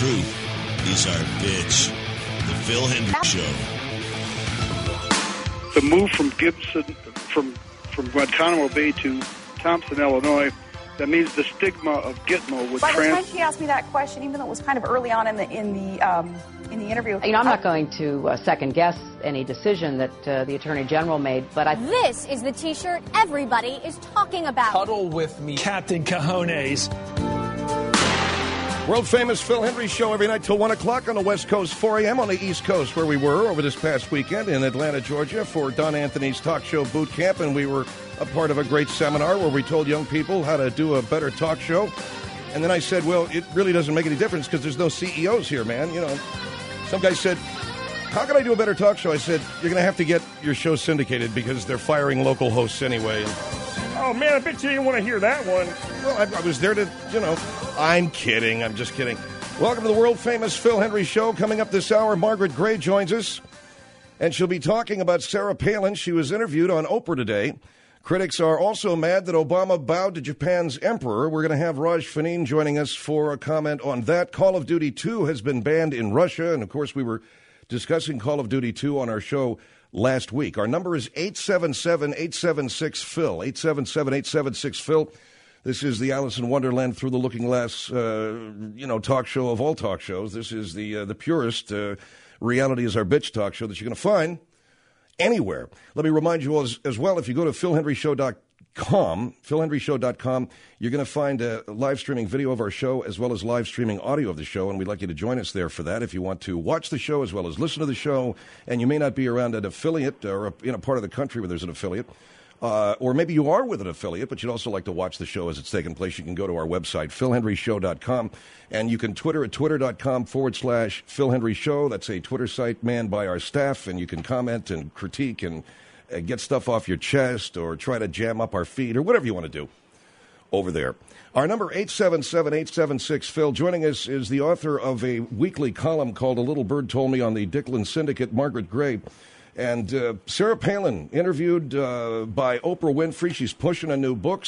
truth is our bitch. The Phil Hendricks Show. The move from Gibson, from Guantanamo Bay to Thompson, Illinois, that means the stigma of Gitmo would By the time she asked me that question, even though it was kind of early on in the interview, I'm not going to second guess any decision that the Attorney General made, but This is the T-shirt everybody is talking about. Huddle with me, Captain Cajones. World-famous Phil Hendry Show every night till 1 o'clock on the West Coast, 4 a.m. on the East Coast, where we were over this past weekend in Atlanta, Georgia, for Don Anthony's talk show boot camp, and we were a part of a great seminar where we told young people how to do a better talk show. And then I said, well, it really doesn't make any difference because there's no CEOs here, man. You know, some guy said, how can I do a better talk show? I said, you're going to have to get your show syndicated because they're firing local hosts anyway. Oh, man, I bet you didn't want to hear that one. Well, I was there to, I'm kidding. I'm just kidding. Welcome to the world-famous Phil Hendry Show. Coming up this hour, Margaret Gray joins us, and she'll be talking about Sarah Palin. She was interviewed on Oprah today. Critics are also mad that Obama bowed to Japan's emperor. We're going to have Raj Faneen joining us for a comment on that. Call of Duty 2 has been banned in Russia, and, of course, we were discussing Call of Duty 2 on our show last week. Our number is 877-876-PHIL, 877-876-PHIL. This is the Alice in Wonderland Through the Looking Glass, talk show of all talk shows. This is the purest reality is our bitch talk show that you're going to find anywhere. Let me remind you all as well, if you go to philhendryshow.com, you're going to find a live streaming video of our show as well as live streaming audio of the show, and we'd like you to join us there for that if you want to watch the show as well as listen to the show, and you may not be around an affiliate or in a part of the country where there's an affiliate. Or maybe you are with an affiliate, but you'd also like to watch the show as it's taking place. You can go to our website, philhendryshow.com, and you can Twitter at twitter.com/Phil Hendry Show. That's a Twitter site manned by our staff, and you can comment and critique and get stuff off your chest or try to jam up our feed or whatever you want to do over there. Our number, 877-876-PHIL. Joining us is the author of a weekly column called A Little Bird Told Me on the Dicklin Syndicate, Margaret Gray. And Sarah Palin, interviewed by Oprah Winfrey. She's pushing a new book,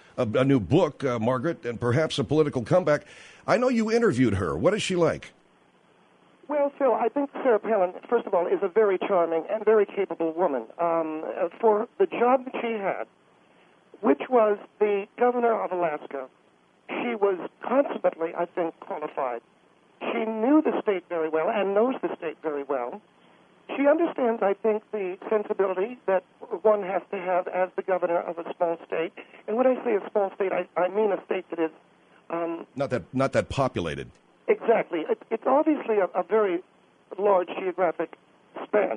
Margaret, and perhaps a political comeback. I know you interviewed her. What is she like? Well, Phil, I think Sarah Palin, first of all, is a very charming and very capable woman. For the job that she had, which was the governor of Alaska, she was consummately, I think, qualified. She knew the state very well and knows the state very well. She understands, I think, the sensibility that one has to have as the governor of a small state. And when I say a small state, I mean a state that is... Not that populated. Exactly. It's obviously a very large geographic span.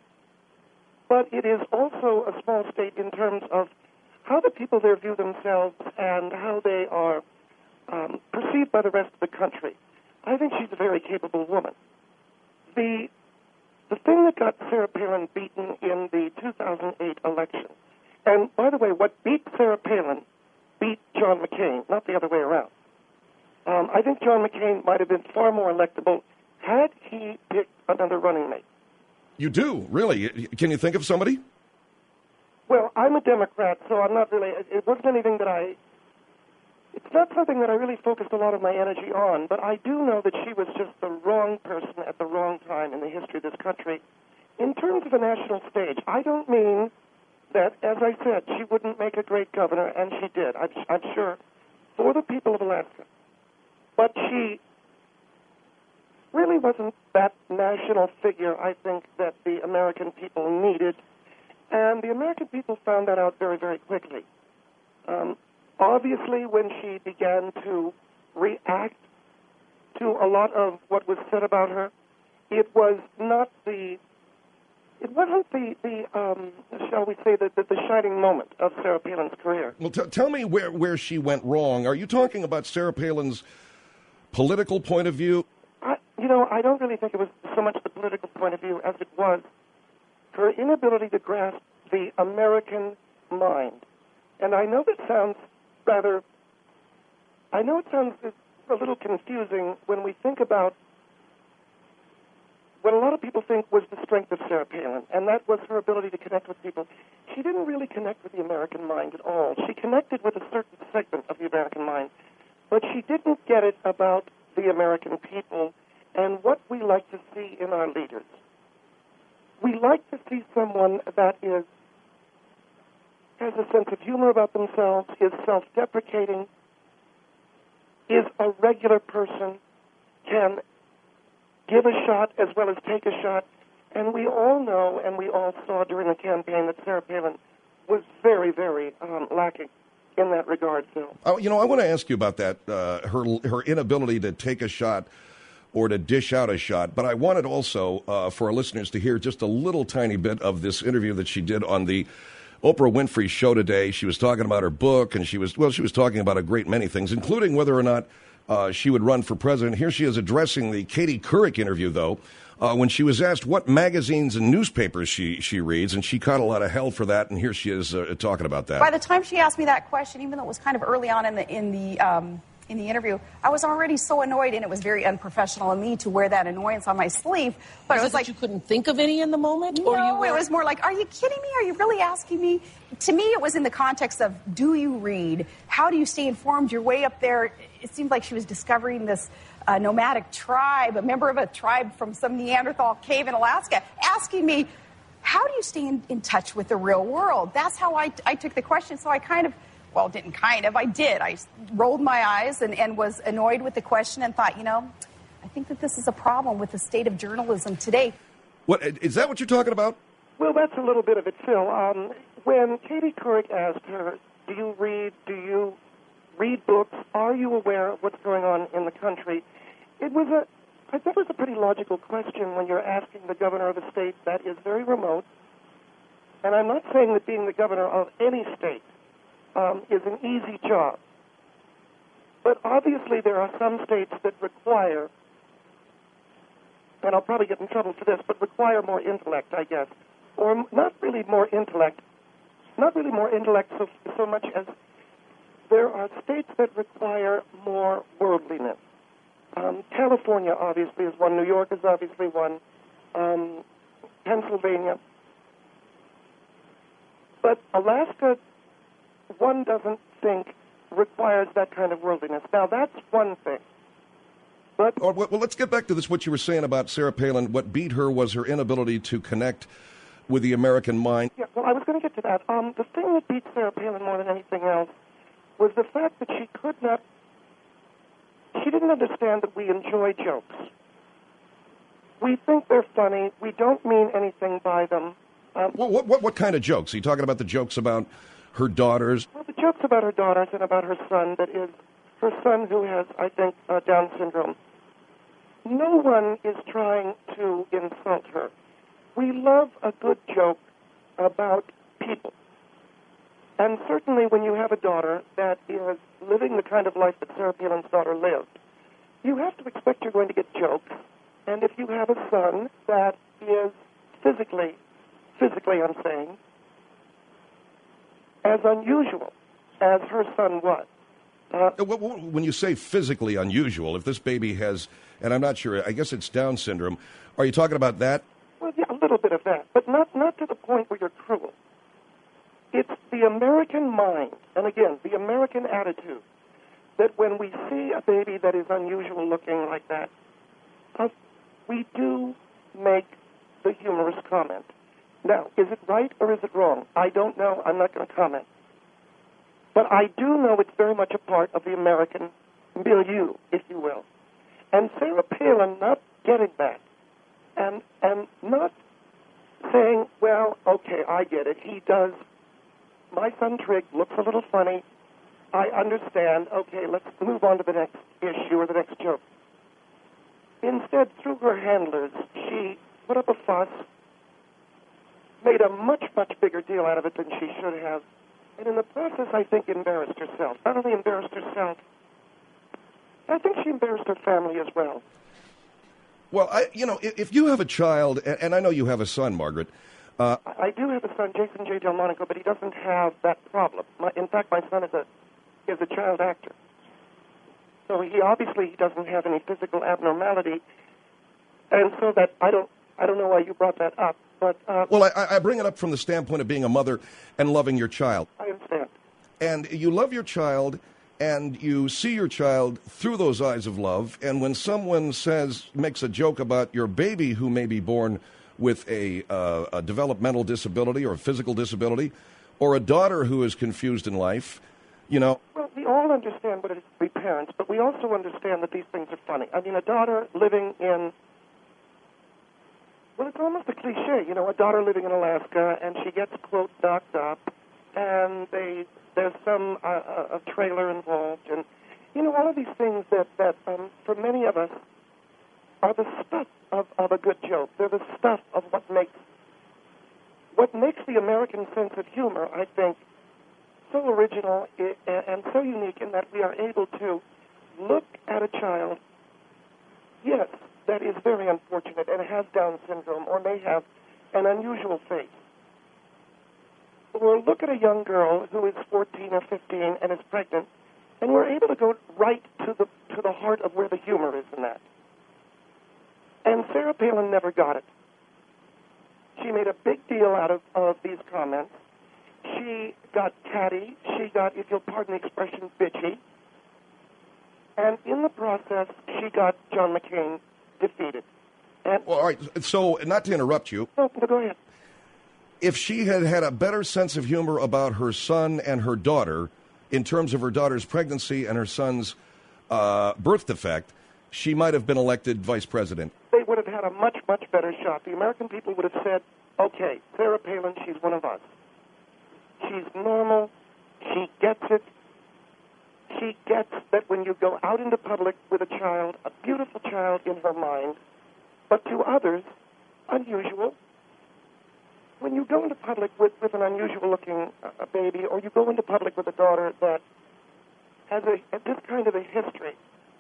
But it is also a small state in terms of how the people there view themselves and how they are perceived by the rest of the country. I think she's a very capable woman. The thing that got Sarah Palin beaten in the 2008 election, and by the way, what beat Sarah Palin beat John McCain, not the other way around. I think John McCain might have been far more electable had he picked another running mate. You do, really? Can you think of somebody? Well, I'm a Democrat, so I'm not really, it wasn't anything that it's not something that I really focused a lot of my energy on, but I do know that she was just the wrong person at the wrong time in the history of this country. In terms of a national stage, I don't mean that, as I said, she wouldn't make a great governor, and she did, I'm sure, for the people of Alaska. But she really wasn't that national figure, I think, that the American people needed, and the American people found that out very, very quickly. Obviously, when she began to react to a lot of what was said about her, it wasn't the shall we say, the shining moment of Sarah Palin's career. Well, tell me where she went wrong. Are you talking about Sarah Palin's political point of view? I don't really think it was so much the political point of view as it was her inability to grasp the American mind. And I know that sounds a little confusing when we think about what a lot of people think was the strength of Sarah Palin, and that was her ability to connect with people. She didn't really connect with the American mind at all. She connected with a certain segment of the American mind, but she didn't get it about the American people someone that has a sense of humor about themselves, is self-deprecating, is a regular person, can give a shot as well as take a shot. And we all know and we all saw during the campaign that Sarah Palin was very, very lacking in that regard, Phil. I want to ask you about that, her inability to take a shot or to dish out a shot. But I wanted also for our listeners to hear just a little tiny bit of this interview that she did on the Oprah Winfrey show today. She was talking about her book, and she was talking about a great many things, including whether or not she would run for president. Here she is addressing the Katie Couric interview, though, when she was asked what magazines and newspapers she reads, and she caught a lot of hell for that, and here she is talking about that. By the time she asked me that question, even though it was kind of early on in the interview, I was already so annoyed, and it was very unprofessional of me to wear that annoyance on my sleeve. But it was like you couldn't think of any in the moment, no, it was more like, are you kidding me? Are you really asking me? To me, it was in the context of, do you read? How do you stay informed? You're way up there. It seemed like she was discovering this nomadic tribe, a member of a tribe from some Neanderthal cave in Alaska, asking me, how do you stay in touch with the real world? That's how I took the question. So I I did. I rolled my eyes and was annoyed with the question and thought, I think that this is a problem with the state of journalism today. What is that what you're talking about? Well, that's a little bit of it, Phil. When Katie Couric asked her, do you read books? Are you aware of what's going on in the country? I thought it was a pretty logical question when you're asking the governor of a state that is very remote. And I'm not saying that being the governor of any state is an easy job. But obviously there are some states that require, and I'll probably get in trouble for this, but require more intellect, I guess. Or not really more intellect so much as there are states that require more worldliness. California obviously is one. New York is obviously one. Pennsylvania. But Alaska, one doesn't think requires that kind of worldliness. Now, that's one thing. But well, let's get back to this, what you were saying about Sarah Palin. What beat her was her inability to connect with the American mind. Yeah, well, I was going to get to that. The thing that beat Sarah Palin more than anything else was the fact that she didn't understand that we enjoy jokes. We think they're funny. We don't mean anything by them. What kind of jokes? Are you talking about the jokes about her daughters? Well, the jokes about her daughters and about her son, that is, her son who has, I think, Down syndrome. No one is trying to insult her. We love a good joke about people. And certainly when you have a daughter that is living the kind of life that Sarah Palin's daughter lived, you have to expect you're going to get jokes. And if you have a son that is physically I'm saying, as unusual as her son was. When you say physically unusual, if this baby has, and I'm not sure, I guess it's Down syndrome, are you talking about that? Well, yeah, a little bit of that, but not to the point where you're cruel. It's the American mind, and again, the American attitude, that when we see a baby that is unusual looking like that, we do make the humorous comment. Now, is it right or is it wrong? I don't know. I'm not going to comment. But I do know it's very much a part of the American milieu, if you will. And Sarah Palin not getting that and not saying, well, okay, I get it. He does. My son Trig looks a little funny. I understand. Okay, let's move on to the next issue or the next joke. Instead, through her handlers, she put up a fuss, made a much, much bigger deal out of it than she should have, and in the process, I think, embarrassed herself. Not only embarrassed herself, I think she embarrassed her family as well. Well, if you have a child, and I know you have a son, Margaret. I do have a son, Jason J. Delmonico, but he doesn't have that problem. In fact, my son is a child actor. So he doesn't have any physical abnormality, and so that I don't know why you brought that up. But well, I bring it up from the standpoint of being a mother and loving your child. I understand. And you love your child, and you see your child through those eyes of love. And when someone makes a joke about your baby who may be born with a developmental disability or a physical disability, or a daughter who is confused in life, Well, we all understand what it is to be parents, but we also understand that these things are funny. I mean, a daughter living in, well, it's almost a cliche, a daughter living in Alaska, and she gets, quote, knocked up, and there's some a trailer involved, and, all of these things that for many of us are the stuff of a good joke. They're the stuff of what makes the American sense of humor, I think, so original and so unique in that we are able to look at a child, yes, that is very unfortunate and has Down syndrome or may have an unusual face. Or look at a young girl who is 14 or 15 and is pregnant, and we're able to go right to the heart of where the humor is in that. And Sarah Palin never got it. She made a big deal out of these comments. She got catty. She got, if you'll pardon the expression, bitchy. And in the process, she got John McCain defeated. And well, all right, so not to interrupt you. No, go ahead. If she had had a better sense of humor about her son and her daughter, in terms of her daughter's pregnancy and her son's birth defect, she might have been elected vice president. They would have had a much, much better shot. The American people would have said, okay, Sarah Palin, she's one of us. She's normal. She gets it. She gets that when you go out into public with a child, a beautiful child in her mind, but to others, unusual. When you go into public with an unusual-looking baby, or you go into public with a daughter that has this kind of a history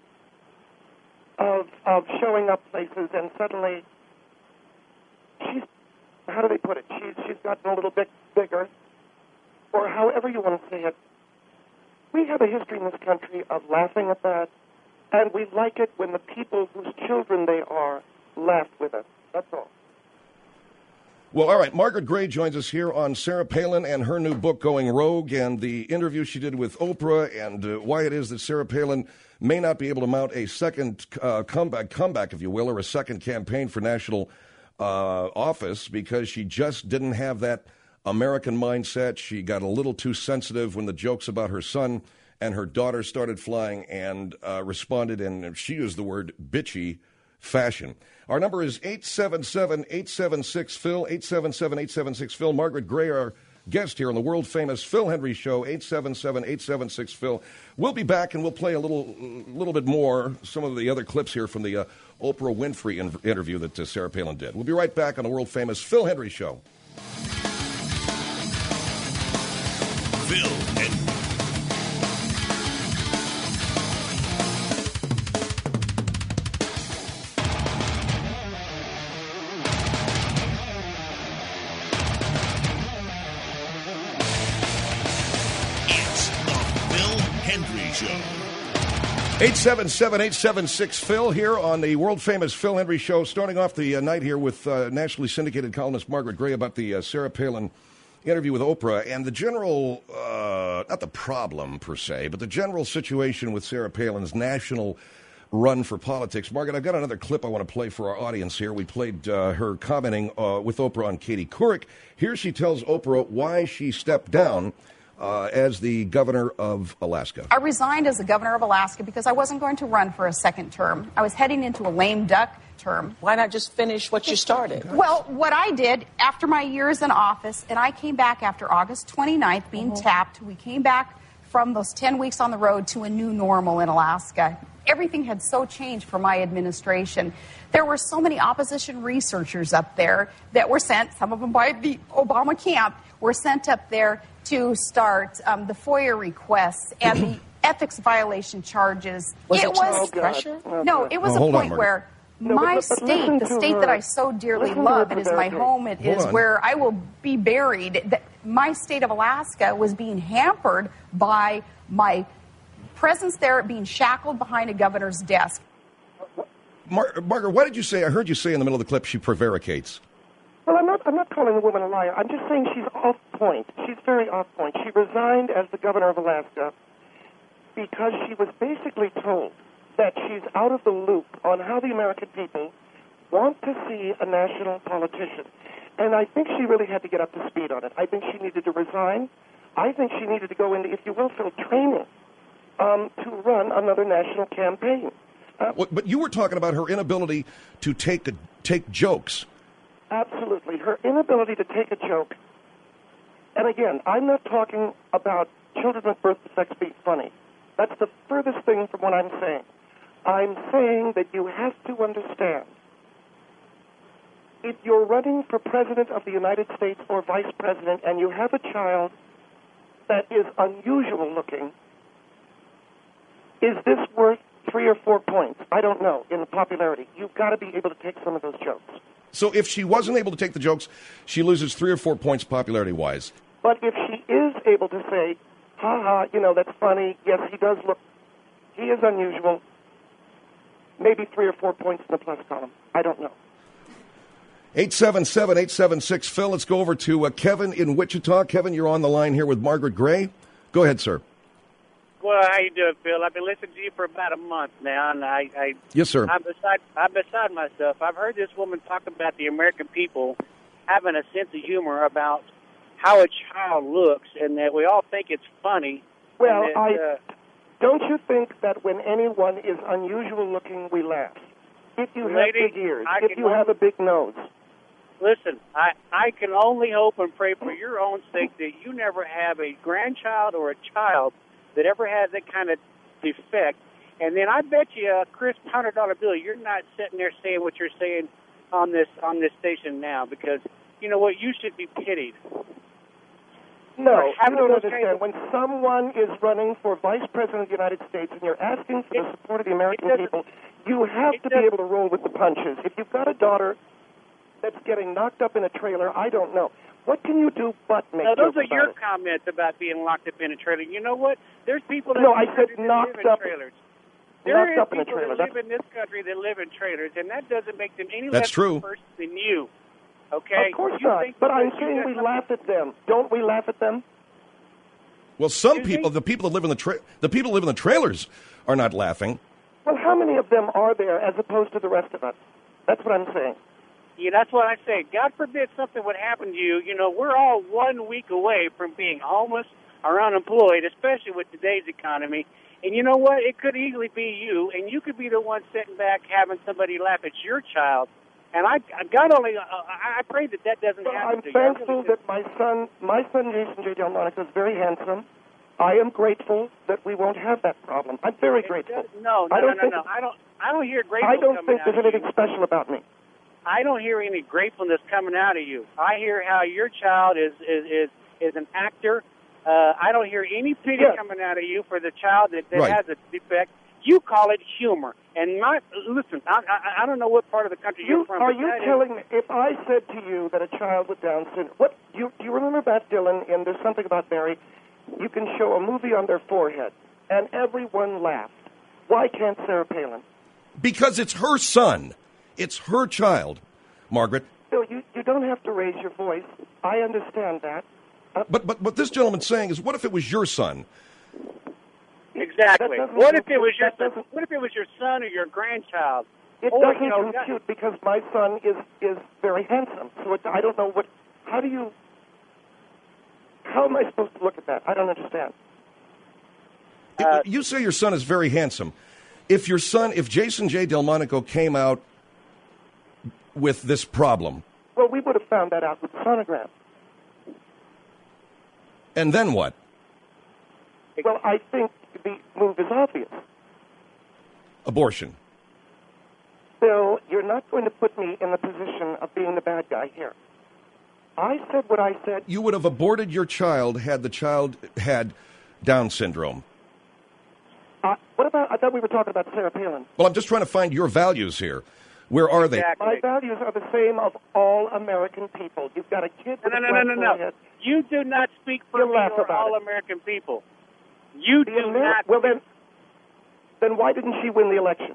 of showing up places, and suddenly she's, how do they put it? She's gotten a little bit bigger, or however you want to say it. We have a history in this country of laughing at that, and we like it when the people whose children they are laugh with us. That's all. Well, all right. Margaret Gray joins us here on Sarah Palin and her new book, Going Rogue, and the interview she did with Oprah, and why it is that Sarah Palin may not be able to mount a second comeback, if you will, or a second campaign for national office because she just didn't have that American mindset. She got a little too sensitive when the jokes about her son and her daughter started flying and responded in, she used the word, bitchy fashion. Our number is 877-876-PHIL, 877-876-PHIL. Margaret Gray, our guest here on the world-famous Phil Hendrie Show, 877-876-PHIL. We'll be back, and we'll play a little bit more, some of the other clips here from the Oprah Winfrey interview that Sarah Palin did. We'll be right back on the world-famous Phil Hendrie Show. Phil Hendrie. It's the Phil Hendrie Show. 877-876-PHIL here on the world-famous Phil Hendrie Show, starting off the night here with nationally syndicated columnist Margaret Gray about the Sarah Palin interview with Oprah and the general, not the problem per se, but the general situation with Sarah Palin's national run for politics. Margaret, I've got another clip I want to play for our audience here. We played her commenting with Oprah on Katie Couric. Here she tells Oprah why she stepped down as the governor of Alaska. I resigned as the governor of Alaska because I wasn't going to run for a second term. I was heading into a lame duck term. Why not just finish what you started? Well, what I did after my years in office, and I came back after August 29th being tapped, we came back from those 10 weeks on the road to a new normal in Alaska. Everything had so changed for my administration. There were so many opposition researchers up there that were sent, some of them by the Obama camp, were sent up there to start the FOIA requests and the ethics violation charges. Was it pressure? No, it was a point where my state, the state that I so dearly love, it is my home, it is where I will be buried. My state of Alaska was being hampered by my presence there, being shackled behind a governor's desk. Margaret, what did you say? I heard you say in the middle of the clip she prevaricates. Well, I'm not calling the woman a liar. I'm just saying she's off point. She's very off point. She resigned as the governor of Alaska because she was basically told that she's out of the loop on how the American people want to see a national politician. And I think she really had to get up to speed on it. I think she needed to resign. I think she needed to go into, if you will, Phil, training to run another national campaign. But you were talking about her inability to take jokes. Absolutely. Her inability to take a joke. And again, I'm not talking about children with birth defects being funny. That's the furthest thing from what I'm saying. I'm saying that you have to understand, if you're running for president of the United States or vice president and you have a child that is unusual looking, is this worth 3 or 4 points? I don't know, in popularity. You've got to be able to take some of those jokes. So if she wasn't able to take the jokes, she loses 3 or 4 points popularity-wise. But if she is able to say, ha-ha, that's funny, yes, he is unusual, maybe 3 or 4 points in the plus column. I don't know. 877-876-Phil. Let's go over to Kevin in Wichita. Kevin, you're on the line here with Margaret Gray. Go ahead, sir. Well, how you doing, Phil? I've been listening to you for about a month now, and yes, sir. I'm beside myself. I've heard this woman talk about the American people having a sense of humor about how a child looks, and that we all think it's funny. Well, don't you think that when anyone is unusual looking, we laugh? If you have big ears, if you have a big nose. Listen, I can only hope and pray for your own sake that you never have a grandchild or a child that ever has that kind of defect. And then I bet you a crisp $100 bill, you're not sitting there saying what you're saying on this station now, because you know what, you should be pitied. No, you don't understand. When someone is running for vice president of the United States and you're asking for the support of the American people, you have to be able to roll with the punches. If you've got a daughter that's getting knocked up in a trailer, I don't know. What can you do but make jokes about it? Those are your comments about being locked up in a trailer. You know what? There's people that live in trailers. Knocked up in a trailer. There are people that live in this country that live in trailers, and that doesn't make them any less of a person than you. Okay? Of course not. But I'm saying we laugh at them. Don't we laugh at them? Well, some people, the people that live in the trailers, are not laughing. Well, how many of them are there as opposed to the rest of us? That's what I'm saying. Yeah, that's what I say. God forbid something would happen to you. You know, we're all 1 week away from being homeless or unemployed, especially with today's economy. And you know what? It could easily be you, and you could be the one sitting back having somebody laugh at your child. And I pray that doesn't happen to you. I'm thankful that my son Jason J. Delmonico is very handsome. I am grateful that we won't have that problem. I'm very grateful. No. I don't hear grateful. I don't think there's anything special about me. I don't hear any gratefulness coming out of you. I hear how your child is an actor. I don't hear any pity coming out of you for the child that has a defect. You call it humor. And listen, I don't know what part of the country you're from. Are you telling me, if I said to you that a child with Down syndrome, do you remember Matt Dillon in There's Something About Mary? You can show a movie on their forehead, and everyone laughed. Why can't Sarah Palin? Because it's her son. It's her child, Margaret. Bill, you don't have to raise your voice. I understand that. But what this gentleman's saying is, what if it was your son? Exactly. What if it was your son? What if it was your son or your grandchild? It doesn't compute because my son is very handsome. So I don't know what. How am I supposed to look at that? I don't understand. You say your son is very handsome. If Jason J. Delmonico came out with this problem, well, we would have found that out with the sonogram. And then what? Well, I think the move is obvious. Abortion. Bill, you're not going to put me in the position of being the bad guy here. I said what I said. You would have aborted your child had the child had Down syndrome. What about, I thought we were talking about Sarah Palin. Well, I'm just trying to find your values here. Where are they? My values are the same of all American people. You've got a kid with a black forehead. You do not speak for me or all American people. You do not. Well, then why didn't she win the election?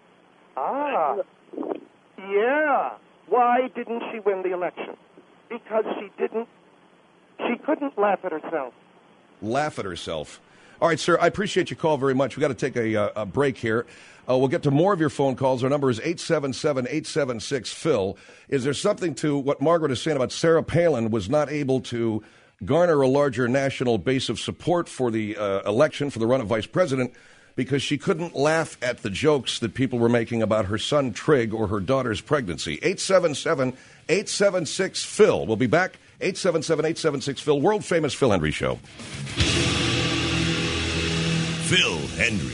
Yeah. Why didn't she win the election? Because she couldn't laugh at herself. Laugh at herself. All right, sir, I appreciate your call very much. We've got to take a break here. We'll get to more of your phone calls. Our number is 877-876-PHIL. Is there something to what Margaret is saying about Sarah Palin was not able to garner a larger national base of support for the election, for the run of vice president, because she couldn't laugh at the jokes that people were making about her son Trig or her daughter's pregnancy? 877-876-PHIL. We'll be back. 877-876-PHIL. World-famous Phil Hendrie Show. Phil Hendrie.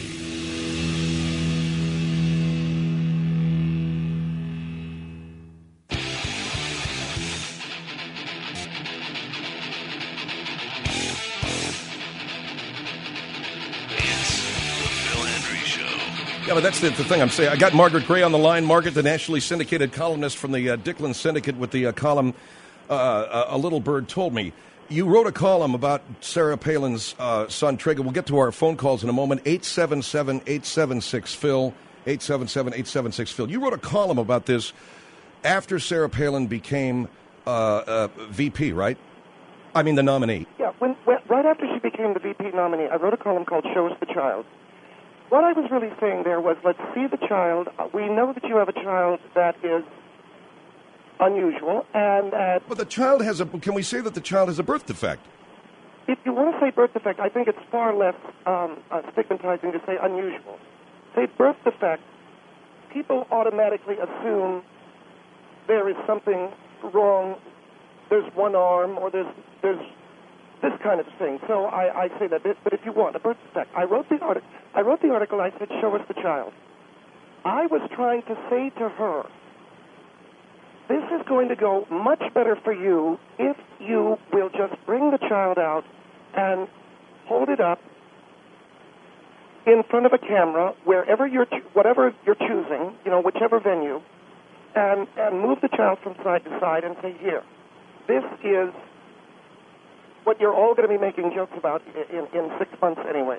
Yeah, but that's the thing I'm saying. I got Margaret Gray on the line. Margaret, the nationally syndicated columnist from the Dicklin Syndicate with the column A Little Bird Told Me. You wrote a column about Sarah Palin's son, Trig. We'll get to our phone calls in a moment. 877-876-PHIL, 877-876-PHIL. You wrote a column about this after Sarah Palin became VP, right? I mean, the nominee. Yeah, right after she became the VP nominee, I wrote a column called Show Us the Child. What I was really saying there was, let's see the child. We know that you have a child that is unusual, and but the child has a. Can we say that the child has a birth defect? If you want to say birth defect, I think it's far less stigmatizing to say unusual. Say birth defect, people automatically assume there is something wrong. There's one arm, or there's this kind of thing. So I say that. But if you want a birth defect, I wrote the article. I said, "Show us the child." I was trying to say to her, this is going to go much better for you if you will just bring the child out and hold it up in front of a camera, whatever you're choosing, whichever venue, and move the child from side to side and say, here, this is what you're all going to be making jokes about in 6 months anyway.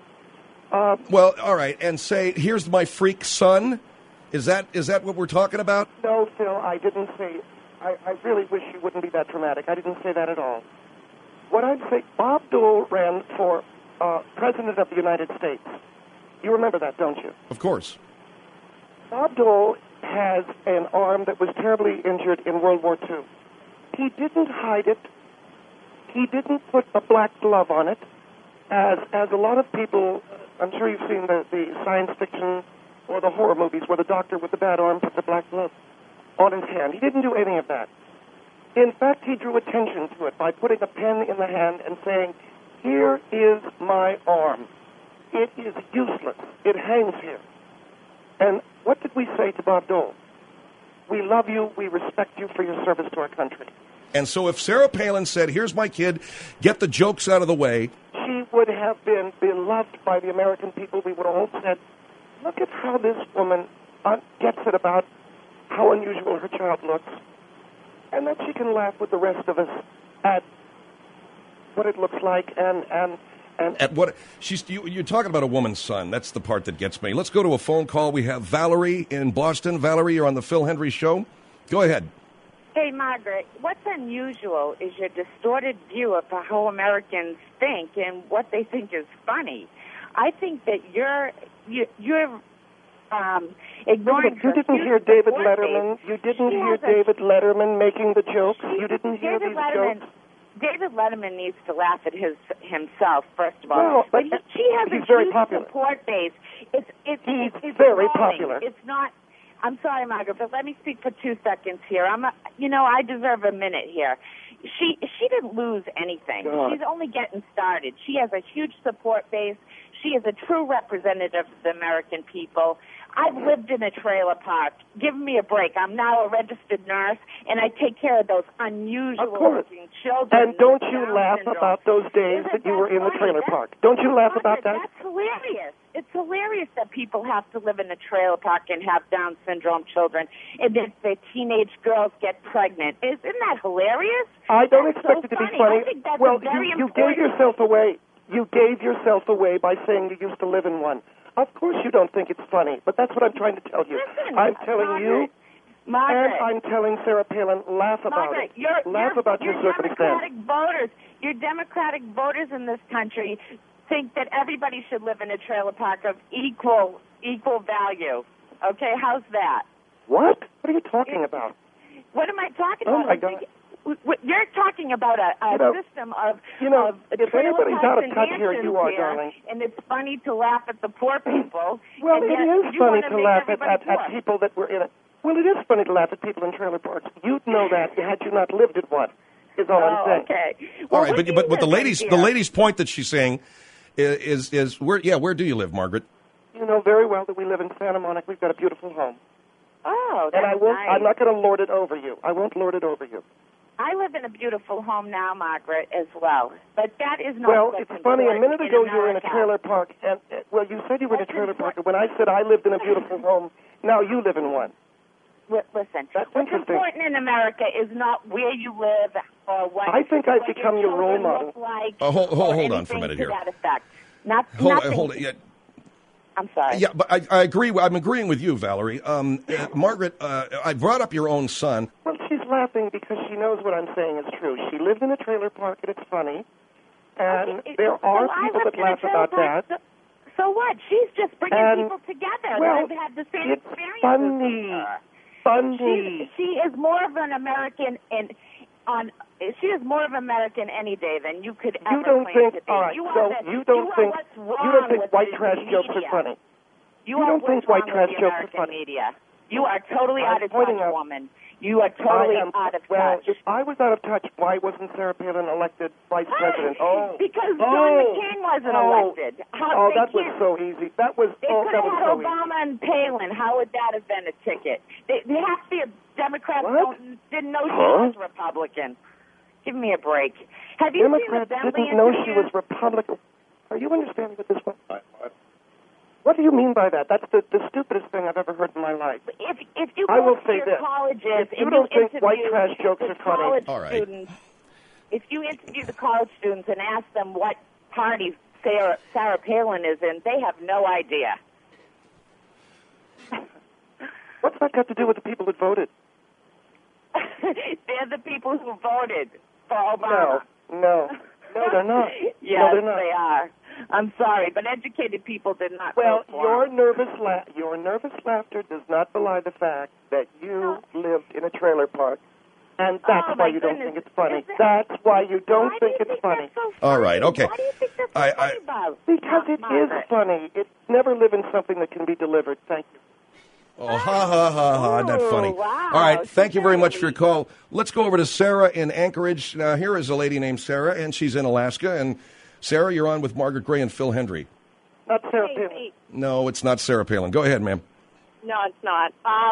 Well, all right, and say, here's my freak son. Is that what we're talking about? No, Phil, I didn't say. I really wish you wouldn't be that dramatic. I didn't say that at all. What I'm saying, Bob Dole ran for President of the United States. You remember that, don't you? Of course. Bob Dole has an arm that was terribly injured in World War II. He didn't hide it. He didn't put a black glove on it, as a lot of people. I'm sure you've seen the science fiction or the horror movies where the doctor with the bad arm puts a black glove on his hand. He didn't do any of that. In fact, he drew attention to it by putting a pen in the hand and saying, here is my arm. It is useless. It hangs here. And what did we say to Bob Dole? We love you. We respect you for your service to our country. And so if Sarah Palin said, here's my kid, get the jokes out of the way. She would have been beloved by the American people. We would have all said, look at how this woman gets it about how unusual her child looks. And then she can laugh with the rest of us at what it looks like and at what you're talking about a woman's son. That's the part that gets me. Let's go to a phone call. We have Valerie in Boston. Valerie, you're on the Phil Hendrie Show. Go ahead. Hey, Margaret, what's unusual is your distorted view of how Americans think and what they think is funny. I think that you're ignoring. You didn't hear David Letterman. You didn't hear David Letterman making the jokes. You didn't hear these jokes. David Letterman needs to laugh at himself, first of all. No, but she has a huge support base. It's very popular. It's not. I'm sorry, Margaret, but let me speak for 2 seconds here. I deserve a minute here. She didn't lose anything. God. She's only getting started. She has a huge support base. She is a true representative of the American people. I've lived in a trailer park. Give me a break. I'm now a registered nurse, and I take care of those unusual-looking children. And don't you laugh about those days that you were in the trailer park. Don't you laugh about that? That's hilarious. It's hilarious that people have to live in a trailer park and have Down syndrome children, and that the teenage girls get pregnant. Isn't that hilarious? I don't expect it to be funny. I think that's well, very you gave yourself away. You gave yourself away by saying you used to live in one. Of course you don't think it's funny, but that's what I'm trying to tell you. Listen, I'm telling you, Margaret, and I'm telling Sarah Palin, laugh about it. Laugh about your circumstance. Your Democratic voters in this country think that everybody should live in a trailer park of equal value. Okay, how's that? What? What are you talking about? What am I talking Oh, about? my God. You're talking about a system of if trailer anybody's parks out of and touch here, mansions you are, here, darling. and it's funny to laugh at the poor people. Well, and it yet is you funny wanna to make laugh everybody at poor. people that were in it. Well, it is funny to laugh at people in trailer parks. You'd know that had you not lived at one, is all I'm saying. Okay. All right, but the lady's point that she's saying is where do you live, Margaret? You know very well that we live in Santa Monica. We've got a beautiful home. Oh, And that's nice. I'm not going to lord it over you. I won't lord it over you. I live in a beautiful home now, Margaret, as well. But that is not Well, what's it's funny. A minute important ago in you were in a America. trailer park, and you said you were in a trailer park. And when I said I lived in a beautiful home, now you live in one. Listen, That's what's interesting. important in America is not where you live or what. I think I've what become your role children model. look like Hold or on for a minute anything here. to that effect. Nothing. Hold it. Yeah. I'm sorry. Yeah, but I agree. I'm agreeing with you, Valerie. Margaret, I brought up your own son. Well, she's laughing because she knows what I'm saying is true. She lives in a trailer park, and it's funny. And there are people that laugh about that. So what? She's just bringing And, people together. well, I've had the same it's experience funny. with her. Funny. She is more of an American she is more of an American any day than you could ever You don't claim think, to be. all right, You so are the- you don't are think, what's you wrong don't think with white the trash jokes are media. funny. You don't are think what's white wrong trash with the jokes are American funny. media. You are totally I'm out of pointing touch, out- woman. You are totally I am, out of well, touch. if I was out of touch, why wasn't Sarah Palin elected vice president? Oh, Because John McCain wasn't elected. That was so easy. That was They oh, could that have was had so easy. Obama and Palin. How would that have been a ticket? They have to be a Democrat. Didn't know she was Republican. Give me a break. Have you Democrats seen the Bentley didn't know she interviews? was Republican. Are you understanding what this was? What do you mean by that? That's the stupidest thing I've ever heard in my life. If you I go will to say your this. colleges If you and don't you think white interview trash jokes the are funny, college all right. students, if you interview the college students and ask them what party Sarah Palin is in, they have no idea. What's that got to do with the people that voted? They're the people who voted for Obama. No, they're not. Yes, no, they're not. they are. I'm sorry, but educated people did not Well, vote for him. your nervous laughter does not belie the fact that you lived in a trailer park, and that's Oh, why my you don't goodness. think it's funny. That's why you don't think it's funny. All right, okay. Why do you think that's so funny about? Because it is Margaret? funny. It's never live in something that can be delivered. Thank you. Oh, ha, ha, ha, ha. Isn't that funny? Wow. All right. Thank you very much for your call. Let's go over to Sarah in Anchorage. Now, here is a lady named Sarah, and she's in Alaska. And, Sarah, you're on with Margaret Gray and Phil Hendry. Not Sarah Palin. No, it's not Sarah Palin. Go ahead, ma'am. No, it's not.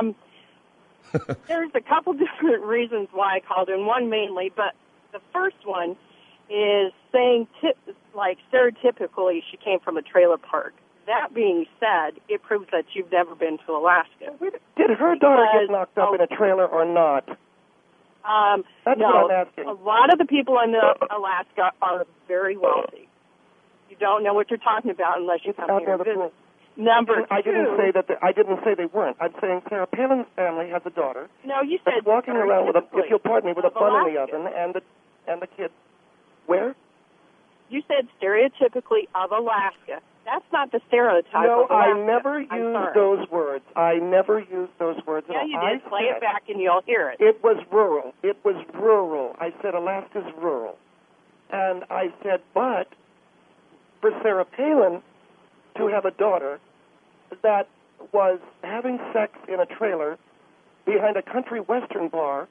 There's a couple different reasons why I called in. One mainly, but the first one is saying, like, stereotypically she came from a trailer park. That being said, it proves that you've never been to Alaska. Did her daughter get knocked up in a trailer or not? That's no, what I'm asking. a lot of the people in Alaska are very wealthy. You don't know what you're talking about unless you come here and visit. Number I didn't two. say that. I didn't say they weren't. I'm saying Sarah Palin's family has a daughter. No, you that's said walking around with a, stereotypically if you'll pardon me, with a of bun in the Alaska. oven and the kid. Where? You said stereotypically of Alaska. That's not the stereotype No, of Alaska. I never I'm used sorry. those words. I never used those words at Yeah, all. you I did. Play said it back and you'll hear it. It was rural. It was rural. I said Alaska's rural. And I said, but for Sarah Palin to have a daughter that was having sex in a trailer behind a country western bar.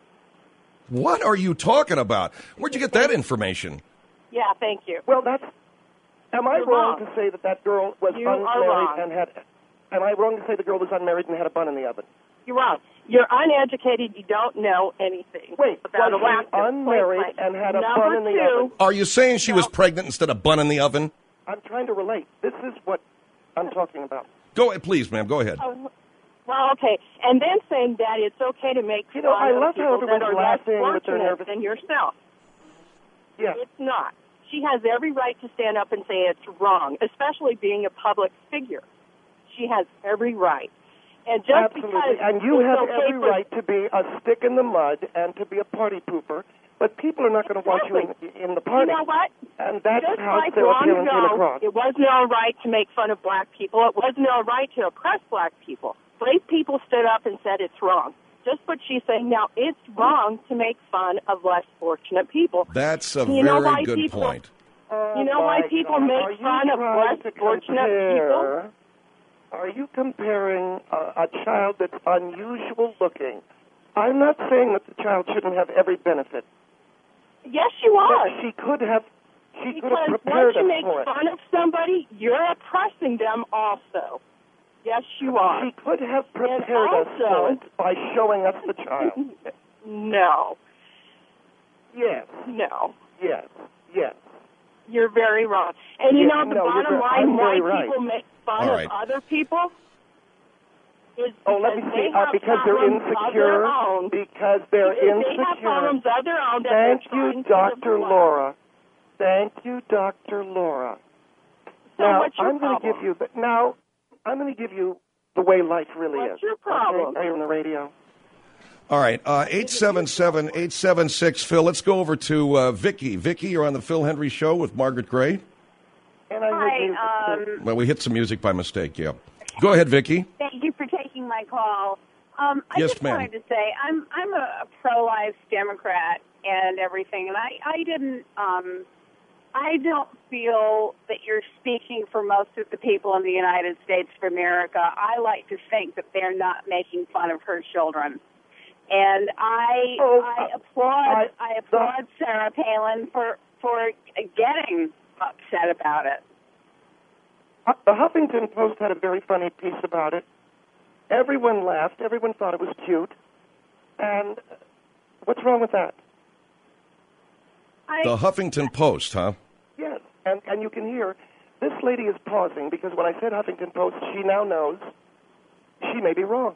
What are you talking about? Where'd you get that information? Yeah, thank you. Well, that's... Am I You're wrong wrong. to say that girl was You are unmarried wrong. and had... Am I wrong to say the girl was unmarried and had a bun in the oven? You're wrong. You're uneducated. You don't know anything Wait, about was Alaska. she unmarried Point blank. and had a Number bun in the two, oven? Are you saying she was pregnant instead of bun in the oven? I'm trying to relate. This is what I'm talking about. Go ahead, please, ma'am. Go ahead. Well, okay. And then saying that it's okay to make fun I of love how people that everyone's are less laughing with their fortunate nervous... than yourself. Yeah. It's not. She has every right to stand up and say it's wrong, especially being a public figure. She has every right. And just Absolutely. because And you it's have okay every for- right to be a stick in the mud and to be a party pooper, but people are not going to want you in the party. You know what? And that's just how like Sarah long Palin came ago, across. it wasn't all right to make fun of black people. It wasn't all right to oppress black people. Brave people stood up and said it's wrong. Just what she's saying now, it's wrong to make fun of less fortunate people. That's a You know very why good people- point. You know why people make fun of less fortunate people? Are you comparing a child that's unusual looking? I'm not saying that the child shouldn't have every benefit. Yes, you are. She could have Because prepared once you us make for it. fun of somebody, you're oppressing them also. Yes, you are. She could have prepared And us for it by showing us the child. No. Yes. No. Yes. Yes. You're very wrong. And you Yes, know, the no, you're bottom very- line I'm why very right. people make fun All of right. other people is Let me because see. they have Because they're problems of insecure. their own. Because they're Because insecure. they have problems of their own that Thank they're you, trying to Dr. develop. Laura. Thank you, Dr. Laura. So now, what's your I'm going to problem? give you I'm going to give you the way life really is. What's your problem? Okay? Are you on the radio? All right, 877-876 Phil. Let's go over to Vicky. Vicky, you're on the Phil Hendry Show with Margaret Gray. And I heard Well, we hit some music by mistake. Yeah. Go ahead, Vicky. Thank you for taking my call. I Yes, just ma'am. wanted to say I'm a pro-life Democrat and everything, and I don't feel that you're speaking for most of the people in the United States of America. I like to think that they're not making fun of her children. And I applaud Sarah Palin for getting upset about it. The Huffington Post had a very funny piece about it. Everyone laughed. Everyone thought it was cute. And what's wrong with that? The Huffington Post, huh? Yes, and you can hear this lady is pausing because when I said Huffington Post, she now knows she may be wrong.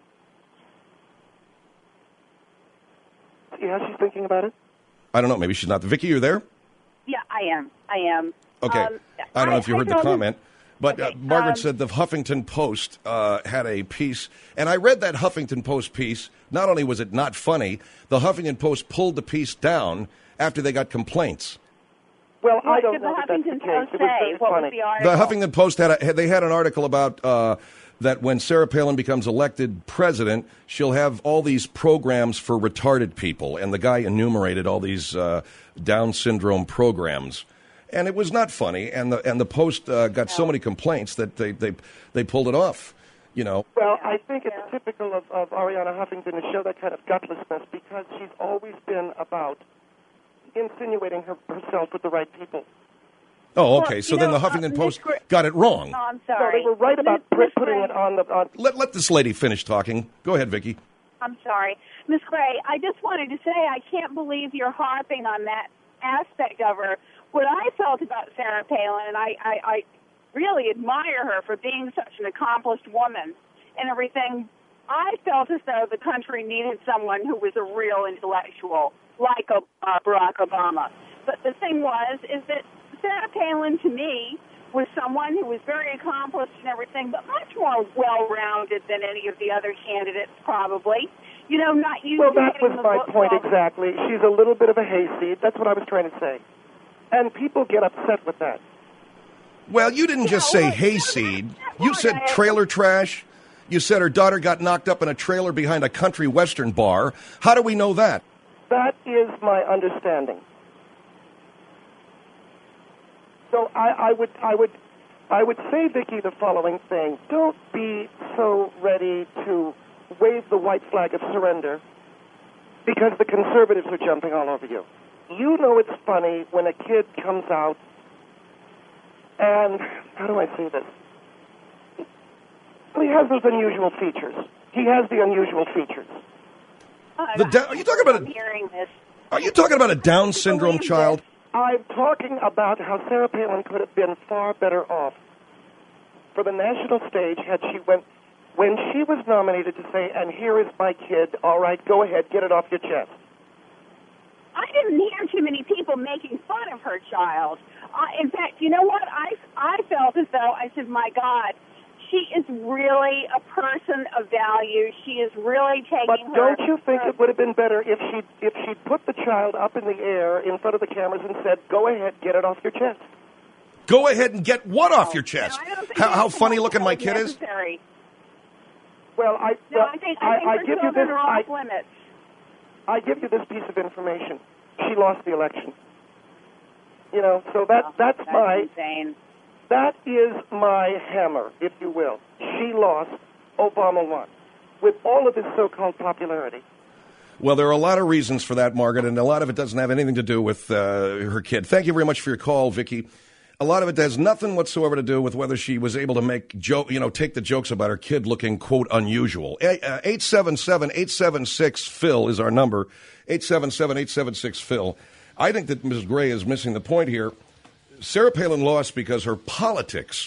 See how she's thinking about it? I don't know. Maybe she's not. Vicky, you're there? Yeah, I am. Okay. I don't know if you heard the know comment. But Margaret said the Huffington Post had a piece, and I read that Huffington Post piece. Not only was it not funny, the Huffington Post pulled the piece down after they got complaints. Well, I What don't did know the that that's the Huffington case. Post It was say? very What was funny. the article? The Huffington Post had an article about that when Sarah Palin becomes elected president, she'll have all these programs for retarded people, and the guy enumerated all these Down syndrome programs. And it was not funny, and the Post got so many complaints that they pulled it off. You know. Well, I think it's typical of Ariana Huffington to show that kind of gutlessness because she's always been about insinuating herself with the right people. Oh, okay. So then the Huffington Post got it wrong. Oh, I'm No, sorry. they were right about putting it on the. Let this lady finish talking. Go ahead, Vicky. I'm sorry. Miss Gray, I just wanted to say I can't believe you're harping on that aspect of her. What I felt about Sarah Palin, and I really admire her for being such an accomplished woman and everything, I felt as though the country needed someone who was a real intellectual, like Barack Obama. But the thing is that Sarah Palin, to me, was someone who was very accomplished and everything, but much more well-rounded than any of the other candidates, probably. You know, not used Well, to that getting was the my books point all the- exactly. She's a little bit of a hayseed. That's what I was trying to say. And people get upset with that. Well, you didn't just say hayseed. You said trailer trash. You said her daughter got knocked up in a trailer behind a country western bar. How do we know that? That is my understanding. So I would say, Vicky, the following thing: don't be so ready to wave the white flag of surrender because the conservatives are jumping all over you. You know it's funny when a kid comes out and, how do I say this? He has those unusual features. He has the unusual features. Are you talking about hearing this. Are you talking about a Down syndrome child? I'm talking about how Sarah Palin could have been far better off for the national stage had she when she was nominated to say, and here is my kid, all right, go ahead, get it off your chest. I didn't hear too many people making fun of her child. In fact, you know what? I felt as though I said, my God, she is really a person of value. She is really taking But her... don't you think it would have been better if she'd put the child up in the air in front of the cameras and said, go ahead, get it off your chest? Go ahead and get what off your chest? How funny looking my kid is? Well, I think give you this. off limits. I give you this piece of information. She lost the election. You know, so that's my insane. That is my hammer, if you will. She lost. Obama won, with all of his so-called popularity. Well, there are a lot of reasons for that, Margaret, and a lot of it doesn't have anything to do with her kid. Thank you very much for your call, Vicky. A lot of it has nothing whatsoever to do with whether she was able to take the jokes about her kid looking, quote, unusual. 877-876-PHIL is our number, 877-876-PHIL. I think that Mrs. Gray is missing the point here. Sarah Palin lost because her politics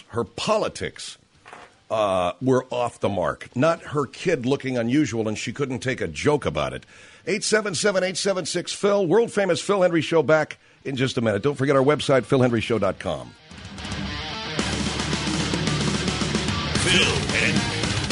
were off the mark, not her kid looking unusual, and she couldn't take a joke about it. 877-876-PHIL, world-famous Phil Hendrie Show back in just a minute. Don't forget our website, philhendrieshow.com. Phil Hendrie.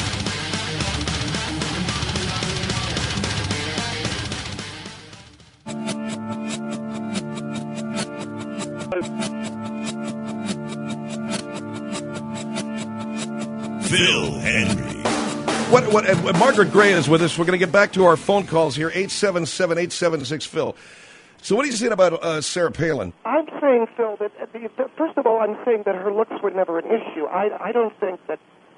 Phil Hendrie. What Margaret Gray is with us. We're going to get back to our phone calls here, 877-876-PHIL. So what are you saying about Sarah Palin? I'm saying, Phil, that first of all, I'm saying that her looks were never an issue. I don't think that,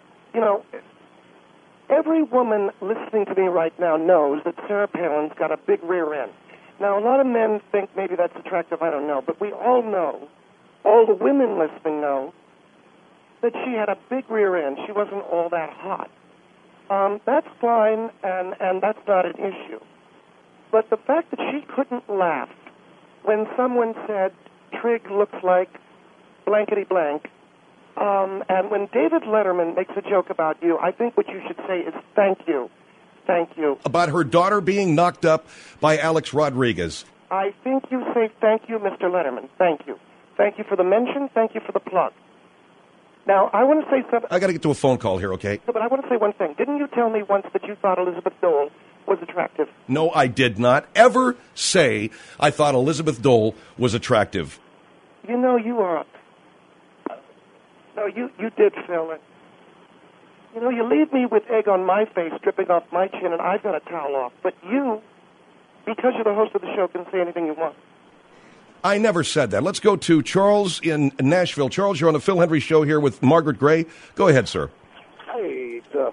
every woman listening to me right now knows that Sarah Palin's got a big rear end. Now, a lot of men think maybe that's attractive, I don't know, but we all know, all the women listening know, that she had a big rear end. She wasn't all that hot. That's fine, and that's not an issue. But the fact that she couldn't laugh when someone said, Trig looks like blankety blank, and when David Letterman makes a joke about you, I think what you should say is thank you. Thank you. About her daughter being knocked up by Alex Rodriguez. I think you say thank you, Mr. Letterman. Thank you. Thank you for the mention. Thank you for the plug. Now, I want to say something. I got to get to a phone call here, okay? But I want to say one thing. Didn't you tell me once that you thought Elizabeth Dole was attractive? No, I did not ever say I thought Elizabeth Dole was attractive. You know, you are. No, you did, Phil. You know, you leave me with egg on my face dripping off my chin, and I've got a towel off. But you, because you're the host of the show, can say anything you want. I never said that. Let's go to Charles in Nashville. Charles, you're on the Phil Hendrie Show here with Margaret Gray. Go ahead, sir. Hey, Phil.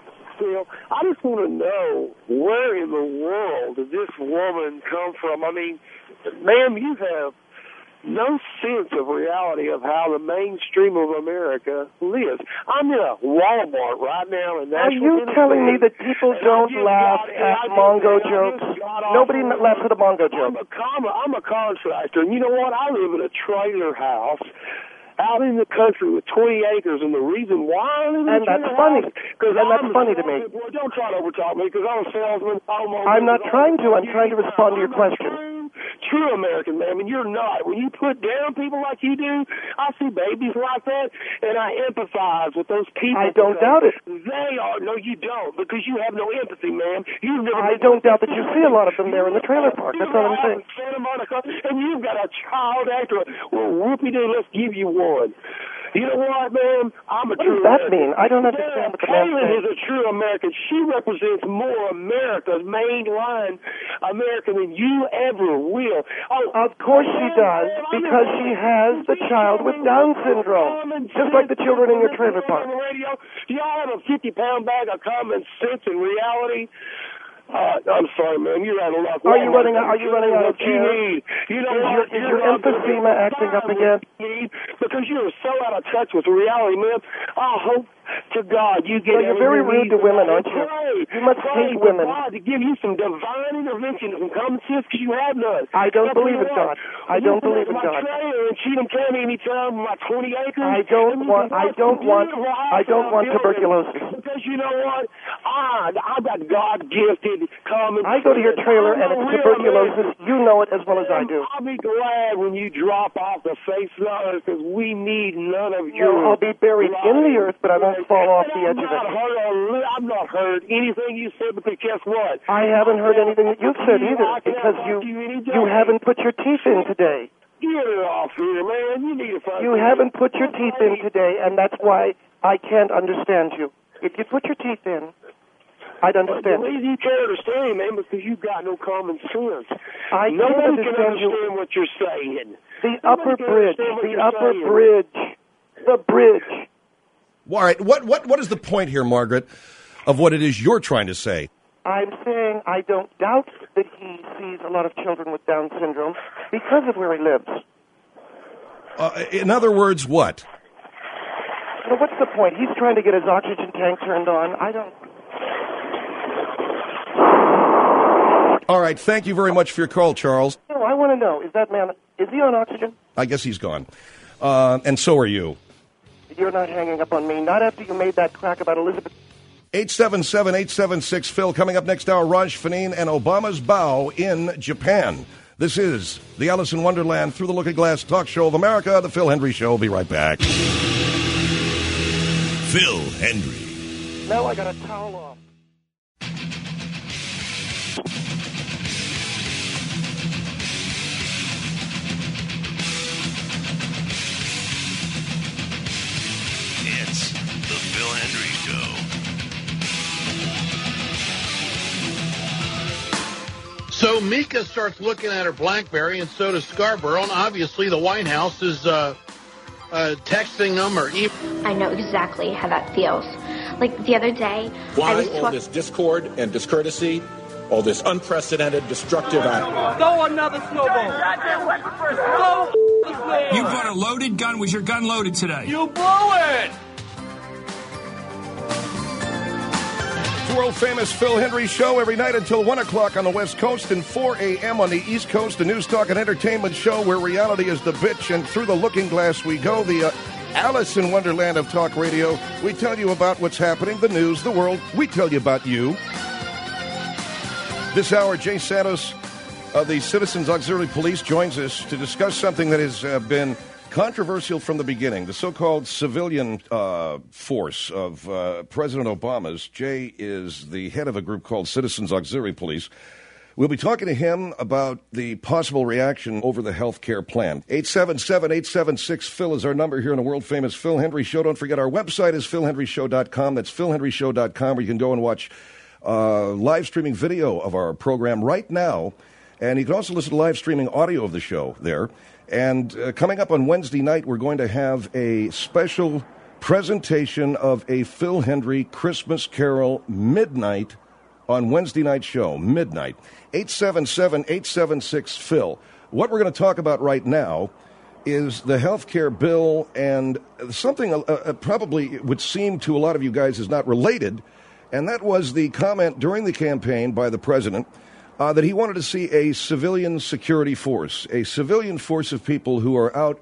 I just want to know, where in the world did this woman come from? I mean, ma'am, you have no sense of reality of how the mainstream of America lives. I'm in a Walmart right now in Nashville. Are you telling me that people don't laugh at Mongo jokes? Nobody laughs at a Mongo joke. I'm a contractor, and you know what? I live in a trailer house out in the country with 20 acres, and the reason why I live in a trailer house, that's funny to me. Well, don't try to overtalk me, because I'm a salesman. I'm not trying to. I'm trying to respond to your question. True American, ma'am, and you're not. When you put down people like you do, I see babies like that, and I empathize with those people. I don't doubt it. They are. No, you don't, because you have no empathy, ma'am. I don't doubt that you see a lot of them there in the trailer park. That's all I'm saying. Santa Monica, and you've got a child actor. Well, whoopie-doo, let's give you one. You know what, ma'am? I'm a true American. What does that mean? I don't understand what the man Palin says. is a true American. She represents more America's mainline American than you ever will. Oh, of course she does, because she has the child with Down syndrome, just like the children in your trailer park. Do y'all have a 50-pound bag of common sense and reality? I'm sorry, man. You're out of luck. Are you running out of what you air? need? You know is your emphysema acting up again? Because you're so out of touch with reality, man. I hope to God you get. Well, you're very rude to women, aren't you? You must hate women. God to give you some divine intervention and some common sense, because you have none. I don't believe in God. I don't believe in God. And Cheatham County anytime with my 20 acres. I don't want tuberculosis. Because you know what? I've got God-gifted common sense. I go to your trailer and it's tuberculosis. You know it as well as I do. I'll be glad when you drop off the face of the earth because we need none of your... I'll be buried in the earth, but I won't fall off the edge of it. I've not heard anything you said, because guess what? I haven't heard anything that you've said either, because you haven't put your teeth in today. Get it off here, man. You need to find... You haven't put your teeth in today, and that's why I can't understand you. If you put your teeth in, I'd understand. The reason you can't understand, man, because you've got no common sense. Nobody can understand what you're saying. The upper bridge. The bridge. All right, what is the point here, Margaret, of what it is you're trying to say? I'm saying I don't doubt that he sees a lot of children with Down syndrome because of where he lives. In other words, what? So what's the point? He's trying to get his oxygen tank turned on. I don't... All right, thank you very much for your call, Charles. No, I want to know, is he on oxygen? I guess he's gone. And so are you. You're not hanging up on me, not after you made that crack about Elizabeth. 877-876-PHIL. Coming up next hour, Raj Fanine and Obama's bow in Japan. This is the Alice in Wonderland Through the Looking Glass talk show of America, the Phil Hendry Show. We'll be right back. Phil Hendry. Now I got a towel off. It's the Phil Hendry Show. So Mika starts looking at her BlackBerry, and so does Scarborough, and obviously the White House is texting them or emailing. I know exactly how that feels. Like the other day, why all this discord and discourtesy, all this unprecedented destructive act? Throw another snowball. You brought a loaded gun. Was your gun loaded today? You blew it. The world-famous Phil Hendry Show every night until 1 o'clock on the West Coast and 4 a.m. on the East Coast, a news, talk, and entertainment show where reality is the bitch, and through the looking glass we go, the Alice in Wonderland of talk radio. We tell you about what's happening, the news, the world. We tell you about you. This hour, Jay Santos of the Citizens Auxiliary Police joins us to discuss something that has been controversial from the beginning, the so-called civilian force of President Obama's. Jay is the head of a group called Citizens Auxiliary Police. We'll be talking to him about the possible reaction over the health care plan. 877-876-PHIL is our number here on the world-famous Phil Hendry Show. Don't forget our website is philhendryshow.com. That's philhendryshow.com, where you can go and watch live streaming video of our program right now. And you can also listen to live streaming audio of the show there. And coming up on Wednesday night, we're going to have a special presentation of a Phil Hendry Christmas Carol midnight on Wednesday night show, midnight. 877-876-PHIL. What we're going to talk about right now is the health care bill, and something probably would seem to a lot of you guys is not related, and that was the comment during the campaign by the president that he wanted to see a civilian security force, a civilian force of people who are out,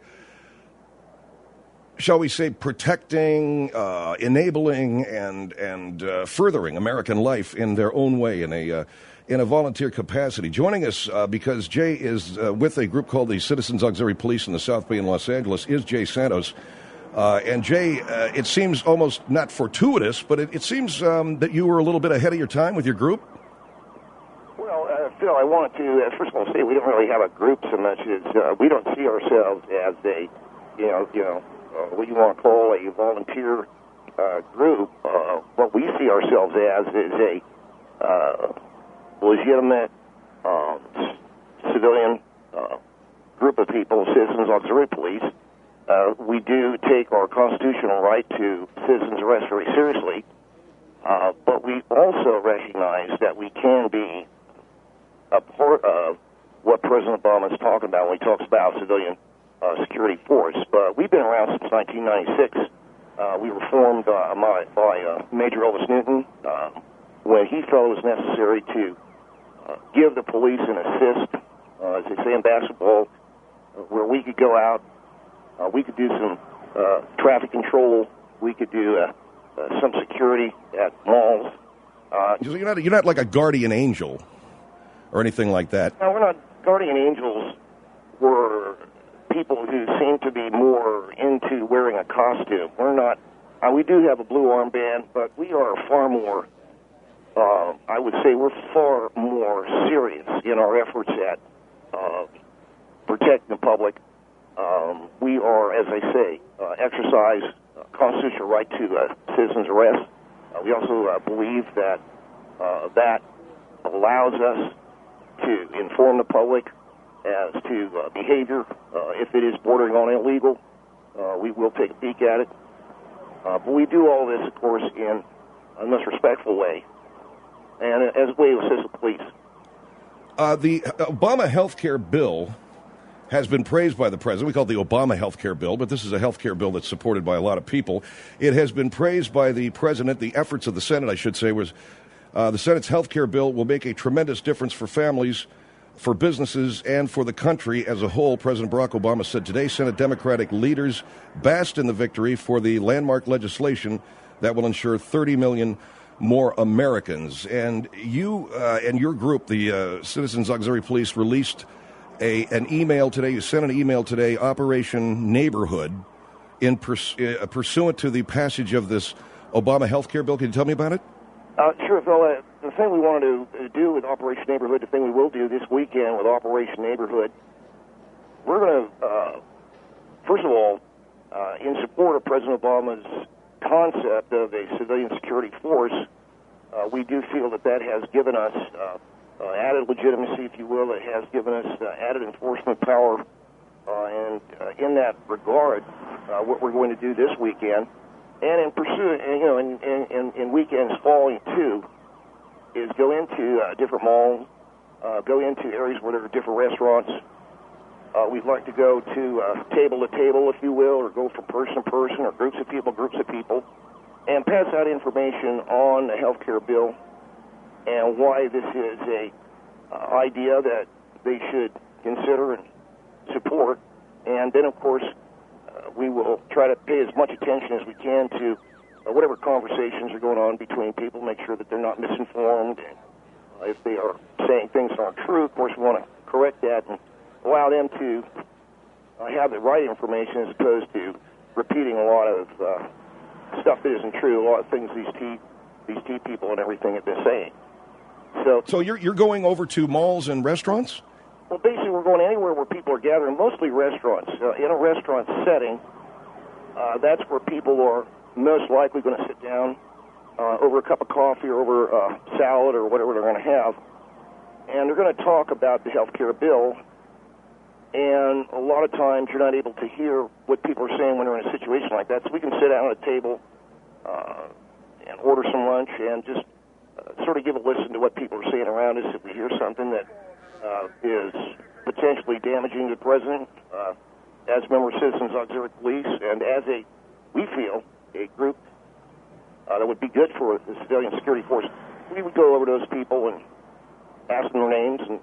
shall we say, protecting, enabling, and furthering American life in their own way, in a volunteer capacity. Joining us, because Jay is with a group called the Citizens Auxiliary Police in the South Bay in Los Angeles, is Jay Santos. And Jay, it seems almost not fortuitous, but it seems that you were a little bit ahead of your time with your group. Well, Phil, I wanted to first of all say we don't really have a group so much as we don't see ourselves as a, what you want to call a volunteer group. What we see ourselves as is a legitimate civilian group of people, Citizens Auxiliary Police. We do take our constitutional right to citizens arrest very seriously, but we also recognize that we can be a part of what President Obama is talking about when he talks about civilian security force. But we've been around since 1996. We were formed by Major Elvis Newton when he felt it was necessary to give the police an assist, as they say in basketball, where we could go out, we could do some traffic control, we could do some security at malls, You're not like a guardian angel or anything like that. No, we're not. Guardian angels were people who seem to be more into wearing a costume. We're not. We do have a blue armband, but we are far more. I would say we're far more serious in our efforts at protecting the public. We are, as I say, exercise constitutional right to citizen's arrest. We also believe that that allows us to inform the public as to behavior. If it is bordering on illegal, we will take a peek at it. But we do all this, of course, in a most respectful way, and as a way to assist the police. The Obama health care bill has been praised by the president. We call it the Obama health care bill, but this is a health care bill that's supported by a lot of people. It has been praised by the president. The efforts of the Senate, I should say, was the Senate's health care bill will make a tremendous difference for families, for businesses, and for the country as a whole. President Barack Obama said today Senate Democratic leaders basked in the victory for the landmark legislation that will ensure 30 million more Americans. And you and your group, the Citizens Auxiliary Police, released an email today. You sent an email today, Operation Neighborhood, in pursuant to the passage of this Obama health care bill. Can you tell me about it? Sure, Phil. The thing we wanted to do with Operation Neighborhood, the thing we will do this weekend with Operation Neighborhood, we're going to, first of all, in support of President Obama's concept of a civilian security force, we do feel that that has given us added legitimacy, if you will. It has given us added enforcement power, and in that regard, what we're going to do this weekend, and in pursuit, in weekends following too, is go into different malls, go into areas where there are different restaurants. We'd like to go to table to table, if you will, or go from person to person, or groups of people, and pass out information on the health care bill and why this is a idea that they should consider and support. And then, of course, we will try to pay as much attention as we can to whatever conversations are going on between people, make sure that they're not misinformed. And if they are saying things that aren't true, of course, we want to correct that and allow them to have the right information as opposed to repeating a lot of stuff that isn't true, a lot of things these tea people and everything have been saying. So you're going over to malls and restaurants? Well, basically, we're going anywhere where people are gathering, mostly restaurants. In a restaurant setting, that's where people are most likely going to sit down over a cup of coffee or over a salad or whatever they're going to have, and they're going to talk about the health care bill. And a lot of times you're not able to hear what people are saying when they're in a situation like that. So we can sit down at a table and order some lunch and just sort of give a listen to what people are saying around us. If we hear something that is potentially damaging to the president, as a member of Citizens Auxiliary Police, and as we feel, a group that would be good for the civilian security force, we would go over to those people and ask them their names and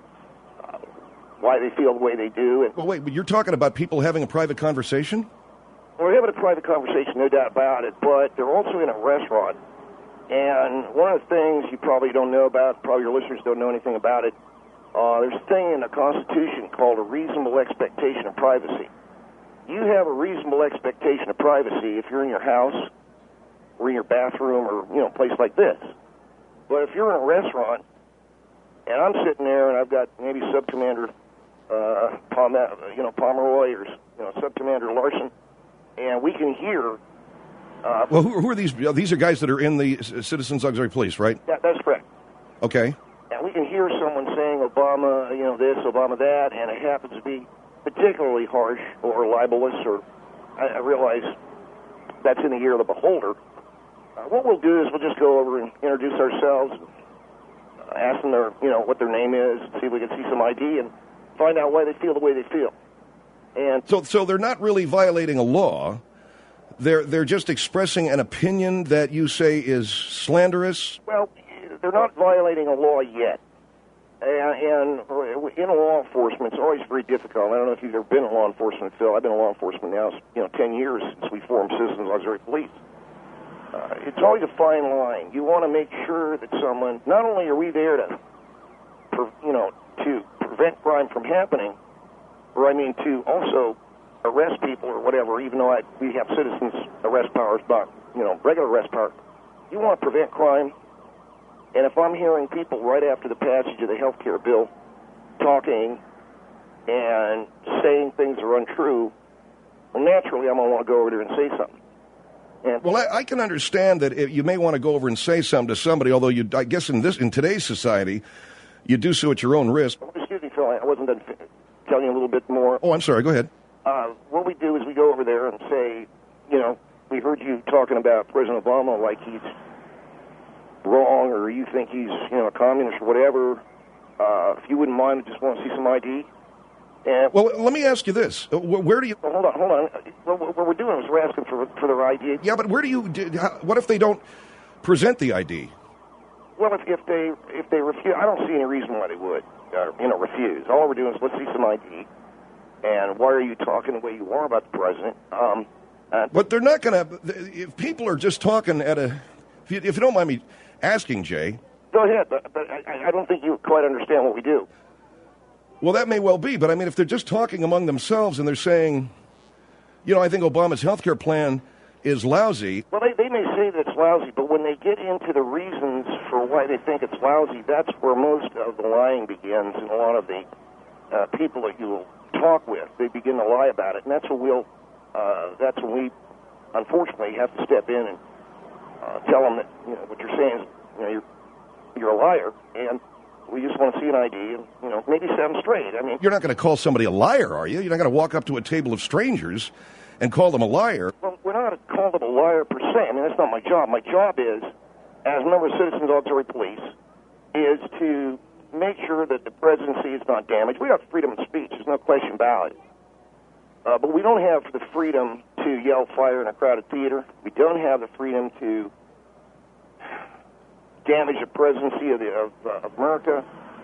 why they feel the way they do. And, well, wait, but you're talking about people having a private conversation? We're having a private conversation, no doubt about it, but they're also in a restaurant. And one of the things you probably don't know about, probably your listeners don't know anything about it, there's a thing in the Constitution called a reasonable expectation of privacy. You have a reasonable expectation of privacy if you're in your house or in your bathroom or, a place like this. But if you're in a restaurant and I'm sitting there and I've got maybe Subcommander Pomeroy or Subcommander Larson, and we can hear. Well, who are these? These are guys that are in the Citizens Auxiliary Police, right? That's correct. Okay. And we can hear someone saying Obama, this, Obama that, and it happens to be particularly harsh or libelous, or I realize that's in the ear of the beholder. What we'll do is we'll just go over and introduce ourselves, ask them what their name is, see if we can see some ID, and find out why they feel the way they feel. And so they're not really violating a law. They're just expressing an opinion that you say is slanderous? Well, they're not violating a law yet. And in law enforcement, it's always very difficult. I don't know if you've ever been in law enforcement, Phil. I've been in law enforcement now, 10 years since we formed Citizens Auxiliary Police. it's always a fine line. You want to make sure that someone, not only are we there to prevent crime from happening, to also arrest people or whatever, even though we have citizens arrest powers, but, regular arrest power. You want to prevent crime, and if I'm hearing people right after the passage of the health care bill talking and saying things are untrue, well, naturally I'm going to want to go over there and say something. Well, I can understand that you may want to go over and say something to somebody, although I guess in today's society, you do so at your own risk. Excuse me, Phil, I wasn't done telling you a little bit more. Oh, I'm sorry, go ahead. What we do is we go over there and say, we heard you talking about President Obama like he's wrong or you think he's, a communist or whatever. If you wouldn't mind, I just want to see some ID. Well, let me ask you this. Where do you... Hold on. What we're doing is we're asking for their ID. Yeah, but where do you... What if they don't present the ID? Well, if they refuse, I don't see any reason why they would, refuse. All we're doing is let's see some ID. And why are you talking the way you are about the president? But they're not going to... If people are just talking at a... If you don't mind me asking, Jay... Go ahead, but I don't think you quite understand what we do. Well, that may well be, but if they're just talking among themselves and they're saying, I think Obama's health care plan is lousy. Well, they may say that it's lousy, but when they get into the reasons for why they think it's lousy, that's where most of the lying begins, and a lot of the people that you will talk with, they begin to lie about it, and that's when that's when we, unfortunately, have to step in and tell them that what you're saying is you're a liar, and we just want to see an ID and, maybe set them straight. You're not going to call somebody a liar, are you? You're not going to walk up to a table of strangers and call them a liar. Well, we're not call them a liar per se. That's not my job. My job is, as a member of Citizens Auxiliary Police, is to make sure that the presidency is not damaged. We have freedom of speech. There's no question about it. But we don't have the freedom to yell fire in a crowded theater. We don't have the freedom to damage the presidency of America.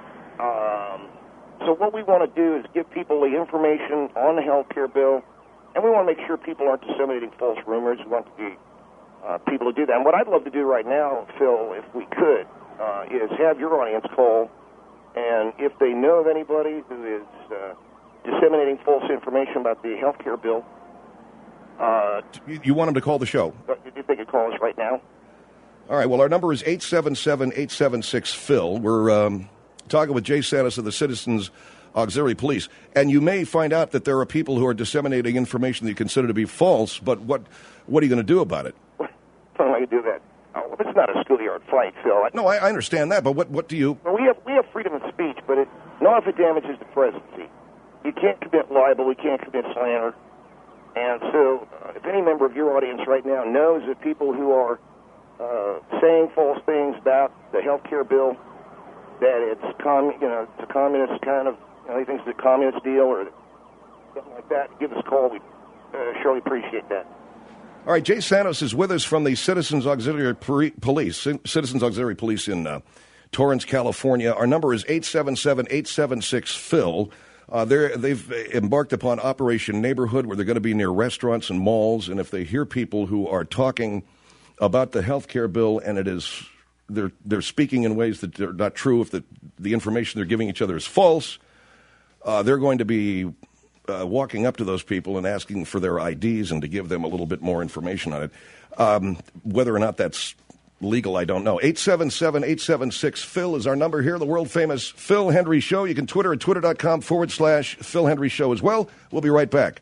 So what we want to do is give people the information on the health care bill, and we want to make sure people aren't disseminating false rumors. We want people to do that. And what I'd love to do right now, Phil, if we could, is have your audience call, and if they know of anybody who is disseminating false information about the health care bill. You want them to call the show? If they could call us right now. All right, well, our number is 877-876-PHIL. We're talking with Jay Santos of the Citizens Auxiliary Police. And you may find out that there are people who are disseminating information that you consider to be false, but what are you going to do about it? How do I do that? Oh, it's not a schoolyard fight, Phil. No, I understand that, but what do you... Well, we have freedom of speech, but not if it damages the presidency. You can't commit libel, you can't commit slander. And so, if any member of your audience right now knows that people who are saying false things about the health care bill, that it's it's a communist kind of, he thinks it's a communist deal or something like that, give us a call. We surely appreciate that. All right, Jay Santos is with us from the Citizens Auxiliary Police, Citizens Auxiliary Police in Torrance, California. Our number is 877-876-PHIL. They've embarked upon Operation Neighborhood, where they're going to be near restaurants and malls, and if they hear people who are talking about the health care bill and they're speaking in ways that are not true, if the information they're giving each other is false, they're going to be walking up to those people and asking for their IDs and to give them a little bit more information on it. Whether or not that's legal, I don't know. 877-876-PHIL is our number here, the world-famous Phil Hendrie Show. You can Twitter at twitter.com/Phil Hendrie Show as well. We'll be right back.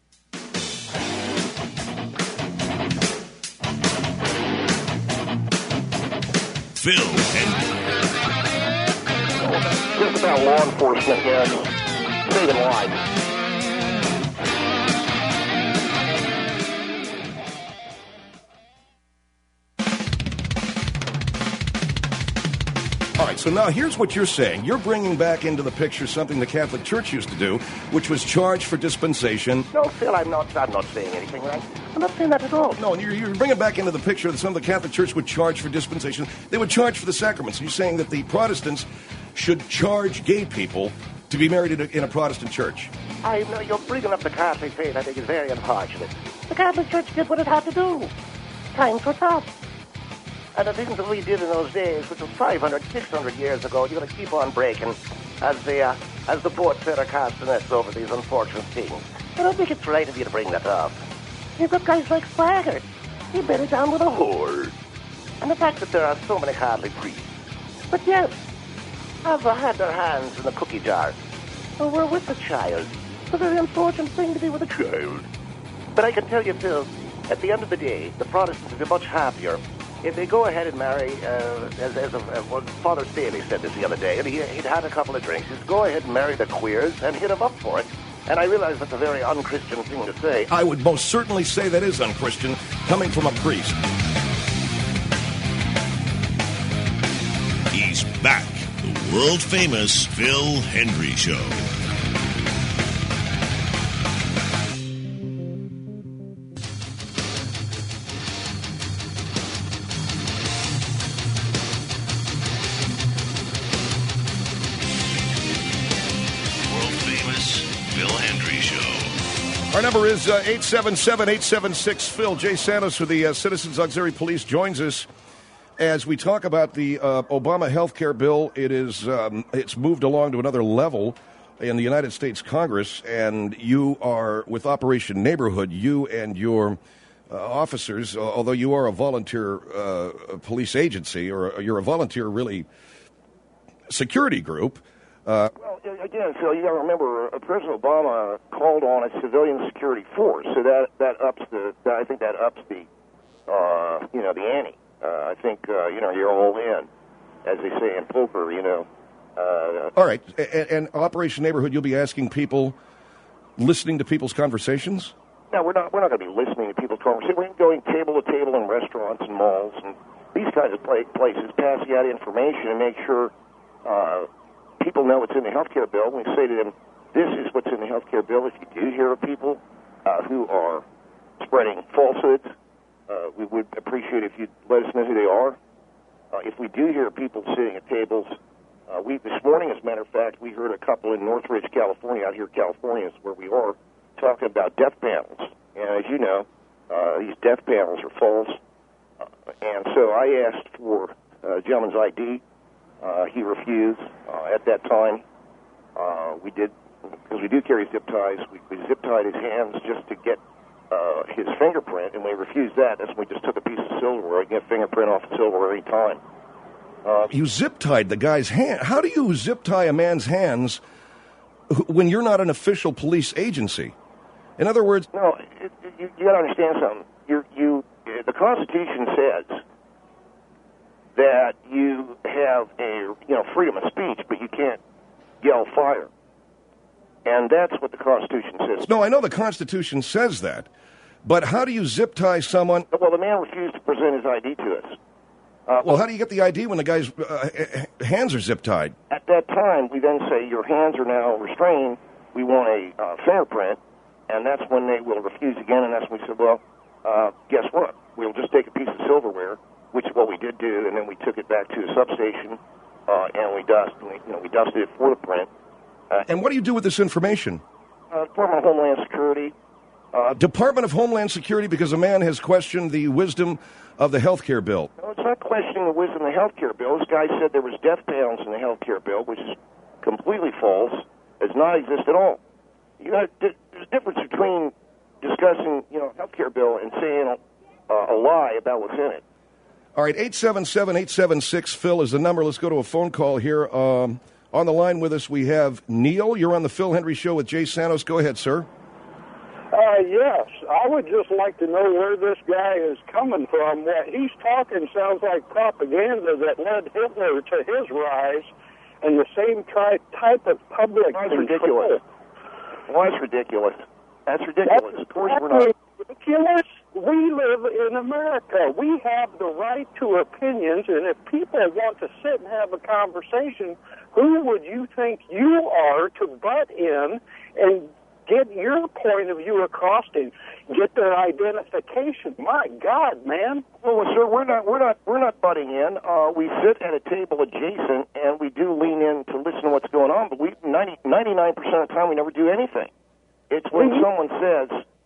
Phil Hendrie. Just about law enforcement, saving lives. All right, so now here's what you're saying. You're bringing back into the picture something the Catholic Church used to do, which was charge for dispensation. No, Phil, I'm not saying anything, right? I'm not saying that at all. No, you're bringing back into the picture that some of the Catholic Church would charge for dispensation. They would charge for the sacraments. And you're saying that the Protestants should charge gay people to be married in a Protestant church. I know you're bringing up the Catholic faith. I think it's very unfortunate. The Catholic Church did what it had to do. Times were tough. And the things that we did in those days, which was 500, 600 years ago, you're going to keep on breaking as the poet said, are casting nets over these unfortunate things. I don't think it's right of you to bring that up. You've got guys like Swaggart. He better down with a whore. And the fact that there are so many hardly priests. But yes, have had their hands in the cookie jar. Or were with the child. It's a very unfortunate thing to be with a child. But I can tell you, Phil, at the end of the day, the Protestants are much happier if they go ahead and marry, well, Father Staley said this the other day, and he'd had a couple of drinks. He'd go ahead and marry the queers and hit them up for it. And I realize that's a very unchristian thing to say. I would most certainly say that is unchristian, coming from a priest. He's back. The world-famous Phil Hendrie Show. Our number is 877-876-PHIL. Jay Santos with the Citizens Auxiliary Police joins us as we talk about the Obama health care bill. It's moved along to another level in the United States Congress, and you are with Operation Neighborhood, you and your officers, although you are a volunteer police agency, or you're a volunteer, really, security group. Well, again, Phil, you got to remember, President Obama called on a civilian security force, so that ups the the ante. I think you're all in, as they say in poker. All right, and Operation Neighborhood, you'll be asking people, listening to people's conversations. No, we're not going to be listening to people's conversations. We're going table to table in restaurants and malls and these kinds of places, passing out information and make sure people know what's in the health care bill. We say to them, this is what's in the health care bill. If you do hear of people who are spreading falsehoods, we would appreciate if you'd let us know who they are. If we do hear people sitting at tables, this morning, as a matter of fact, we heard a couple in Northridge, California, out here in California is where we are, talking about death panels. And as you know, these death panels are false. And so I asked for a gentleman's ID. He refused. At that time, we did, because we do carry zip ties, we zip tied his hands just to get his fingerprint, and we refused that. That's when we just took a piece of silverware and get a fingerprint off the silverware any time. You zip tied the guy's hand. How do you zip tie a man's hands when you're not an official police agency? In other words, no, you got to understand something. The Constitution says that you have freedom of speech, but you can't yell fire. And that's what the Constitution says. No, I know the Constitution says that, but how do you zip tie someone? Well, the man refused to present his ID to us. Well, how do you get the ID when the guy's hands are zip tied? At that time, we then say, your hands are now restrained. We want a fingerprint, and that's when they will refuse again, and that's when we said, well, guess what? We'll just take a piece of silverware, which is what we did do, and then we took it back to the substation, and we dusted it for the print. And what do you do with this information? Department of Homeland Security. Department of Homeland Security, because a man has questioned the wisdom of the health care bill. No, it's not questioning the wisdom of the health care bill. This guy said there was death panels in the health care bill, which is completely false. Does not exist at all. There's a difference between discussing, health care bill and saying a lie about what's in it. All right, 877-876-PHIL is the number. Let's go to a phone call here. On the line with us, we have Neil. You're on the Phil Hendrie Show with Jay Santos. Go ahead, sir. Yes, I would just like to know where this guy is coming from. What he's talking sounds like propaganda that led Hitler to his rise, and the same type of public That's control. ridiculous. Well, that's ridiculous. That's ridiculous. Of course we're not. Ridiculous. We live in America. We have the right to opinions, and if people want to sit and have a conversation, who would you think you are to butt in and get your point of view across and get their identification? My God, man! Well, sir, we're not butting in. We sit at a table adjacent, and we do lean in to listen to what's going on. But 99% of the time, we never do anything. It's when someone says,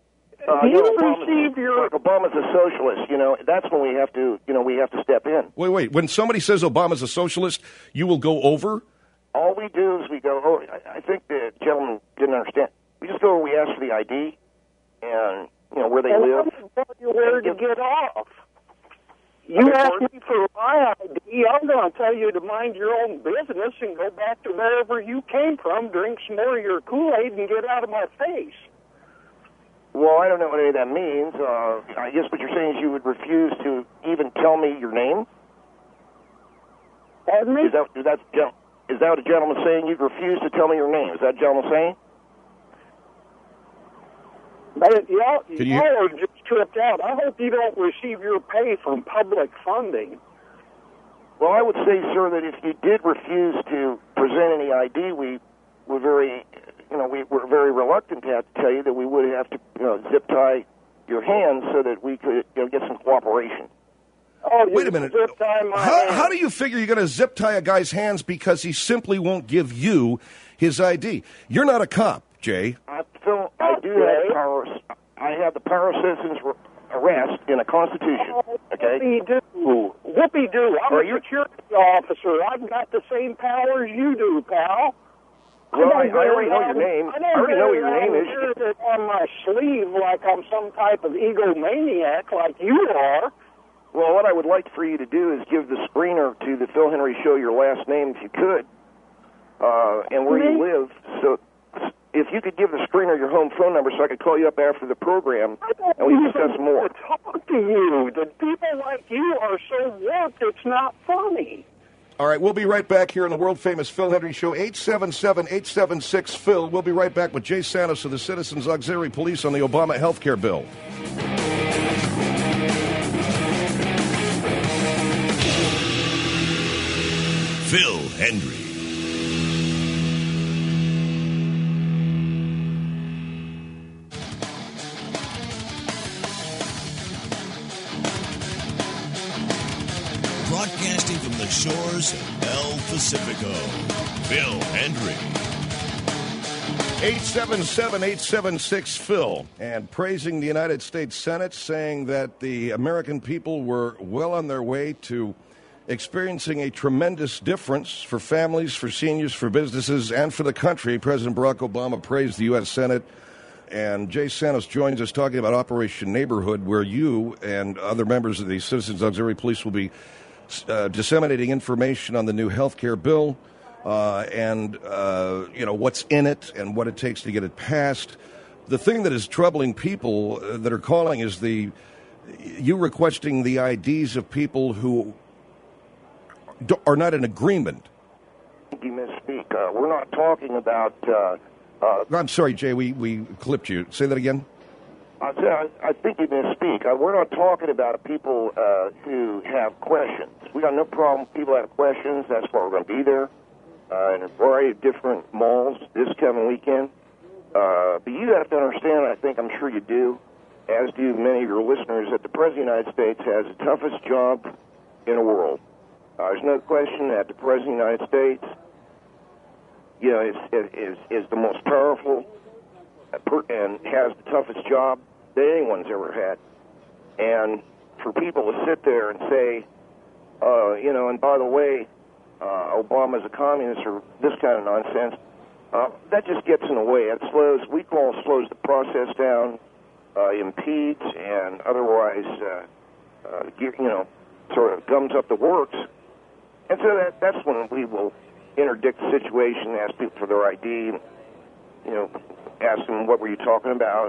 Obama's a socialist, that's when we have to step in. Wait. When somebody says Obama's a socialist, you will go over? All we do is we go, I think the gentleman didn't understand. We just go over, we ask for the ID and, where they live. Where to get off. You ask me for my ID, I'm going to tell you to mind your own business and go back to wherever you came from, drink some more of your Kool-Aid, and get out of my face. Well, I don't know what any of that means. I guess what you're saying is you would refuse to even tell me your name? Pardon me? Is that what a gentleman saying? You'd refuse to tell me your name? Is that a gentleman saying? But y'all are just tripped out. I hope you don't receive your pay from public funding. Well, I would say, sir, that if you did refuse to present any ID, we were very reluctant to have to tell you that we would have to zip tie your hands so that we could get some cooperation. Oh, wait a minute. How do you figure you're going to zip tie a guy's hands because he simply won't give you his ID? You're not a cop, Jay. I do have powers. I have the power of citizens arrest in a constitution. Okay. Whoopie-doo. I'm a security officer. I've got the same powers you do, pal. Well, I already know your name. I already know what your name is. It on my sleeve like I'm some type of egomaniac like you are. Well, what I would like for you to do is give the screener to the Phil Henry Show your last name if you could, and where you live. So if you could give the screener your home phone number so I could call you up after the program and we discuss more. Talk to you. The people like you are so warped it's not funny. All right, we'll be right back here on the world-famous Phil Henry Show, 877-876-PHIL. We'll be right back with Jay Santos of the Citizens Auxiliary Police on the Obama health care bill. Phil Hendrie. Broadcasting from the shores of El Pacifico, Phil Hendrie. 877-876-PHIL. And praising the United States Senate, saying that the American people were well on their way to experiencing a tremendous difference for families, for seniors, for businesses, and for the country. President Barack Obama praised the U.S. Senate. And Jay Santos joins us talking about Operation Neighborhood, where you and other members of the Citizens Auxiliary Police will be disseminating information on the new health care bill and what's in it and what it takes to get it passed. The thing that is troubling people that are calling is you requesting the IDs of people who are not in agreement. You misspeak. We're not talking about... I'm sorry, Jay, we clipped you. Say that again. I think you misspeak. We're not talking about people who have questions. We got no problem. People have questions. That's why we're going to be there in a variety of different malls this coming weekend. But you have to understand, I think, I'm sure you do, as do many of your listeners, that the President of the United States has the toughest job in the world. There's no question that the President of the United States, is the most powerful and has the toughest job that anyone's ever had. And for people to sit there and say, and by the way, Obama's a communist or this kind of nonsense, that just gets in the way. It slows the process down, impedes, and otherwise, sort of gums up the works. And so that's when we will interdict the situation, ask people for their ID, ask them what were you talking about,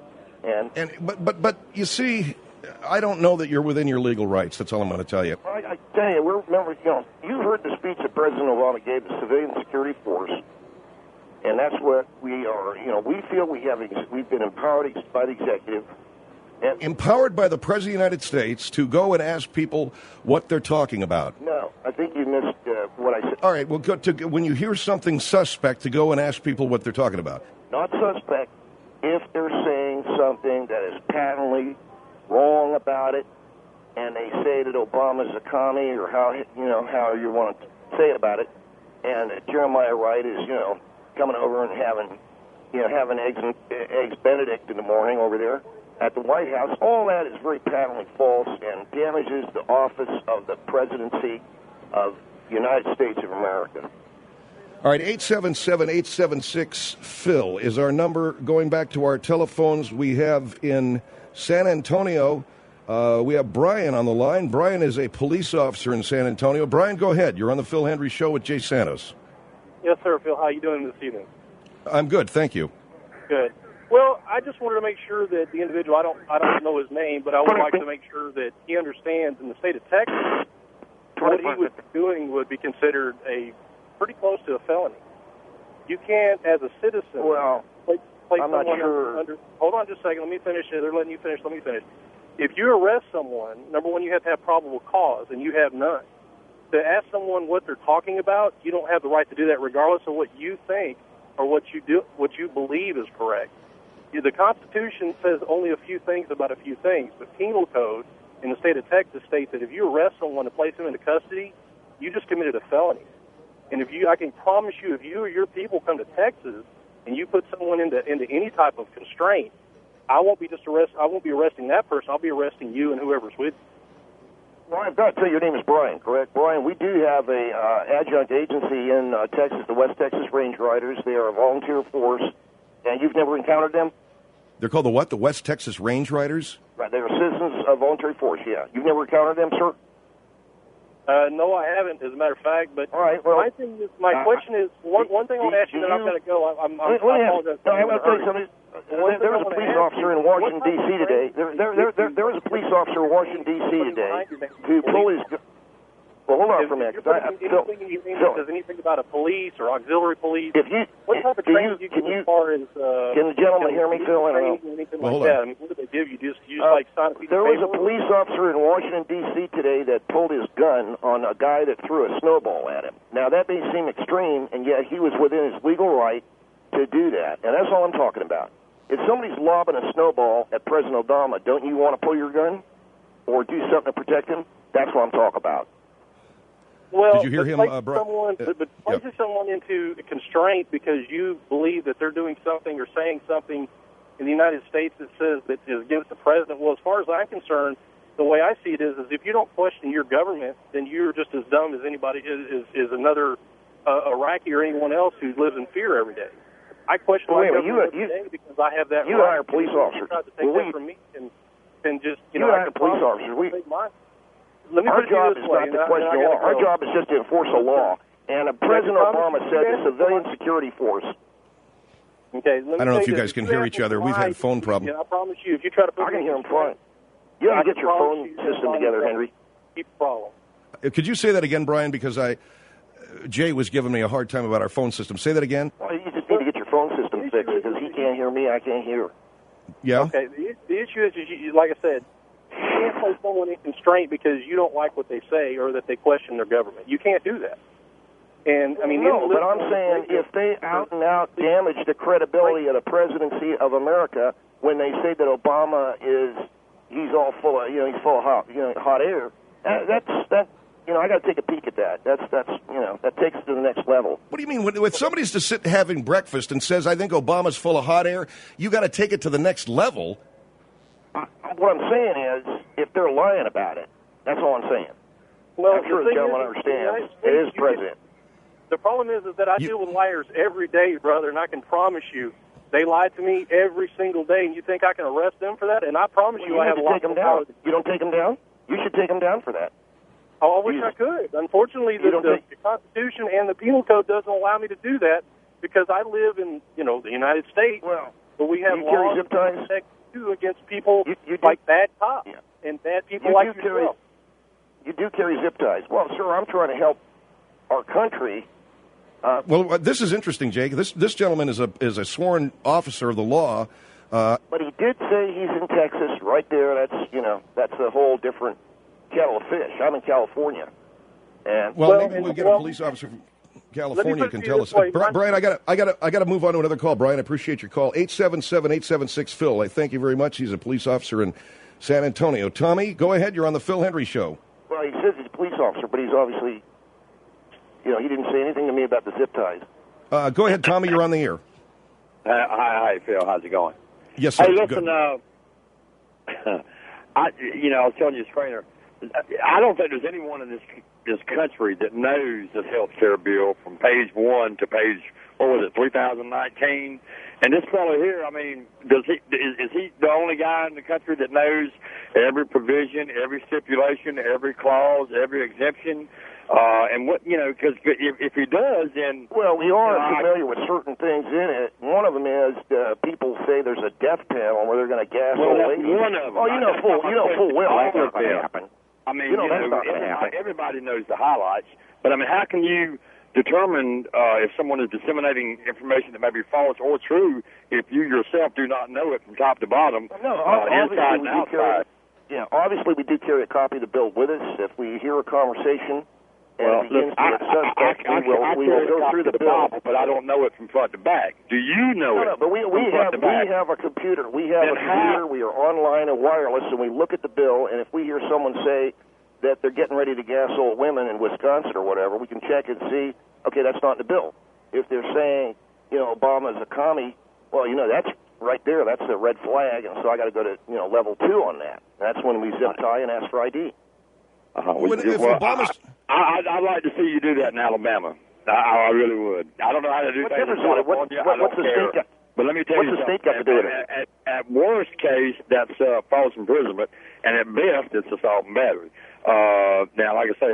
but you see, I don't know that you're within your legal rights. That's all I'm going to tell you. I tell you, you heard the speech that President Obama gave the Civilian Security Force, and that's what we are. We feel we've been empowered by the executive. Empowered by the President of the United States to go and ask people what they're talking about. No, I think you missed what I said. All right, well, when you hear something suspect, to go and ask people what they're talking about. Not suspect. If they're saying something that is patently wrong about it, and they say that Obama's a commie, or how you want to say about it, and Jeremiah Wright is coming over and having eggs Benedict in the morning over there. at the White House, all that is very patently false and damages the office of the presidency of the United States of America. All right, 877-876-PHIL is our number. Going back to our telephones, we have in San Antonio, we have Brian on the line. Brian is a police officer in San Antonio. Brian, go ahead. You're on the Phil Hendry Show with Jay Santos. Yes, sir, Phil. How are you doing this evening? I'm good, thank you. Good. Well, I just wanted to make sure that the individual, I don't know his name, but I would like to make sure that he understands in the state of Texas, what he was doing would be considered a pretty close to a felony. You can't, as a citizen, place I'm not sure. Hold on just a second. Let me finish it. They're letting you finish. Let me finish. If you arrest someone, number one, you have to have probable cause, and you have none. To ask someone what they're talking about, you don't have the right to do that, regardless of what you think or what you believe is correct. The Constitution says only a few things about a few things, but penal code in the state of Texas states that if you arrest someone and place them into custody, you just committed a felony. And I can promise you, if you or your people come to Texas and you put someone into any type of constraint, I won't be arresting that person. I'll be arresting you and whoever's with you. Well, I've got to tell you, your name is Brian, correct? Brian, we do have a adjunct agency in Texas, the West Texas Range Riders. They are a volunteer force, and you've never encountered them? They're called the what? The West Texas Range Riders? Right, they're citizens of voluntary force, yeah. You've never encountered them, sir? No, I haven't, as a matter of fact. But all right, well, my question is, one thing I want to ask you, then I've got to go. I apologize. I want to tell you something. There was a police officer in Washington, D.C. today. There was a police officer in Washington, D.C. today who pulled his... Well, hold on for a minute. Does anything about a police or auxiliary police? What type of training do you get as far as... Can the gentleman hear me, Phil? I don't know. Well, hold on. I mean, what do they give you? Just like sign a piece of There was paper? a police officer in Washington, D.C. today that pulled his gun on a guy that threw a snowball at him. Now, that may seem extreme, and yet he was within his legal right to do that. And that's all I'm talking about. If somebody's lobbing a snowball at President Obama, don't you want to pull your gun or do something to protect him? That's what I'm talking about. Well, did you hear him, Brian? But placing someone into a constraint because you believe that they're doing something or saying something in the United States that says that is against the president. Well, as far as I'm concerned, the way I see it is if you don't question your government, then you're just as dumb as anybody is another Iraqi or anyone else who lives in fear every day. I question my government every day because I have that right. You hire police officers. Tried to take that from me and just you hire police officers. Our job is not to question the law. Our job is just to enforce the law. And President Obama said the civilian security force. Okay, I don't know if you guys can hear each other. We've had phone problems. I promise you, if you try to put I can hear him fine. You got to get your phone system together, Henry. Keep the problem. Could you say that again, Brian? Because Jay was giving me a hard time about our phone system. Say that again. Well, you just need to get your phone system fixed because he can't hear me, I can't hear. Yeah. Okay. The issue is, like I said, you can't place someone in constraint because you don't like what they say or that they question their government. You can't do that. And I mean, no, but I'm saying if they out and out damage the credibility of the presidency of America when they say that Obama he's all full of he's full of hot air. That I got to take a peek at that. That's that takes it to the next level. What do you mean when somebody's to sit having breakfast and says I think Obama's full of hot air? You got to take it to the next level. What I'm saying is, if they're lying about it, that's all I'm saying. Well, I'm sure the gentleman understands. It is president. The problem is that I deal with liars every day, brother, and I can promise you they lie to me every single day, and you think I can arrest them for that? And I promise you I have a lot of power. You don't take them down? You should take them down for that. Oh, I wish I could. Unfortunately, the Constitution and the Penal Code doesn't allow me to do that because I live in, the United States, but we have laws that protect you against people like bad cops and bad people like yourself. You do carry zip ties. Well, sir, I'm trying to help our country. Well, this is interesting, Jake. This gentleman is a sworn officer of the law. But he did say he's in Texas, right there. That's a whole different kettle of fish. I'm in California, and maybe we'll get a police officer from California who can tell us. Brian, I got to move on to another call. Brian, I appreciate your call. 877-876-PHIL. I thank you very much. He's a police officer in San Antonio. Tommy, go ahead. You're on the Phil Hendry Show. Well, he says he's a police officer, but he's obviously, he didn't say anything to me about the zip ties. Go ahead, Tommy. You're on the air. Hi, Phil. How's it going? Yes, sir. Hey, listen, I was telling you, Strainer, I don't think there's anyone in this country that knows this health care bill from page 1 to page, 3019. And this fellow here, I mean, is he the only guy in the country that knows every provision, every stipulation, every clause, every exemption? And what, because if he does, then... Well, we are familiar with certain things in it. One of them is people say there's a death panel where they're going to gas old ladies. One of them. Oh, you know full well that's not going to happen. I mean, that's not going to happen. Everybody knows the highlights, but I mean, how can you determine if someone is disseminating information that may be false or true if you yourself do not know it from top to bottom, inside and outside? Obviously we do carry a copy of the bill with us. If we hear a conversation and it begins to get suspect, we will go through the bill. But I don't know it from front to back. Do you know it? No, but we have a computer. We have a computer. We are online and wireless, and we look at the bill, and if we hear someone say that they're getting ready to gas old women in Wisconsin or whatever, we can check and see, okay, that's not in the bill. If they're saying, Obama's a commie, well, that's right there. That's a red flag, and so I got to go to, level 2 on that. That's when we zip tie and ask for ID. I'd like to see you do that in Alabama. I really would. I don't know how to do that in California. What's the state got? But let me tell you something. What's the state got to do with it? At worst case, that's false imprisonment, and at best, it's assault and battery. Now, like I say,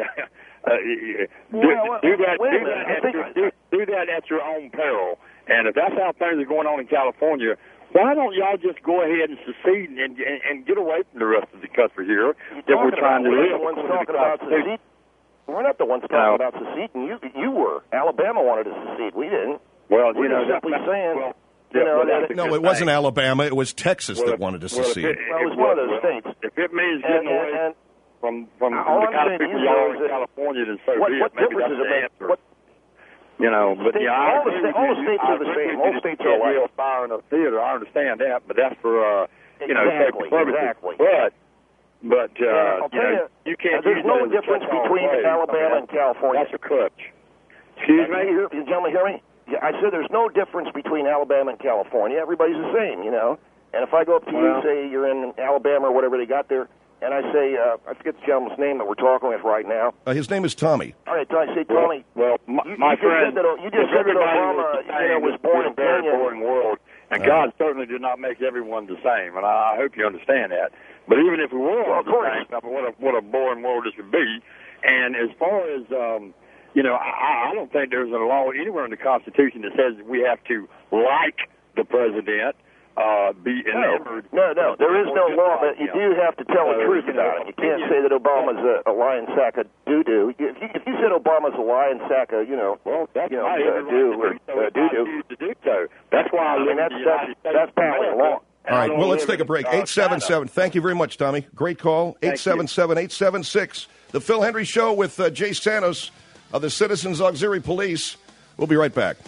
do that at your own peril. And if that's how things are going on in California, why don't y'all just go ahead and secede and get away from the rest of the country here that we're trying to live? We're not the ones talking about seceding. You were. Alabama wanted to secede. We didn't. Well, we're simply saying. No, it wasn't Alabama. It was Texas that wanted to secede. It was one of those states. If it means getting away from the kind of people y'all are in California, then so be it. Maybe that's the answer. But all the states are the same. All states are alike. Fire in a theater, I understand that, but that's for exactly. But you can't. There's no difference between Alabama and California. That's a crutch. Excuse me, you gentlemen, hear me? Yeah, I said there's no difference between Alabama and California. Everybody's the same, And if I go up to you, say you're in Alabama or whatever they got there, and I say, I forget the gentleman's name that we're talking with right now. His name is Tommy. All right, I say Tommy. Well, my friend, you just said that Obama was born in a very Kenya. boring world, and God certainly did not make everyone the same, and I hope you understand that. But even if we were all the same, I mean, what a boring world this would be. And as far as I don't think there's a law anywhere in the Constitution that says we have to like the president. Be enamored. No, there is no law, but you do have to tell the truth about it. You can't say that Obama's a lion sack of doo-doo. If you said Obama's a lion sack of, doo-doo. That's why I live in the United States. That's apparently a law. All right, well, let's take a break. 877. Thank you very much, Tommy. Great call. 877-876. The Phil Hendry Show with Jay Santos of the Citizens Auxiliary Police. We'll be right back.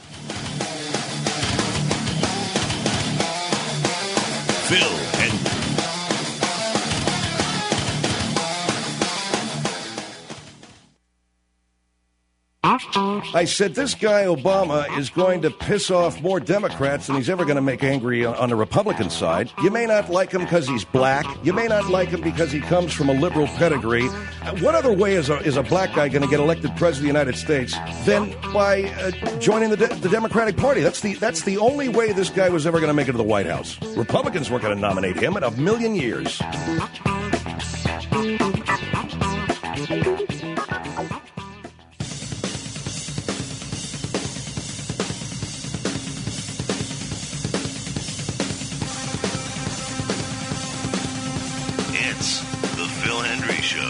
Phil Hendry. I said this guy Obama is going to piss off more Democrats than he's ever going to make angry on the Republican side. You may not like him because he's black. You may not like him because he comes from a liberal pedigree. What other way is a black guy going to get elected president of the United States than by joining the Democratic Party? That's the only way this guy was ever going to make it to the White House. Republicans weren't going to nominate him in a million years. It's the Phil Hendry Show.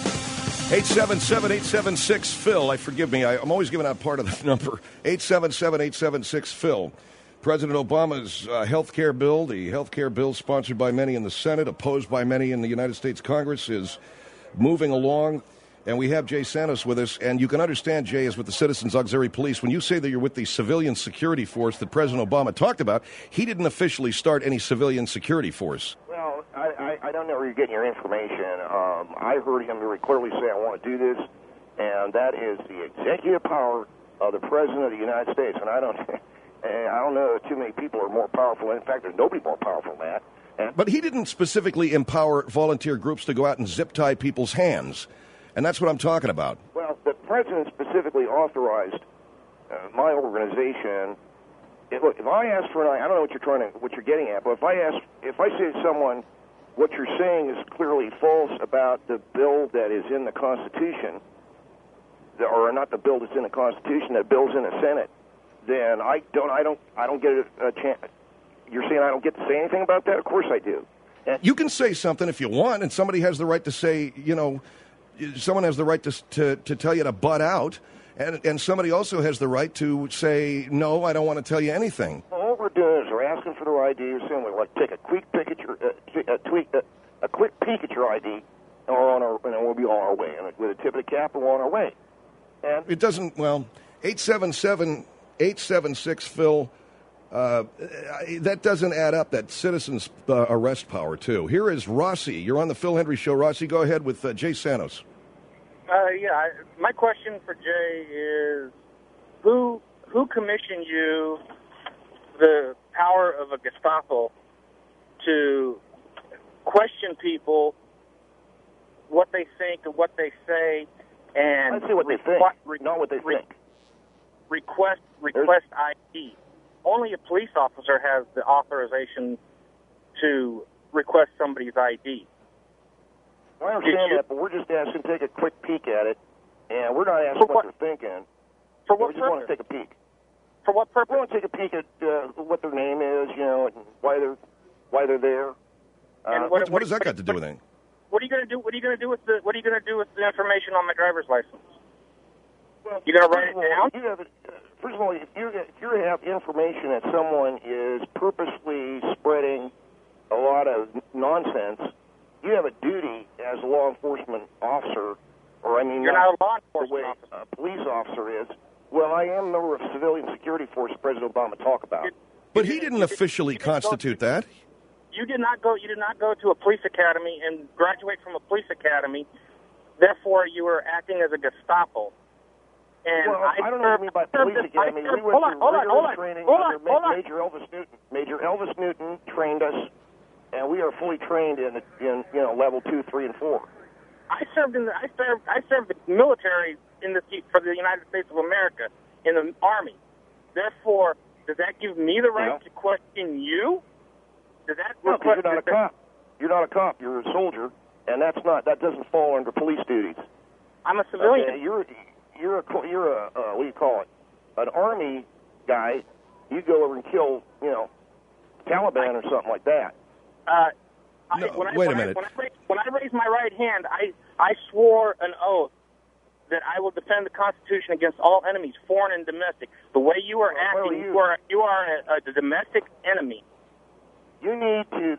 877-876-PHIL. Forgive me, I'm always giving out part of the number. 877-876-PHIL. President Obama's health care bill, the health care bill sponsored by many in the Senate, opposed by many in the United States Congress, is moving along. And we have Jay Santos with us. And you can understand, Jay, is with the Citizens Auxiliary Police. When you say that you're with the civilian security force that President Obama talked about, he didn't officially start any civilian security force. Well, I don't know where you're getting your information. I heard him very clearly say, I want to do this, and that is the executive power of the President of the United States. And I don't know too many people are more powerful. In fact, there's nobody more powerful than that. But he didn't specifically empower volunteer groups to go out and zip tie people's hands. And that's what I'm talking about. Well, the president specifically authorized my organization. Look, if I ask for an, I don't know what you're getting at, but if I say to someone, what you're saying is clearly false about the bill that is in the Constitution, or not the bill that's in the Constitution, that bill's in the Senate, then I don't get a chance. You're saying I don't get to say anything about that? Of course I do. You can say something if you want, and somebody has the right to say, someone has the right to tell you to butt out, and somebody also has the right to say, no, I don't want to tell you anything. Well, all we're doing is we're asking for their ID. We're saying we'd like to take a quick peek at your ID, and we'll be on our way. And with a tip of the cap, we're on our way. And it doesn't, 877-876-Phil, that doesn't add up, that citizen's arrest power, too. Here is Rossi. You're on the Phil Hendrie Show. Rossi, go ahead with Jay Santos. My question for Jay is, who commissioned you the power of a Gestapo to question people, what they think and what they say, and I say what they think, not what they think. Request ID. Only a police officer has the authorization to request somebody's ID. I understand that, but we're just asking to take a quick peek at it, and we're not asking what they're thinking. For what we just purpose? want to take a peek. For what purpose? We want to take a peek at what their name is, and why they're there. And what has that got to do with anything? What are you going to do? What are you going to do with the information on my driver's license? Well, you going to write it down? First of all, if you have information that someone is purposely spreading a lot of nonsense, you have a duty as a law enforcement officer, you're not a law enforcement officer. A police officer is. Well, I am a member of civilian security force. President Obama talked about. But he didn't officially constitute that. You did not go to a police academy and graduate from a police academy. Therefore, you were acting as a Gestapo. And well, I don't know what you mean by police academy. We went through rigorous training under Major Elvis Newton. Major Elvis Newton trained us, and we are fully trained in level 2, 3, and 4. I served the military for the United States of America in the Army. Therefore, does that give me the right to question you? Does that? No, because you're not a cop. You're not a cop. You're a soldier, and that doesn't fall under police duties. I'm a civilian. Okay, you're a what do you call it? An Army guy. You go over and kill Taliban or something like that. Wait a minute. When I raised my right hand, I swore an oath that I will defend the Constitution against all enemies, foreign and domestic. The way you are acting, you are a domestic enemy. You need to.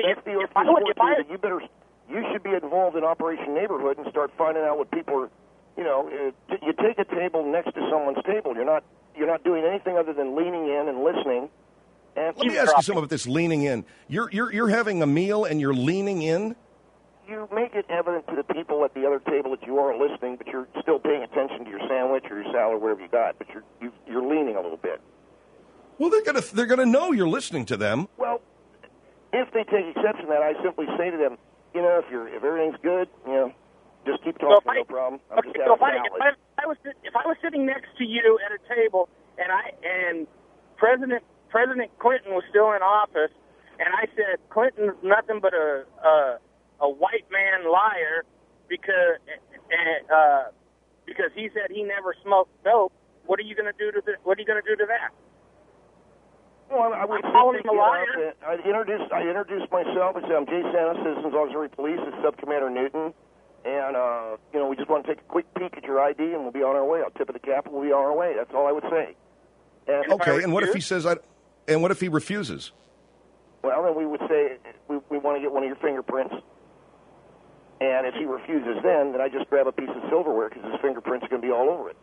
You should be involved in Operation Neighborhood and start finding out what people are. You take a table next to someone's table. You're not doing anything other than leaning in and listening. And let me ask you something about this leaning in. You're having a meal and you're leaning in. You make it evident to the people at the other table that you aren't listening, but you're still paying attention to your sandwich or your salad or whatever you got. But you're leaning a little bit. Well, they're gonna know you're listening to them. Well, if they take exception to that, I simply say to them, if everything's good, just keep talking, no problem. If I was sitting next to you at a table and President Clinton was still in office, and I said Clinton's nothing but a white man liar because he said he never smoked dope. What are you going to do to that? Well, I would calling him a liar. I introduced myself. I said I'm Jay Santos, Citizens Auxiliary Police, as Subcommander Newton, and we just want to take a quick peek at your ID, and we'll be on our way. I'll tip of the cap, and we'll be on our way. That's all I would say. Okay, and what if he says and what if he refuses? Well, then we would say we want to get one of your fingerprints. And if he refuses then I just grab a piece of silverware because his fingerprints are going to be all over it.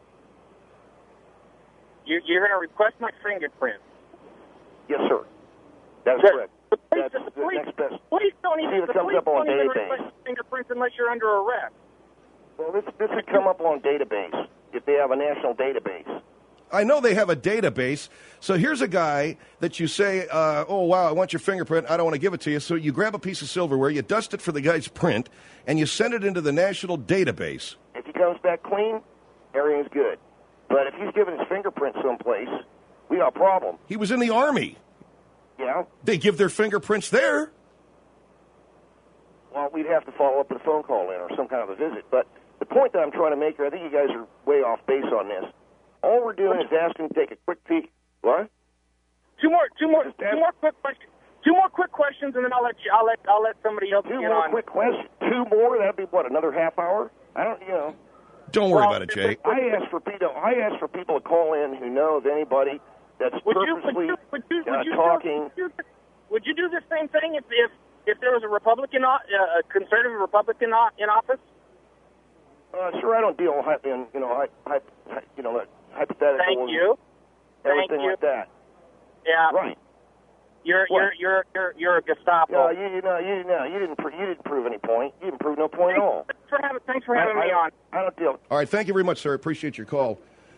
You're going to request my fingerprint? Yes, sir. That's correct. That's the next best. Police don't even request fingerprints unless you're under arrest. Well, this would come up on database if they have a national database. I know they have a database. So here's a guy that you say, oh, wow, I want your fingerprint. I don't want to give it to you. So you grab a piece of silverware, you dust it for the guy's print, and you send it into the national database. If he comes back clean, everything's good. But if he's given his fingerprint someplace, we got a problem. He was in the Army. Yeah? They give their fingerprints there. Well, we'd have to follow up with a phone call in or some kind of a visit. But the point that I'm trying to make here, I think you guys are way off base on this. All we're doing is asking to take a quick peek. What? Two more quick questions. Two more quick questions, and then I'll let somebody else get on. Two more quick questions. Two more? That'd be what? Another half hour? I don't. Don't worry about it, Jay. I ask for people to call in who know of anybody that's purposely talking. Would you do the same thing if there was a Republican, a conservative Republican in office? Sure, I don't deal in hypothetical. Thank you. Everything like that. Yeah. Right. You're a Gestapo. No, you didn't prove any point. You didn't prove no point at all. Thanks for having me on. I don't deal. All right, thank you very much, sir. I appreciate your call.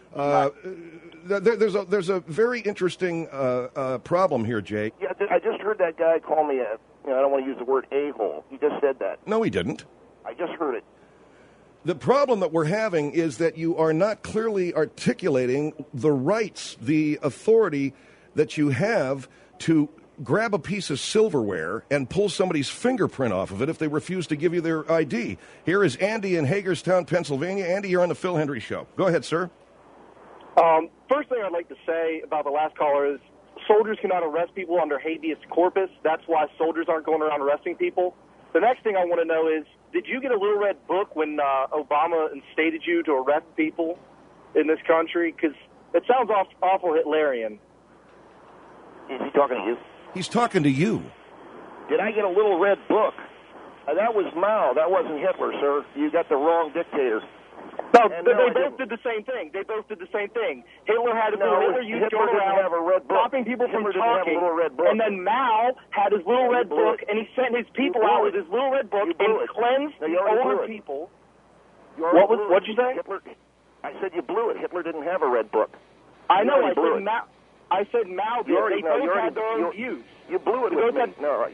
There's a very interesting problem here, Jay. Yeah, I just heard that guy call me I don't want to use the word a-hole. He just said that. No, he didn't. I just heard it. The problem that we're having is that you are not clearly articulating the rights, the authority that you have to grab a piece of silverware and pull somebody's fingerprint off of it if they refuse to give you their ID. Here is Andy in Hagerstown, Pennsylvania. Andy, you're on the Phil Hendry Show. Go ahead, sir. First thing I'd like to say about the last caller is soldiers cannot arrest people under habeas corpus. That's why soldiers aren't going around arresting people. The next thing I want to know is, did you get a little red book when Obama instated you to arrest people in this country? Because it sounds awful Hitlerian. Is he talking to you? He's talking to you. Did I get a little red book? That was Mao. That wasn't Hitler, sir. You got the wrong dictator. No, they both did the same thing. Hitler had his Hitler used to go around stopping people from talking, and then Mao had his little red book, and he sent his people out with his little red book and cleansed the older people. What'd you say? Hitler, I said you blew it. Hitler didn't have a red book. I know. I said Mao did. They both had their own views. You blew it with me.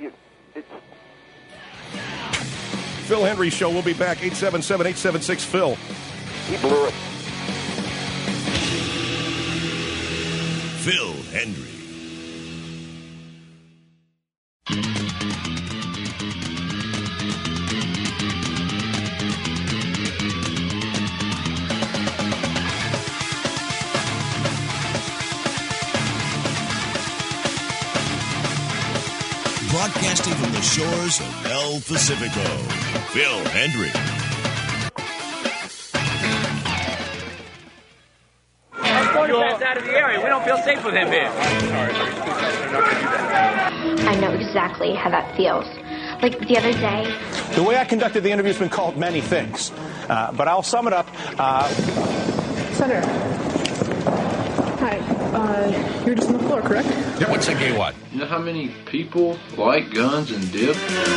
Phil Hendry Show. We'll be back. 877-876-PHIL. He blew it. Phil Hendry. Broadcasting from the shores of El Pacifico, Phil Hendry. That's out of the area. We don't feel safe with him here. I know exactly how that feels. Like the other day. The way I conducted the interview has been called many things, but I'll sum it up. Senator. Hi. You're just on the floor, correct? Yeah, what's a gay what? You know how many people like guns and dip?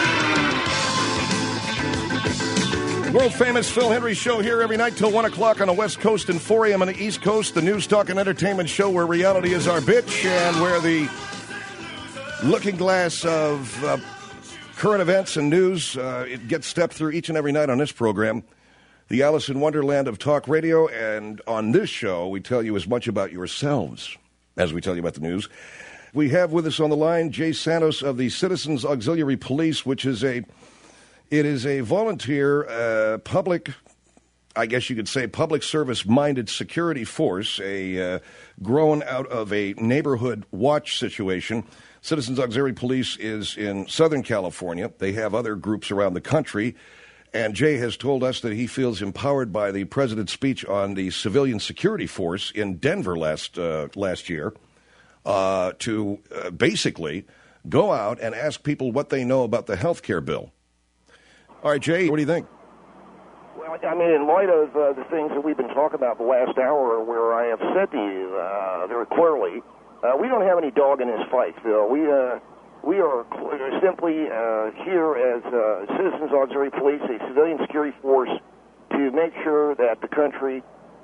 World-famous Phil Hendry Show here every night till 1 o'clock on the West Coast and 4 a.m. on the East Coast. The news, talk, and entertainment show where reality is our bitch and where the looking glass of current events and news, it gets stepped through each and every night on this program. The Alice in Wonderland of talk radio, and on this show, we tell you as much about yourselves as we tell you about the news. We have with us on the line Jay Santos of the Citizens Auxiliary Police, which is a volunteer, public, I guess you could say, public service-minded security force, grown out of a neighborhood watch situation. Citizens Auxiliary Police is in Southern California. They have other groups around the country. And Jay has told us that he feels empowered by the president's speech on the civilian security force in Denver last year to basically go out and ask people what they know about the health care bill. All right, Jay, what do you think? Well, I mean, in light of the things that we've been talking about the last hour, where I have said to you very clearly, we don't have any dog in this fight, Phil. We are simply here as Citizens Auxiliary Police, a civilian security force, to make sure that the country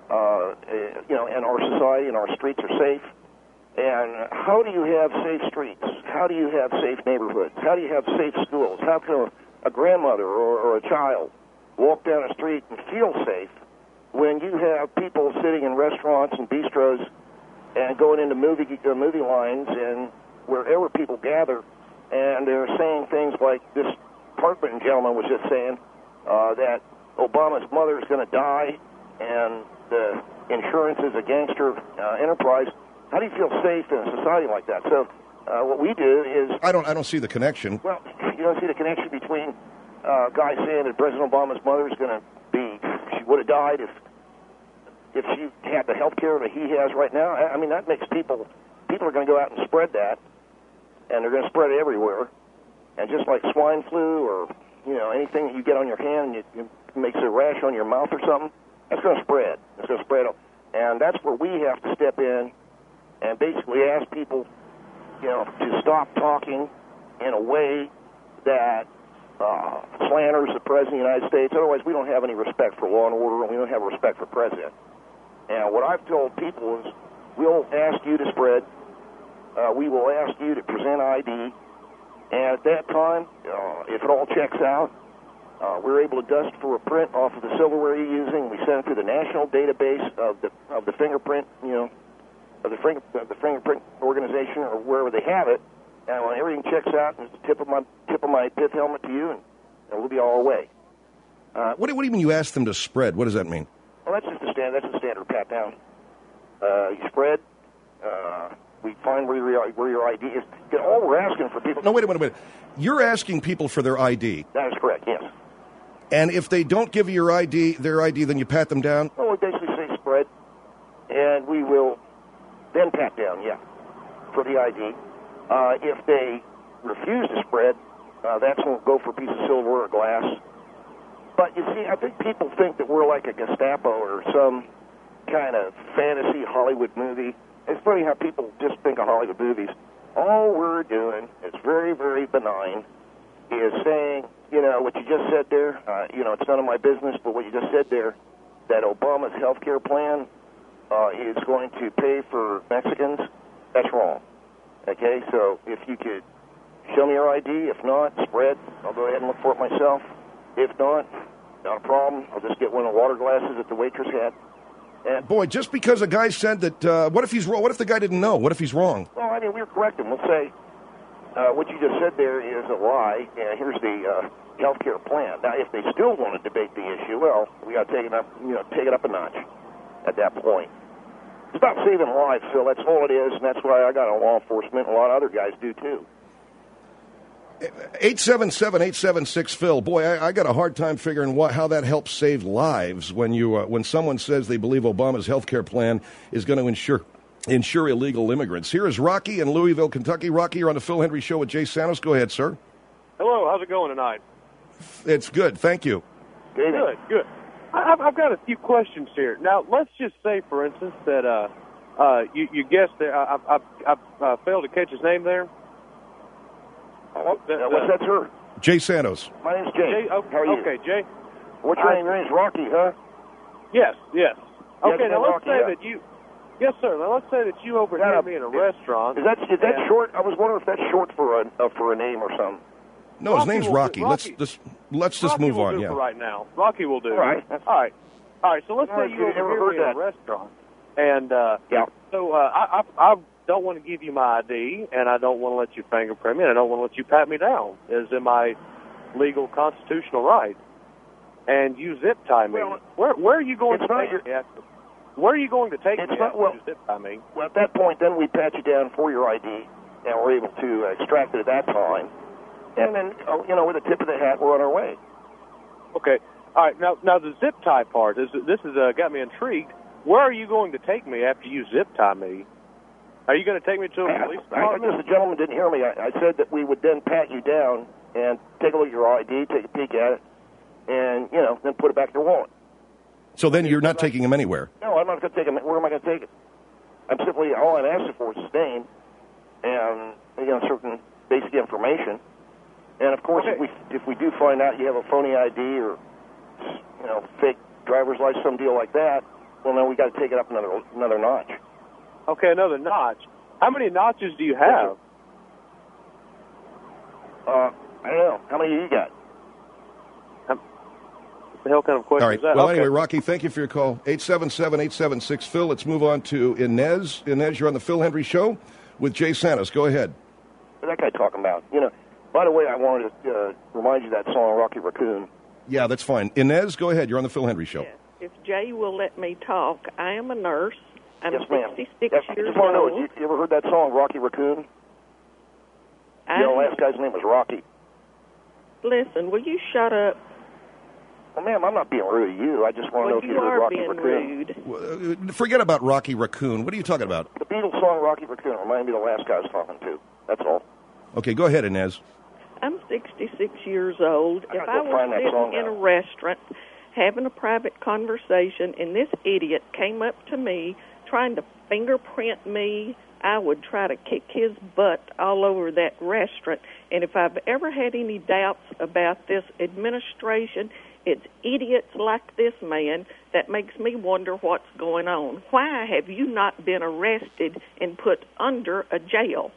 and our society and our streets are safe. And how do you have safe streets? How do you have safe neighborhoods? How do you have safe schools? How can a grandmother or a child walk down a street and feel safe when you have people sitting in restaurants and bistros and going into movie lines and wherever people gather, and they're saying things like this Parkman gentleman was just saying that Obama's mother is going to die and the insurance is a gangster enterprise. How do you feel safe in a society like that? So what we do is... I don't see the connection. Well, you don't see the connection between a guy saying that President Obama's mother is going to be... She would have died if she had the health care that he has right now. I mean, that makes people are going to go out and spread that, and they're going to spread it everywhere. And just like swine flu or, anything that you get on your hand and it makes a rash on your mouth or something, that's going to spread. It's going to spread. And that's where we have to step in and basically ask people, to stop talking in a way that slanders the President of the United States. Otherwise, we don't have any respect for law and order, and we don't have respect for President. And what I've told people is, we'll ask you to spread. We will ask you to present ID. And at that time, if it all checks out, we're able to dust for a print off of the silverware you're using. We send it to the national database of the fingerprint, of the fingerprint organization or wherever they have it. And when everything checks out, it's the tip of my pith helmet to you, and we'll be all our way. What do you mean you asked them to spread? What does that mean? Well, that's just a standard pat down. You spread. We find where your ID is. All we're asking for people. No, wait a minute. You're asking people for their ID. That is correct. Yes. And if they don't give you their ID, then you pat them down? Well, we basically say spread, and we will then pat down, for the ID. If they refuse to spread, that's when we'll go for a piece of silver or glass. But you see, I think people think that we're like a Gestapo or some kind of fantasy Hollywood movie. It's funny how people just think of Hollywood movies. All we're doing, it's very, very benign, is saying, what you just said there, it's none of my business, but what you just said there, that Obama's health care plan is going to pay for Mexicans, that's wrong. Okay, so if you could show me your ID, if not, spread, I'll go ahead and look for it myself. If not a problem, I'll just get one of the water glasses that the waitress had. And boy, just because a guy said that, what if he's wrong? What if the guy didn't know? What if he's wrong? Well, we'll correct him. We'll say, what you just said there is a lie, and here's the health care plan. Now, if they still want to debate the issue, well, we got to take it up a notch at that point. It's about saving lives, Phil. That's all it is, and that's why I got on law enforcement, and a lot of other guys do, too. 877-876-PHIL. Boy, I got a hard time figuring how that helps save lives when someone says they believe Obama's health care plan is going to ensure illegal immigrants. Here is Rocky in Louisville, Kentucky. Rocky, you're on the Phil Hendry Show with Jay Santos. Go ahead, sir. Hello, how's it going tonight? It's good, thank you. Good. I've got a few questions here. Now, let's just say, for instance, that you guessed there. I failed to catch his name there. What's that, sir? Jay Santos. My name's Jay. How are you? Okay, Jay. What's your name? Your name's Rocky, huh? Yes. Okay, now let's Rocky, say that you... Yes, sir. Now let's say that you overheard me in a restaurant. Is that short? I was wondering if that's short for a name or something. No, his name's Rocky. Let's just move on. Rocky will do for right now. Rocky will do. All right. All right. So let's say you overheard me in a restaurant, and so I don't want to give you my ID, and I don't want to let you fingerprint me, and I don't want to let you pat me down. It's in my legal constitutional right. And you zip tie me. Where are you going to take me? Where are you going to take me after you zip tie me? Well, at that point, then we pat you down for your ID, and we're able to extract it at that time. And then, with a tip of the hat, we're on our way. Okay. All right. Now the zip tie part, this has got me intrigued. Where are you going to take me after you zip tie me? Are you going to take me to a police department? I guess the gentleman didn't hear me. I said that we would then pat you down and take a look at your ID, take a peek at it, and, then put it back in your wallet. So then you're not taking him anywhere? No, I'm not going to take him. Where am I going to take it? All I'm asking for is his name and, certain basic information. And, of course, if we do find out you have a phony ID or, fake driver's license, some deal like that, Well, now we got to take it up another notch. Okay, another notch. How many notches do you have? I don't know. How many do you got? What the hell kind of question All right. is that? Well, Okay. anyway, Rocky, thank you for your call. 877-876-PHIL. Let's move on to Inez. Inez, you're on the Phil Hendry Show with Jay Santos. Go ahead. What's that guy talking about? You know, by the way, I wanted to remind you of that song, Rocky Raccoon. Yeah, that's fine. Inez, go ahead. You're on the Phil Hendry Show. If Jay will let me talk, I am a nurse. I'm Yes, ma'am. 66 I years just want to know, old. you ever heard that song, Rocky Raccoon? The last guy's name was Rocky. Listen, will you shut up? Well, ma'am, I'm not being rude to you. I just want to know if you heard Rocky Raccoon. Rude. Forget about Rocky Raccoon. What are you talking about? The Beatles song, Rocky Raccoon, reminded me of the last guy I was talking to. That's all. Okay, go ahead, Inez. I'm 66 years old. If I go find was that song sitting in now. a restaurant having a private conversation and this idiot came up to me trying to fingerprint me, I would try to kick his butt all over that restaurant. And if I've ever had any doubts about this administration, it's idiots like this man that makes me wonder what's going on. Why have you not been arrested and put under a jail?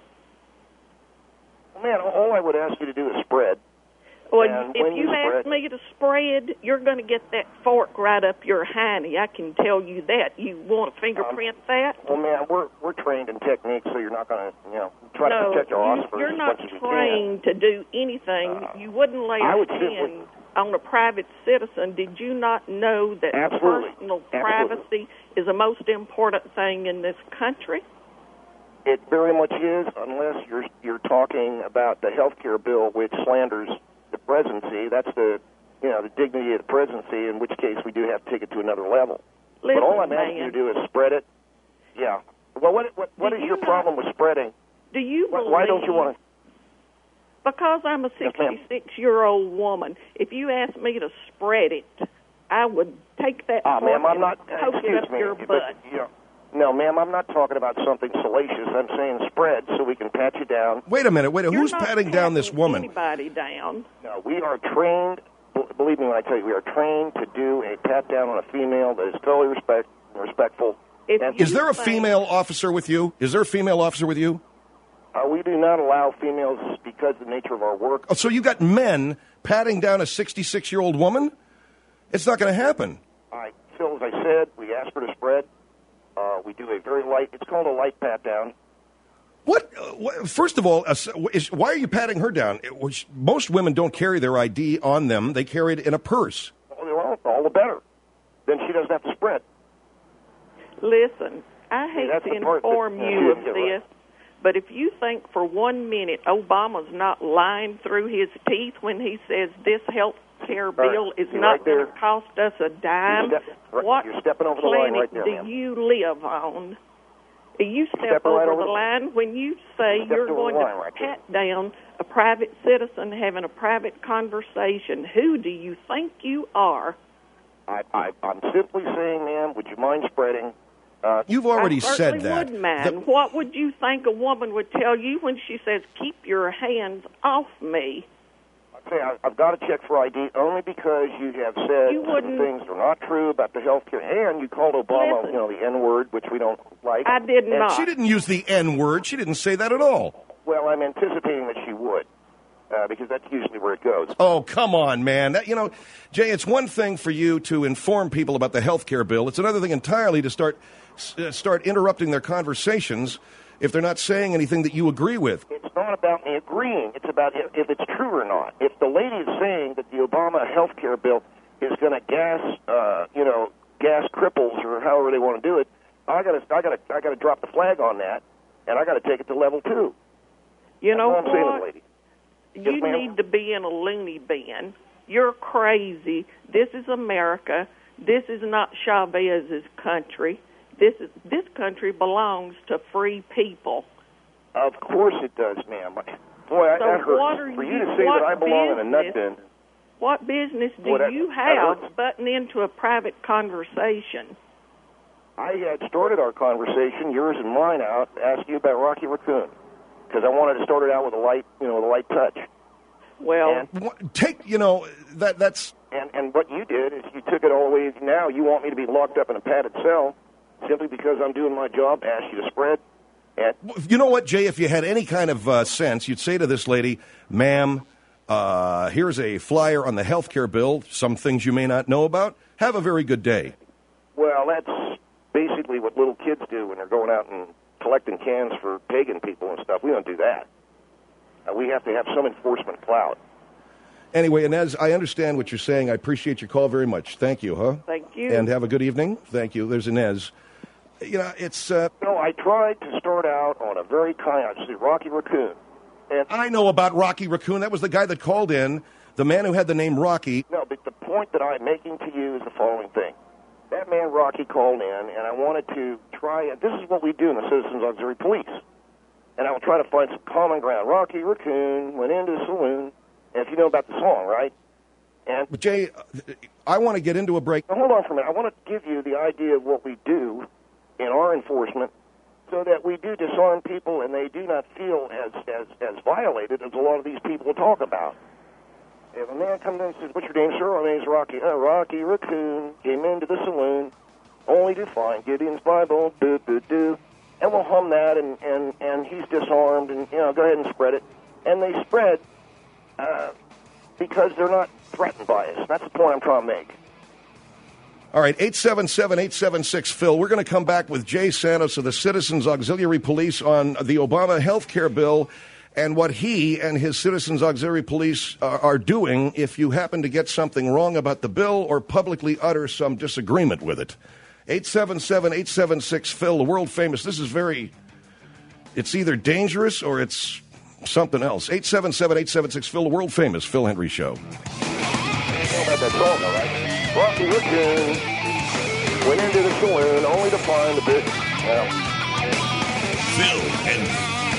Well, man, all I would ask you to do is spread. Well, And if when you ask spread, me to spread, you're going to get that fork right up your hiney. I can tell you that. You want to fingerprint that? Well, man, we're trained in technique, so you're not going to, try to protect your Oscars you're as not much as you trained to do anything. You wouldn't lay I a would hand on a private citizen. Did you not know that Absolutely. personal Absolutely. privacy is the most important thing in this country? It very much is, unless you're talking about the health care bill, which slanders the presidency. That's the dignity of the presidency, in which case we do have to take it to another level. Listen, but all I'm asking you to do is spread it. Yeah. Well, what is your problem with spreading? Do you Why don't you want to? Because I'm a 66-year-old woman, if you asked me to spread it, I would take that fork ma'am, I'm not. and poke it Excuse up me. your butt. No, ma'am, I'm not talking about something salacious. I'm saying spread so we can pat you down. Wait a minute. You're Who's not patting down this woman? Anybody down? No, we are trained. Believe me when I tell you, we are trained to do a pat down on a female that is totally respectful. Is there a female officer with you? Is there a female officer with you? We do not allow females because of the nature of our work. Oh, so you got men patting down a 66-year-old woman? It's not going to happen. Phil, as I said, we ask her to spread. We do a very light. It's called a light pat down. What? First of all, why are you patting her down? Most women don't carry their ID on them. They carry it in a purse. Well, all the better. Then she doesn't have to spread. Listen, I hate that's to the part that- inform yeah, you of you're this, right. but if you think for 1 minute Obama's not lying through his teeth when he says this health care bill is You're not right there. going to cost us a dime, what You're stepping over the line planet right there, do ma'am. you live on? You step stepping right over over the the- line when you say Stepped you're over the going line to right there. pat down a private citizen having a private conversation. Who do you think you are? I'm simply saying, ma'am, would you mind spreading? You've already I said certainly that. would, man. What would you think a woman would tell you when she says, keep your hands off me? Say, I've got to check for ID only because you have said You some wouldn't- things are not true about the health care, and you called Obama, Listen. the N-word, which we don't like. I did And not. She didn't use the N-word. She didn't say that at all. Well, I'm anticipating that she would, because that's usually where it goes. Oh, come on, man. Jay, it's one thing for you to inform people about the health care bill. It's another thing entirely to start interrupting their conversations if they're not saying anything that you agree with. It's not about me agreeing. It's about if it's true or not. If the lady is saying that the Obama health care bill is going to gas cripples or however they want to do it, I got to drop the flag on that, and I got to take it to level 2. You know That's all I'm saying, what? lady. You Yes, ma'am. need to be in a loony bin. You're crazy. This is America. This is not Chavez's country. This country belongs to free people. Of course it does, ma'am. Boy, So that hurts. what are For you you- to say what that I belong in a nut business- bin. What business do Boy, that- you that have hurts. butting into a private conversation? I had started our conversation, yours and mine, out asking you about Rocky Raccoon because I wanted to start it out with a light touch. Well, That's And what you did is you took it all the way. Now you want me to be locked up in a padded cell simply because I'm doing my job, ask you to spread. And you know what, Jay? If you had any kind of sense, you'd say to this lady, ma'am, here's a flyer on the health care bill, some things you may not know about. Have a very good day. Well, that's basically what little kids do when they're going out and collecting cans for pagan people and stuff. We don't do that. We have to have some enforcement clout. Anyway, Inez, I understand what you're saying. I appreciate your call very much. Thank you, huh? Thank you. And have a good evening. Thank you. There's Inez. You know, it's... I tried to start out on a very kind... I see Rocky Raccoon. And I know about Rocky Raccoon. That was the guy that called in, the man who had the name Rocky. No, but the point that I'm making to you is the following thing. That man Rocky called in, and I wanted to try... This is what we do in the Citizens Auxiliary Police. And I will try to find some common ground. Rocky Raccoon went into the saloon... And if you know about the song, right? And but Jay, I want to get into a break. Now, hold on for a minute. I want to give you the idea of what we do in our enforcement so that we do disarm people and they do not feel as violated as a lot of these people talk about. If a man comes in and says, what's your name, sir? My name's Rocky. Rocky Raccoon came into the saloon only to find Gideon's Bible, do. And we'll hum that and he's disarmed and, go ahead and spread it. And they spread... because they're not threatened by us. That's the point I'm trying to make. All right, 877-876-PHIL. We're going to come back with Jay Santos of the Citizens Auxiliary Police on the Obama health care bill and what he and his Citizens Auxiliary Police are doing if you happen to get something wrong about the bill or publicly utter some disagreement with it. 877-876-PHIL, the world famous. This is it's either dangerous or it's something else. 877-876-PHIL, the world famous Phil Hendrie Show. You know about that song, though, right? Rocky Raccoon went into the saloon only to find the bit. Phil Hendrie.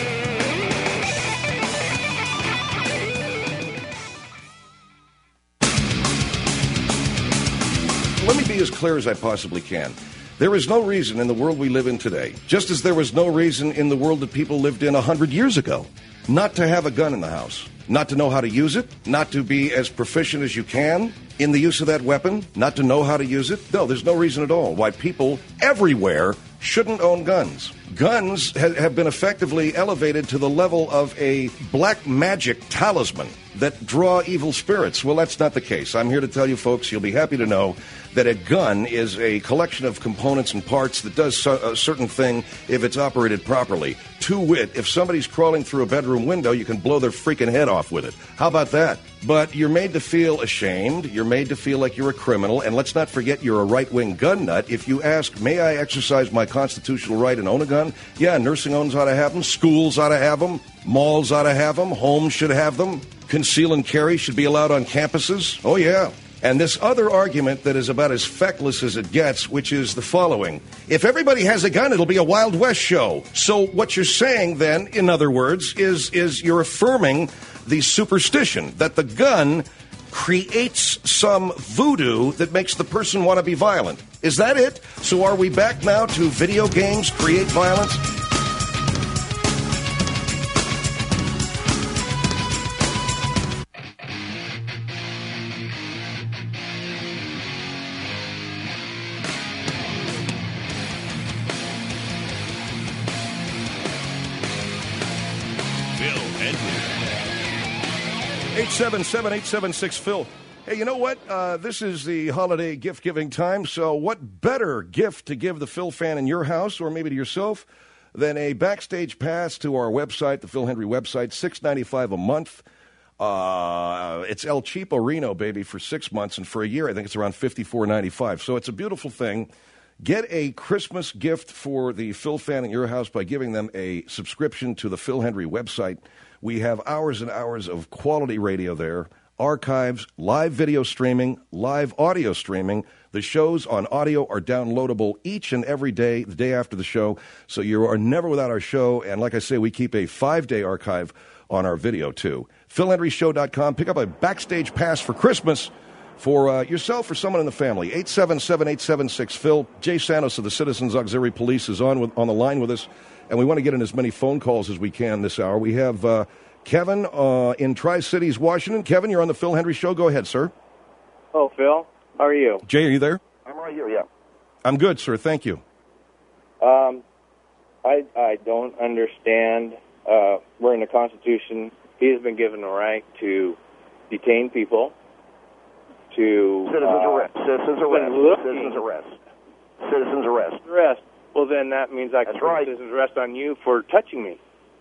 Let me be as clear as I possibly can. There is no reason in the world we live in today, just as there was no reason in the world that people lived in 100 years ago, not to have a gun in the house, not to know how to use it, not to be as proficient as you can in the use of that weapon, not to know how to use it. No, there's no reason at all why people everywhere shouldn't own guns. Guns have been effectively elevated to the level of a black magic talisman that draw evil spirits. Well, that's not the case. I'm here to tell you, folks, you'll be happy to know that a gun is a collection of components and parts that does a certain thing if it's operated properly. To wit, if somebody's crawling through a bedroom window, you can blow their freaking head off with it. How about that? But you're made to feel ashamed. You're made to feel like you're a criminal. And let's not forget you're a right-wing gun nut. If you ask, may I exercise my constitutional right and own a gun? Yeah, nursing homes ought to have them. Schools ought to have them. Malls ought to have them. Homes should have them. Conceal and carry should be allowed on campuses. Oh, yeah. And this other argument that is about as feckless as it gets, which is the following. If everybody has a gun, it'll be a Wild West show. So what you're saying then, in other words, is you're affirming the superstition that the gun creates some voodoo that makes the person want to be violent. Is that it? So are we back now to video games create violence? Phil Hendrie. 877-876-PHIL. Hey, you know what? This is the holiday gift-giving time, so what better gift to give the Phil fan in your house, or maybe to yourself, than a backstage pass to our website, the Phil Hendrie website, $6.95 a month. It's El Cheapo Reno, baby, for 6 months, and for a year, I think it's around $54.95. So it's a beautiful thing. Get a Christmas gift for the Phil fan in your house by giving them a subscription to the Phil Hendrie website. We have hours and hours of quality radio there, archives, live video streaming, live audio streaming. The shows on audio are downloadable each and every day, the day after the show, so you are never without our show. And like I say, we keep a 5-day archive on our video, too. PhilHendrieShow.com. Pick up a backstage pass for Christmas for yourself or someone in the family. 877-876-PHIL. Jay Santos of the Citizens Auxiliary Police is on the line with us, and we want to get in as many phone calls as we can this hour. We have Kevin in Tri-Cities, Washington. Kevin, you're on the Phil Hendrie Show. Go ahead, sir. Oh, Phil, how are you? Jay, are you there? I'm right here, yeah. I'm good, sir. Thank you. I don't understand. We're in the Constitution. He has been given the right to detain people, to Citizens arrest. Well, then that means I can put citizens arrest on you for touching me.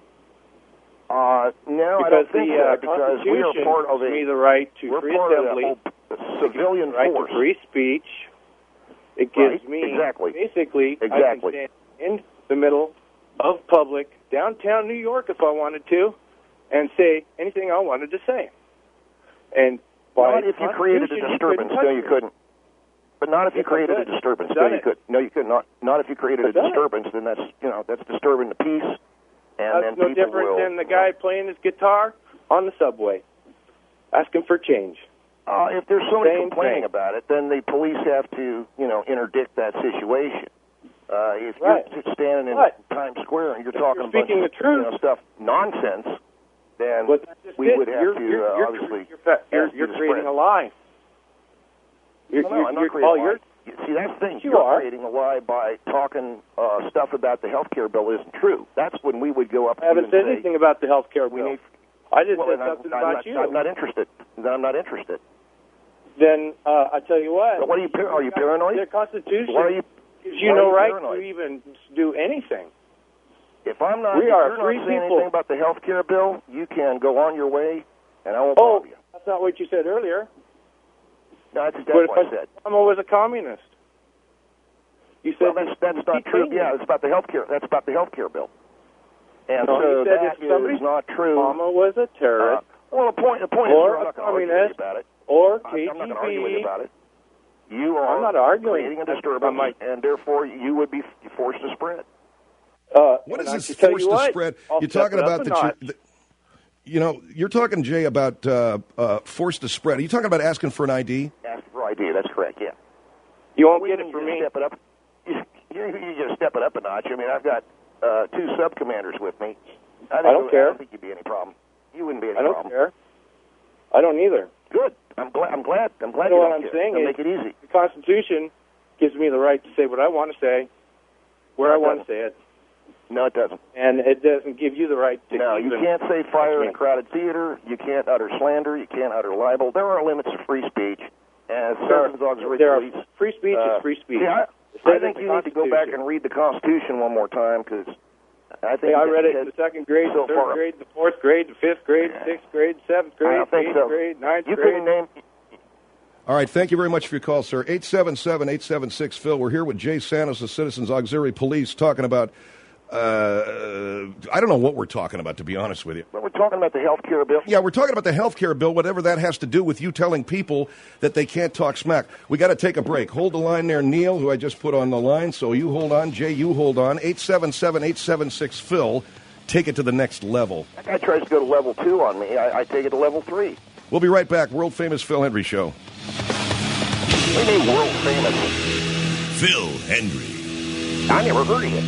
No, because I don't think the so, because we are part of gives me the right to free assembly, civilian right force. to free speech. It gives me basically I can stand in the middle of public downtown New York if I wanted to, and say anything I wanted to say. And not if you created a disturbance. No, you couldn't. But not if you created a disturbance. No, you could. No, you could not. Not if you created a disturbance. Then that's that's disturbing the peace. And that's no different than the guy playing his guitar on the subway, asking for change. If there's somebody complaining about it, then the police have to, interdict that situation. If you're standing in Times Square and you're talking about stuff nonsense, then we would have to obviously. You're creating a lie. I'm not creating a lie. See, that's the thing. You're creating a lie by talking stuff about the health care bill isn't true. That's when we would go up. I haven't said anything about the health care bill. I just said something about you. I'm not interested. I'm not interested. Then I tell you what. So what are you paranoid? The Constitution gives you no right to even do anything. If I'm not, we are free people. Anything about the health care bill, you can go on your way, and I won't bother you. That's not what you said earlier. No, that's exactly what I said. Obama was a communist. You said that's not true. Yeah, it's about the health care. That's about the health care bill. And no, so that is not true. Obama was a terrorist. Well, the point is, I'm not going to argue about it. Or KGB. I'm not going to argue with you about it. You are not arguing. Creating a disturbance, and therefore you would be forced to spread. What is this forced to spread? You're talking about you're talking, Jay, about forced to spread. Are you talking about asking for an ID? Asking for ID, that's correct, yeah. You won't get it from me. Step it up. You just step it up a notch. I mean, I've got 2 sub-commanders with me. I don't care. I don't think you'd be any problem. You wouldn't be any problem. I don't care. I don't either. Good. I'm glad. I'm glad you don't what I'm care. saying is make it easy. The Constitution gives me the right to say what I want to say, where I want to say it. No, it doesn't. And it doesn't give you the right to. No, you can't say fire in a crowded theater. You can't utter slander. You can't utter libel. There are limits to free speech. And free speech is free speech. I think you need to go back and read the Constitution one more time because I think I read it in the 2nd grade, the 3rd grade, the 4th grade, the 5th grade, 6th grade, 7th grade, 8th grade, 9th grade. All right, thank you very much for your call, sir. 877-876-PHIL. We're here with Jay Santos of Citizens Auxiliary Police talking about, I don't know what we're talking about, to be honest with you. Well, we're talking about the health care bill. Yeah, we're talking about the health care bill, whatever that has to do with you telling people that they can't talk smack. We got to take a break. Hold the line there, Neil, who I just put on the line. So you hold on. Jay, you hold on. 877-876-PHIL. Take it to the next level. That guy tries to go to level 2 on me. I take it to level 3. We'll be right back. World-famous Phil Hendrie Show. We need world-famous Phil Hendrie. I never heard of it.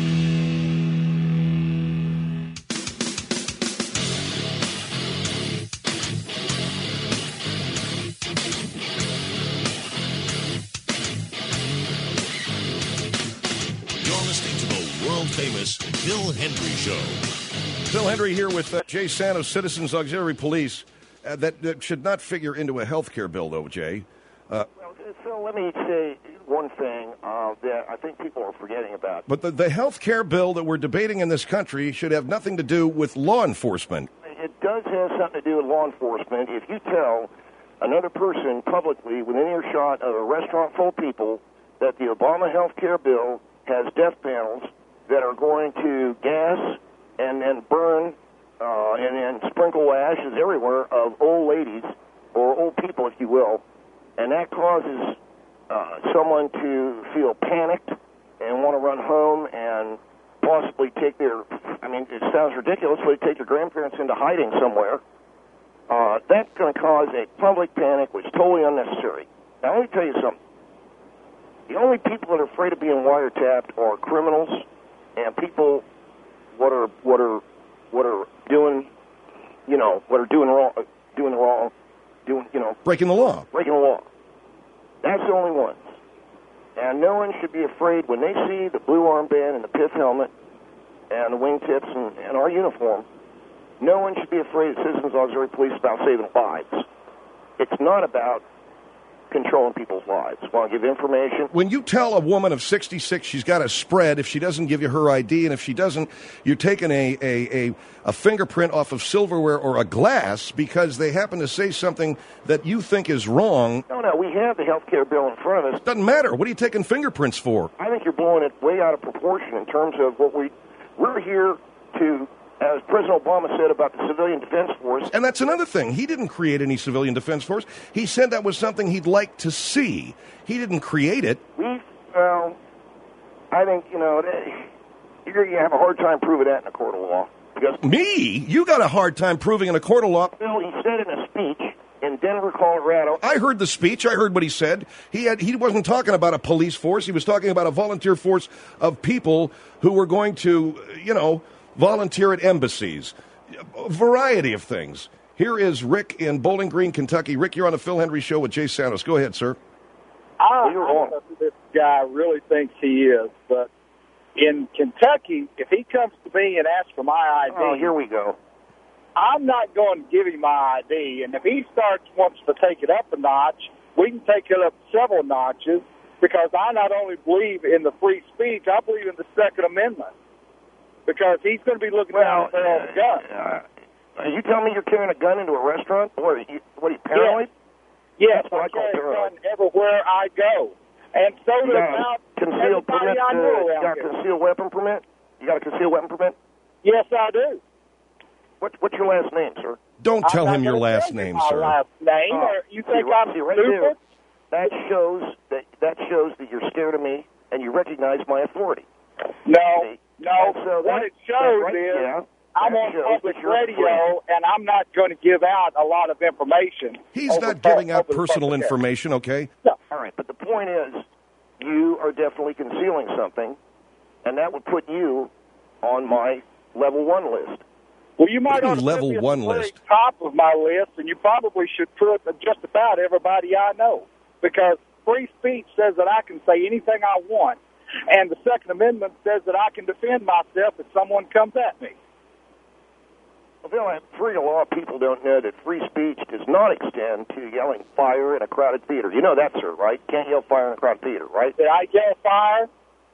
You're listening to the world-famous Phil Hendrie Show. Phil Hendrie here with Jay Santos, Citizens Auxiliary Police. That should not figure into a health care bill, though, Jay. Well, Phil, let me say one thing that I think people are forgetting about. But the health care bill that we're debating in this country should have nothing to do with law enforcement. It does have something to do with law enforcement. If you tell another person publicly within earshot of a restaurant full of people that the Obama health care bill has death panels that are going to gas and then burn and then sprinkle ashes everywhere of old ladies or old people, if you will, and that causes someone to feel panicked and want to run home and possibly take their, I mean, it sounds ridiculous, but take their grandparents into hiding somewhere. That's going to cause a public panic, which is totally unnecessary. Now, let me tell you something. The only people that are afraid of being wiretapped are criminals and people what are doing, what are doing wrong, doing, breaking the law. Breaking the law. That's the only ones. And no one should be afraid when they see the blue armband and the pith helmet and the wingtips and our uniform. No one should be afraid of Citizens Auxiliary Police about saving lives. It's not about controlling people's lives. Want to give information? When you tell a woman of 66 she's got a spread if she doesn't give you her ID, and if she doesn't, you're taking a fingerprint off of silverware or a glass because they happen to say something that you think is wrong. No, we have the health care bill in front of us. Doesn't matter. What are you taking fingerprints for? I think you're blowing it way out of proportion in terms of what we're here to, as President Obama said about the Civilian Defense Force. And that's another thing. He didn't create any Civilian Defense Force. He said that was something he'd like to see. He didn't create it. I think, you're going to have a hard time proving that in a court of law. Because me? You got a hard time proving in a court of law? Bill, he said in a speech in Denver, Colorado. I heard the speech. I heard what he said. He wasn't talking about a police force. He was talking about a volunteer force of people who were going to, volunteer at embassies. A variety of things. Here is Rick in Bowling Green, Kentucky. Rick, you're on the Phil Hendry Show with Jay Santos. Go ahead, sir. I don't know who this guy really thinks he is, but in Kentucky, if he comes to me and asks for my ID... Oh, here we go. I'm not going to give him my ID, and if he wants to take it up a notch, we can take it up several notches, because I not only believe in the free speech, I believe in the Second Amendment, because he's going to be looking down at the gun. Are you telling me you're carrying a gun into a restaurant? What are you paranoid? Yes, I carry a gun everywhere I go. And so does about everybody I know around here. You got a concealed weapon permit? You got a concealed weapon permit? Yes, I do. What's your last name, sir? Don't tell him your last name, sir. Last name? You think I'm stupid? That shows that you're scared of me and you recognize my authority. No. What it shows is I'm on public radio, and I'm not going to give out a lot of information. He's not giving out personal information, okay? No. All right, but the point is, you are definitely concealing something, and that would put you on my level 1 list. Well, you might on level 1 list. Top of my list, and you probably should put just about everybody I know, because free speech says that I can say anything I want, and the Second Amendment says that I can defend myself if someone comes at me. Well, Bill, free law people don't know that free speech does not extend to yelling fire in a crowded theater. You know that, sir, right? Can't yell fire in a crowded theater, right? Did I yell fire?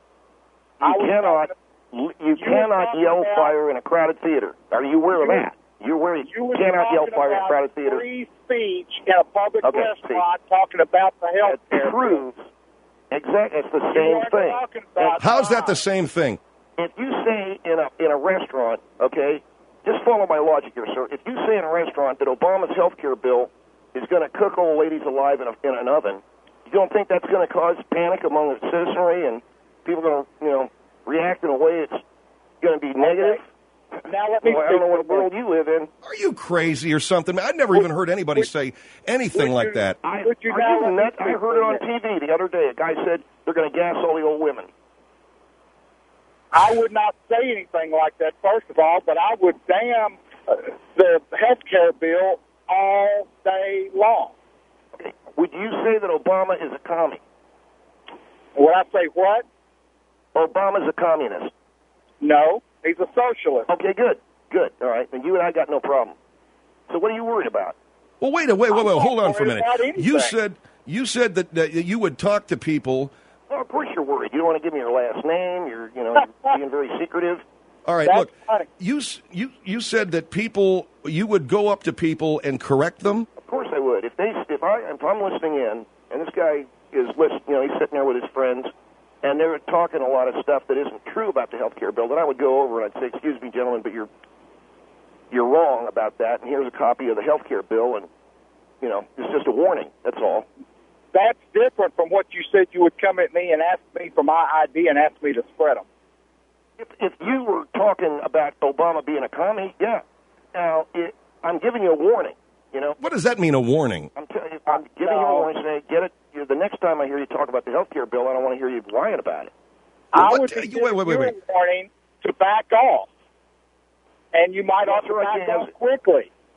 You cannot yell fire in a crowded theater. Are you aware of that? You cannot yell fire in a crowded theater. Free speech in a public restaurant talking about the health care. Exactly, it's the same thing. How's that the same thing? If you say in a restaurant, okay, just follow my logic here, sir. If you say in a restaurant that Obama's health care bill is going to cook old ladies alive in an oven, you don't think that's going to cause panic among the citizenry and people are going to, react in a way that's going to be negative? Now let me I don't know what world you live in. Are you crazy or something? I've never even heard anybody say anything like that. I heard it on TV the other day. A guy said they're going to gas all the old women. I would not say anything like that, first of all, but I would damn the health care bill all day long. Okay. Would you say that Obama is a commie? Would I say what? Obama's a communist. No, he's a socialist. Okay, good. All right, then you and I got no problem. So what are you worried about? Well, wait. Hold on for a minute. You said that you would talk to people. Well, of course you're worried. You don't want to give me your last name. You're being very secretive. All right, look. You said that you would go up to people and correct them. Of course I would. If I'm listening in, and this guy is listening, he's sitting there with his friends, and they're talking a lot of stuff that isn't true about the health care bill, then I would go over and I'd say, "Excuse me, gentlemen, but you're wrong about that, and here's a copy of the health care bill, and it's just a warning. That's all." That's different from what you said you would come at me and ask me for my ID and ask me to spread them. If you were talking about Obama being a commie, yeah. Now, I'm giving you a warning, What does that mean, a warning? I'm giving you a warning saying, get it. The next time I hear you talk about the health care bill, I don't want to hear you lying about it. I would be giving you a warning to back off. And you might also back off quickly.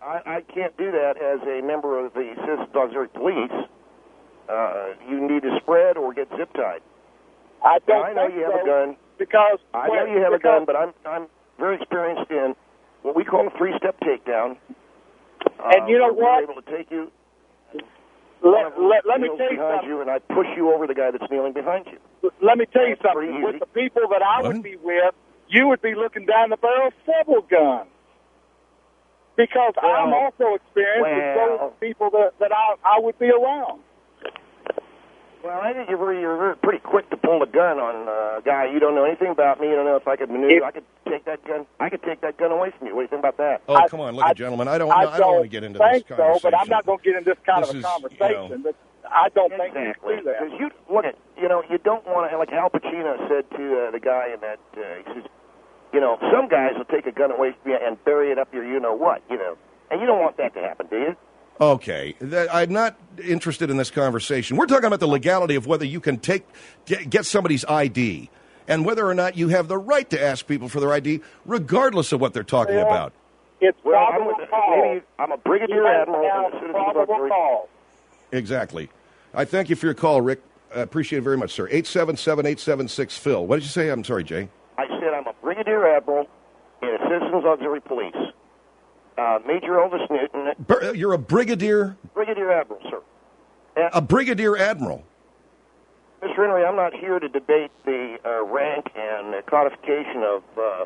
I can't do that as a member of the Citizens Auxiliary Police. You need to spread or get zip tied. I don't. I know you have a gun. Because I know you have a gun, but I'm very experienced in what we call a 3-step takedown. And you know what? We're able to take you. Let me tell you behind something. you, and I push you over the guy that's kneeling behind you. Let me tell you something. With the people that I would be with, you would be looking down the barrel of several guns. Because I'm also experienced with those people that I would be around. Well, I think you're pretty quick to pull a gun on a guy. You don't know anything about me. You don't know if I could maneuver. I could take that gun. I could take that gun away from you. What do you think about that? Oh, come on, gentlemen. I don't want to get into this conversation. So, but I'm not going to get into this kind of a conversation. But I don't think you can do that. Because you look at, you don't want to, like Al Pacino said to the guy in that. He says, some guys will take a gun away from you and bury it up your you-know-what, and you don't want that to happen, do you? Okay, I'm not interested in this conversation. We're talking about the legality of whether you can get somebody's ID and whether or not you have the right to ask people for their ID, regardless of what they're talking about. It's I'm a brigadier admiral in the Citizens Auxiliary. Exactly. I thank you for your call, Rick. I appreciate it very much, sir. 877-876-PHIL. What did you say? I'm sorry, Jay. I said I'm a brigadier admiral in the Citizens Auxiliary Police. Major Elvis Newton. You're a brigadier? Brigadier Admiral, sir. A brigadier admiral? Mr. Henry, I'm not here to debate the rank and the codification of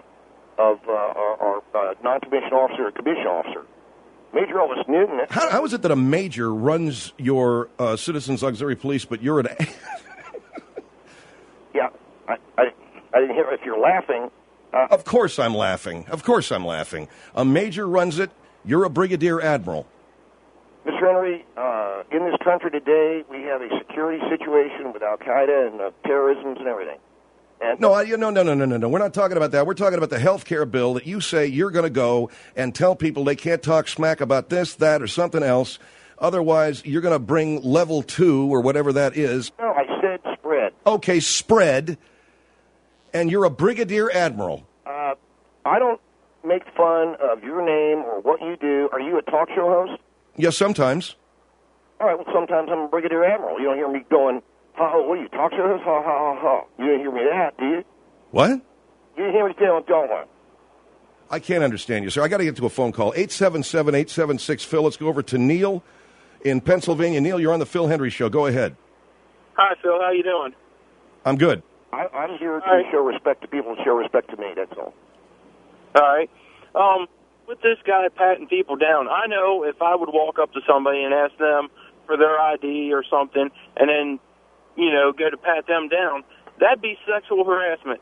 our non-commissioned officer or commissioned officer. Major Elvis Newton. How is it that a major runs your Citizens Auxiliary Police, but you're an... Yeah, I didn't hear if you're laughing. Of course I'm laughing. Of course I'm laughing. A major runs it. You're a brigadier admiral. Mr. Henry, in this country today, we have a security situation with Al-Qaeda and terrorism and everything. And No. We're not talking about that. We're talking about the health care bill that you say you're going to go and tell people they can't talk smack about this, that, or something else. Otherwise, you're going to bring level 2 or whatever that is. No, I said spread. Okay, spread. And you're a brigadier admiral. I don't make fun of your name or what you do. Are you a talk show host? Yes, sometimes. All right, well, sometimes I'm a brigadier admiral. You don't hear me going, what are you, talk show host? Ha, ha, ha, ha. You didn't hear me that, do you? What? You didn't hear me saying don't want. I can't understand you, sir. I got to get to a phone call. 877-876-PHIL. Let's go over to Neil in Pennsylvania. Neil, you're on the Phil Hendry Show. Go ahead. Hi, Phil. How you doing? I'm good. I'm here to show respect to people and show respect to me, that's all. All right. With this guy patting people down, I know if I would walk up to somebody and ask them for their ID or something and then, go to pat them down, that'd be sexual harassment.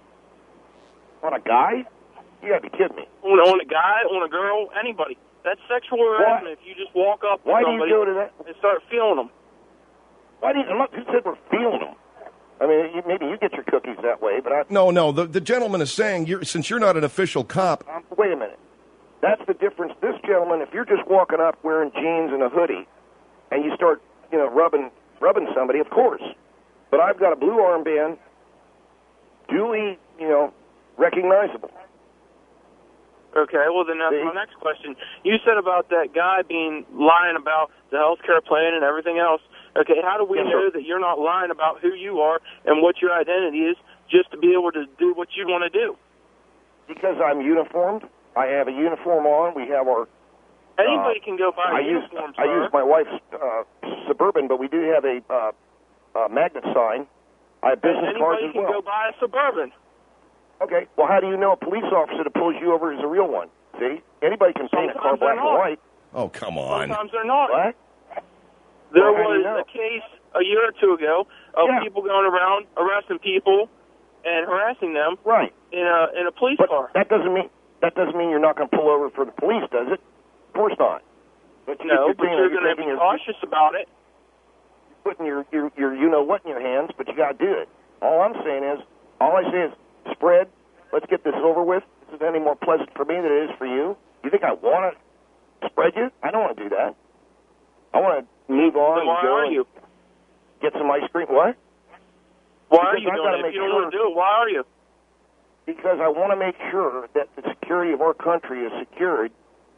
On a guy? You gotta be kidding me. On a guy, on a girl, anybody. That's sexual harassment if you just walk up to somebody do you go to that? and start feeling them. Why do you, look, who said we're feeling them? I mean, maybe you get your cookies that way, but No, the gentleman is saying, since you're not an official cop... wait a minute. That's the difference. This gentleman, if you're just walking up wearing jeans and a hoodie, and you start, rubbing somebody, of course. But I've got a blue armband, duly, recognizable. Okay, well, then that's my next question. You said about that guy lying about the health care plan and everything else. Okay, how do we know that you're not lying about who you are and what your identity is just to be able to do what you want to do? Because I'm uniformed. I have a uniform on. We have our... Anybody can go buy a uniform, sir. I use my wife's Suburban, but we do have a magnet sign. I have business cards as well. Anybody can go buy a Suburban. Okay, well, how do you know a police officer that pulls you over is a real one? See? Anybody can paint a car black and white. Oh, come on. Sometimes they're not. What? There was a case a year or two ago of people going around arresting people and harassing them in a police car. That doesn't mean you're not going to pull over for the police, does it? Of course not. But you're going to be cautious about it. You're putting your you-know-what in your hands, but you got to do it. All I say is spread. Let's get this over with. This is any more pleasant for me than it is for you. You think I want to spread you? I don't want to do that. I want to move on and go are you? Get some ice cream. What? Why are you doing it? If you don't want to do it, why are you? Because I want to make sure that the security of our country is secured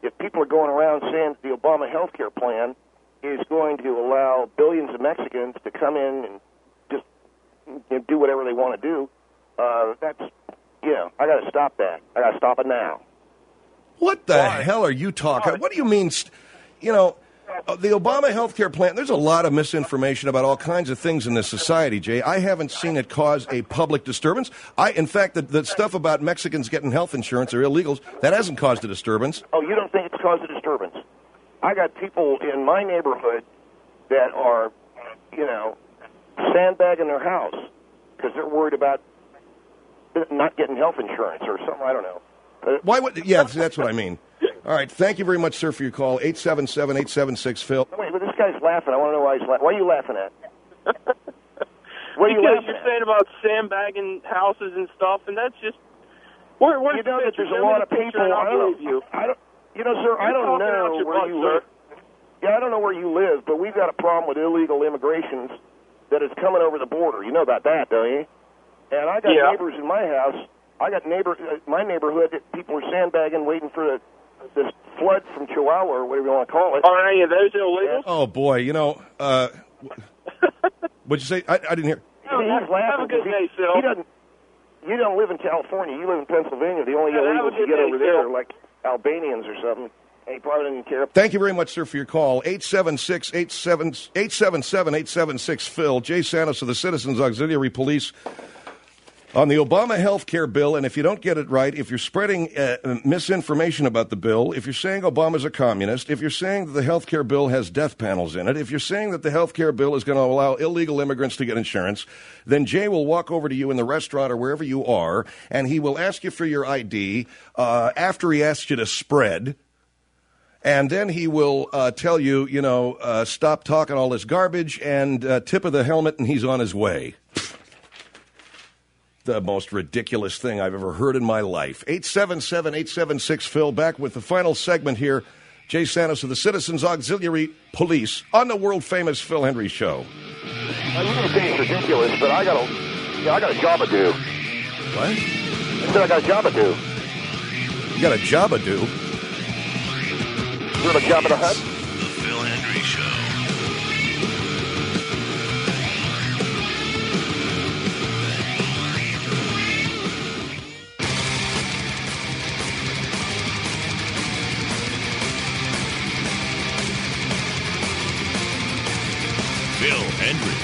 if people are going around saying the Obama health care plan is going to allow billions of Mexicans to come in and just do whatever they want to do, that's, I got to stop that. I got to stop it now. What the hell are you talking? What do you mean, the Obama health care plan, there's a lot of misinformation about all kinds of things in this society, Jay. I haven't seen it cause a public disturbance. In fact, the stuff about Mexicans getting health insurance or illegals, that hasn't caused a disturbance. Oh, you don't think it's caused a disturbance? I got people in my neighborhood that are, sandbagging their house because they're worried about not getting health insurance or something. I don't know. Why would? Yeah, that's what I mean. All right, thank you very much, sir, for your call. 877-876-PHIL. Wait, but this guy's laughing. I want to know why he's laughing. Why are you laughing at? What are you because laughing you're at? saying about sandbagging houses and stuff, and that's just... Where's you know that there's a lot of people... I don't know, sir, I don't know where you live. Yeah, I don't know where you live, but we've got a problem with illegal immigrations that is coming over the border. You know about that, don't you? And I got neighbors in my house. I got my neighborhood that people are sandbagging, waiting for this flood from Chihuahua or whatever you want to call it. Are any of those illegal? Oh boy, what'd you say? I didn't hear. He's laughing. Have a good day, Phil. You don't live in California. You live in Pennsylvania. The only illegals you get over there are like Albanians or something. And he probably didn't care. Thank you very much, sir, for your call. 877-876-PHIL. Jay Santos of the Citizens Auxiliary Police on the Obama health care bill. And if you don't get it right, if you're spreading misinformation about the bill, if you're saying Obama's a communist, if you're saying that the health care bill has death panels in it, if you're saying that the health care bill is going to allow illegal immigrants to get insurance, then Jay will walk over to you in the restaurant or wherever you are, and he will ask you for your ID after he asks you to spread. And then he will tell you, stop talking all this garbage and tip of the helmet, and he's on his way. The most ridiculous thing I've ever heard in my life. 877-876-PHIL. Back with the final segment here. Jay Santos of the Citizens Auxiliary Police on the world-famous Phil Hendry Show. You're going to think it's ridiculous, but I got a job to do. What? I said I got a job to do. You got a job to do? You have a job in the hut? The Phil Hendry Show. Phil Hendry.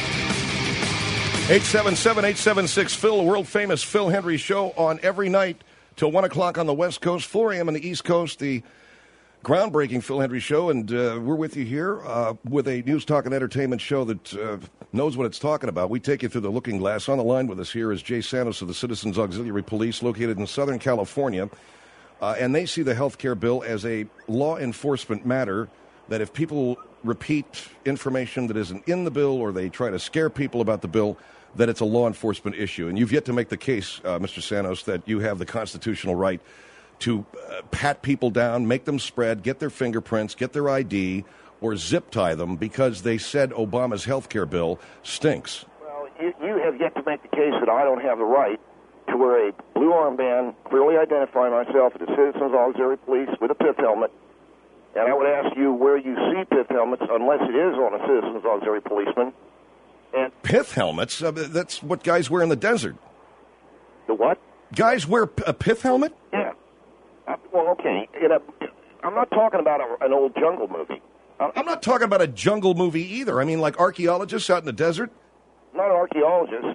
877-876-PHIL, the world-famous Phil Hendry Show on every night till 1 o'clock on the West Coast, 4 a.m. on the East Coast, the groundbreaking Phil Hendry Show, and we're with you here with a news, talk, and entertainment show that knows what it's talking about. We take you through the looking glass. On the line with us here is Jay Santos of the Citizens Auxiliary Police, located in Southern California, and they see the health care bill as a law enforcement matter, that if people repeat information that isn't in the bill or they try to scare people about the bill, that it's a law enforcement issue. And you've yet to make the case, Mr. Santos, that you have the constitutional right to pat people down, make them spread, get their fingerprints, get their ID, or zip tie them because they said Obama's health care bill stinks. Well, you have yet to make the case that I don't have the right to wear a blue armband, clearly identify myself as the Citizens Auxiliary Police with a pith helmet, and I would ask you where you see pith helmets, unless it is on a Citizens Auxiliary Policeman. And pith helmets? That's what guys wear in the desert. The what? Guys wear a pith helmet? Yeah. Well, okay. I'm not talking about an old jungle movie. I'm not talking about a jungle movie either. I mean, like archaeologists out in the desert? Not an archaeologist.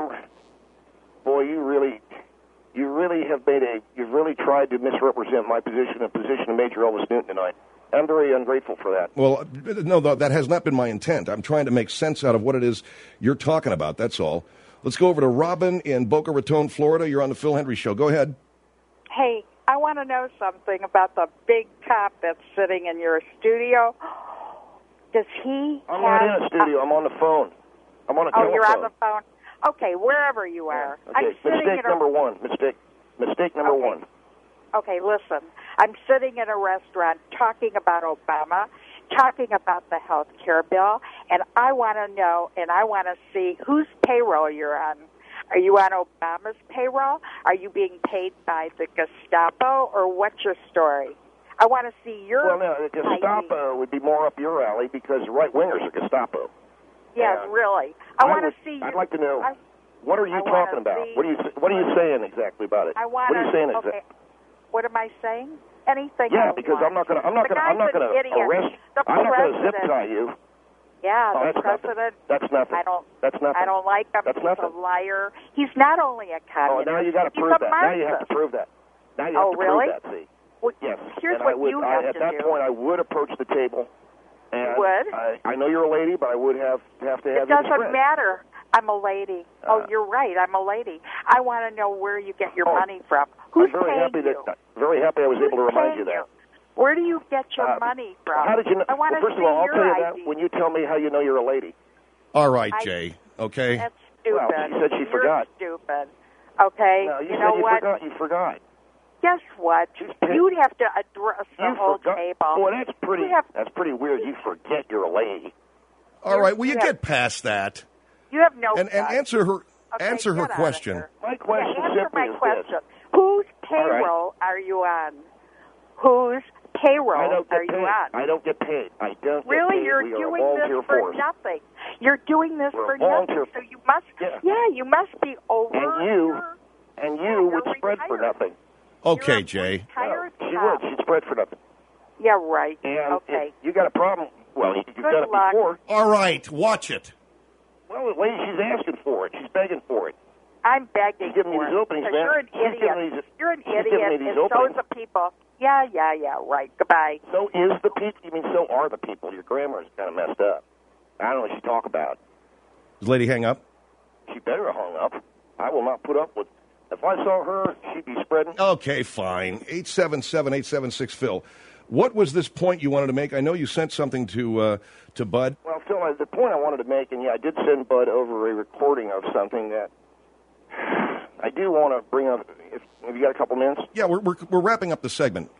Boy, you really have you've really tried to misrepresent my position and position of Major Elvis Newton tonight. I'm very ungrateful for that. Well, no, that has not been my intent. I'm trying to make sense out of what it is you're talking about, that's all. Let's go over to Robin in Boca Raton, Florida. You're on the Phil Hendry Show. Go ahead. Hey, I want to know something about the big cop that's sitting in your studio. Does he I'm not in a studio. I'm on the phone. I'm on a telephone. Oh, you're on the phone? Okay, wherever you are. Yeah. Okay, mistake number one. Mistake number one. Okay, listen. I'm sitting in a restaurant talking about Obama, talking about the health care bill, and I want to know and I want to see whose payroll you're on. Are you on Obama's payroll? Are you being paid by the Gestapo, or what's your story? I want to see your Well, no, the Gestapo would be more up your alley because right-wingers are Gestapo. Yes, And really. I want to see. I'd like to know, what are you talking about? What are you saying exactly about it? What are you saying exactly? What am I saying? Anything? Yeah, because I'm not going to arrest. I'm not going to zip tie you. Yeah, Oh, the president. That's nothing. That's nothing. I don't like him. He's a liar. He's not only a communist. Oh, now you got to prove that. Now you have to prove that. Now you have to really? prove that. See. Well, yes. Here's and what I would, you have at to that do. point, I would approach the table. And you would? I know you're a lady, but I would have to have It doesn't matter. I'm a lady. You're right. I'm a lady. I want to know where you get your money from. Who's I'm very paying happy you? Very happy I was able to remind you that. Where do you get your money from? How did you know? I want to first see of all, I'll your tell you ID. that when you tell me how you know you're a lady. All right, Jay. Okay. That's stupid. Well, she said she forgot. You're stupid. Okay. No, you know said what? You forgot. Guess what? You'd have to address the whole table. Boy, that's pretty weird. You forget you're a lady. All right, well, you get past that. You have no. And answer her question. My question answer my is question. Whose payroll are you on? Whose payroll are you on? I don't get paid. I don't get really, paid. you're We are doing a volunteer this for force. nothing. You're doing this We're for a volunteer. nothing. So you must. Yeah, you must be over. And you would spread for nothing. Okay, Jay. She would. She'd spread for nothing. Yeah, right. And okay. You got a problem. Well, you've done it luck. before. All right, watch it. Well, the lady, she's asking for it. She's begging for it. I'm begging She's giving me for these openings, because man. you're an She's idiot. giving me You're an she's giving me idiot, these and so openings. is the people. Yeah, right. Goodbye. So is the people. You mean so are the people. Your grammar is kind of messed up. I don't know what you talk about. Does the lady hang up? She better have hung up. I will not put up with. If I saw her, she'd be spreading. Okay, fine. 877-876-PHIL. What was this point you wanted to make? I know you sent something to Bud. Well, Phil, the point I wanted to make, and I did send Bud over a recording of something that I do want to bring up. Have you got a couple minutes? Yeah, we're wrapping up the segment.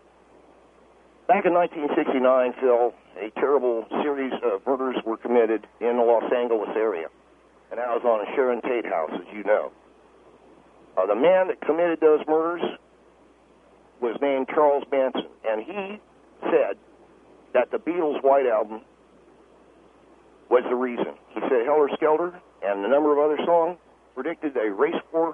Back in 1969, Phil, a terrible series of murders were committed in the Los Angeles area. And I was on a Sharon Tate house, as you know. The man that committed those murders was named Charles Manson, and he said that the Beatles' White Album was the reason. He said Helter Skelter and a number of other songs predicted a race war,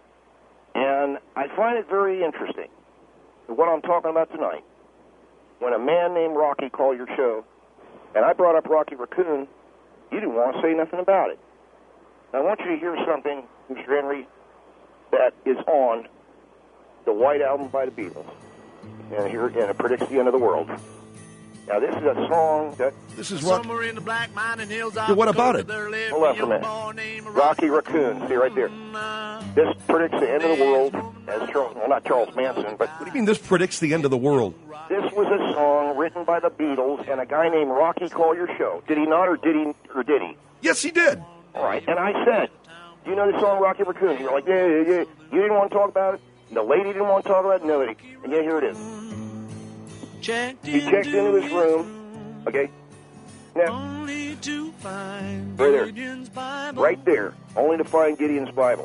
and I find it very interesting, what I'm talking about tonight. When a man named Rocky called your show, and I brought up Rocky Raccoon, you didn't want to say nothing about it. I want you to hear something, Mr. Henry, that is on the White Album by the Beatles. And here again, it predicts the end of the world. Now, this is a song that... This is Rocky. Somewhere in the Black Mountain Hills. Yeah, what about it? Hold on for a minute. Rocky Raccoon. See right there. This predicts the end of the world as Charles... Well, not Charles Manson, but... What do you mean this predicts the end of the world? This was a song written by the Beatles and a guy named Rocky called your show. Did he not, or did he? Yes, he did. All right. And I said, do you know the song Rocky Raccoon? You were like, yeah. You didn't want to talk about it? The lady didn't want to talk about it? Nobody. And yeah, here it is. He checked into his room. Okay. Now, right there. Only to find Gideon's Bible.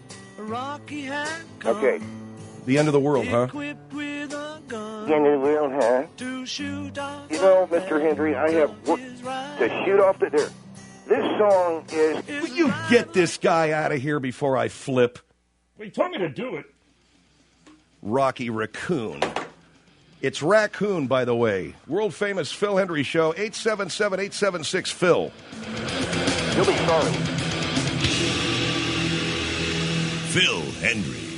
Okay. The end of the world, huh? The end of the world, huh? You know, Mr. Hendry, I have work to shoot off the there. This song is... Will you get this guy out of here before I flip? Well, he told me to do it. Rocky Raccoon. It's Raccoon, by the way. World-famous Phil Hendry Show, 877-876-PHIL. You'll be sorry. Phil Hendry.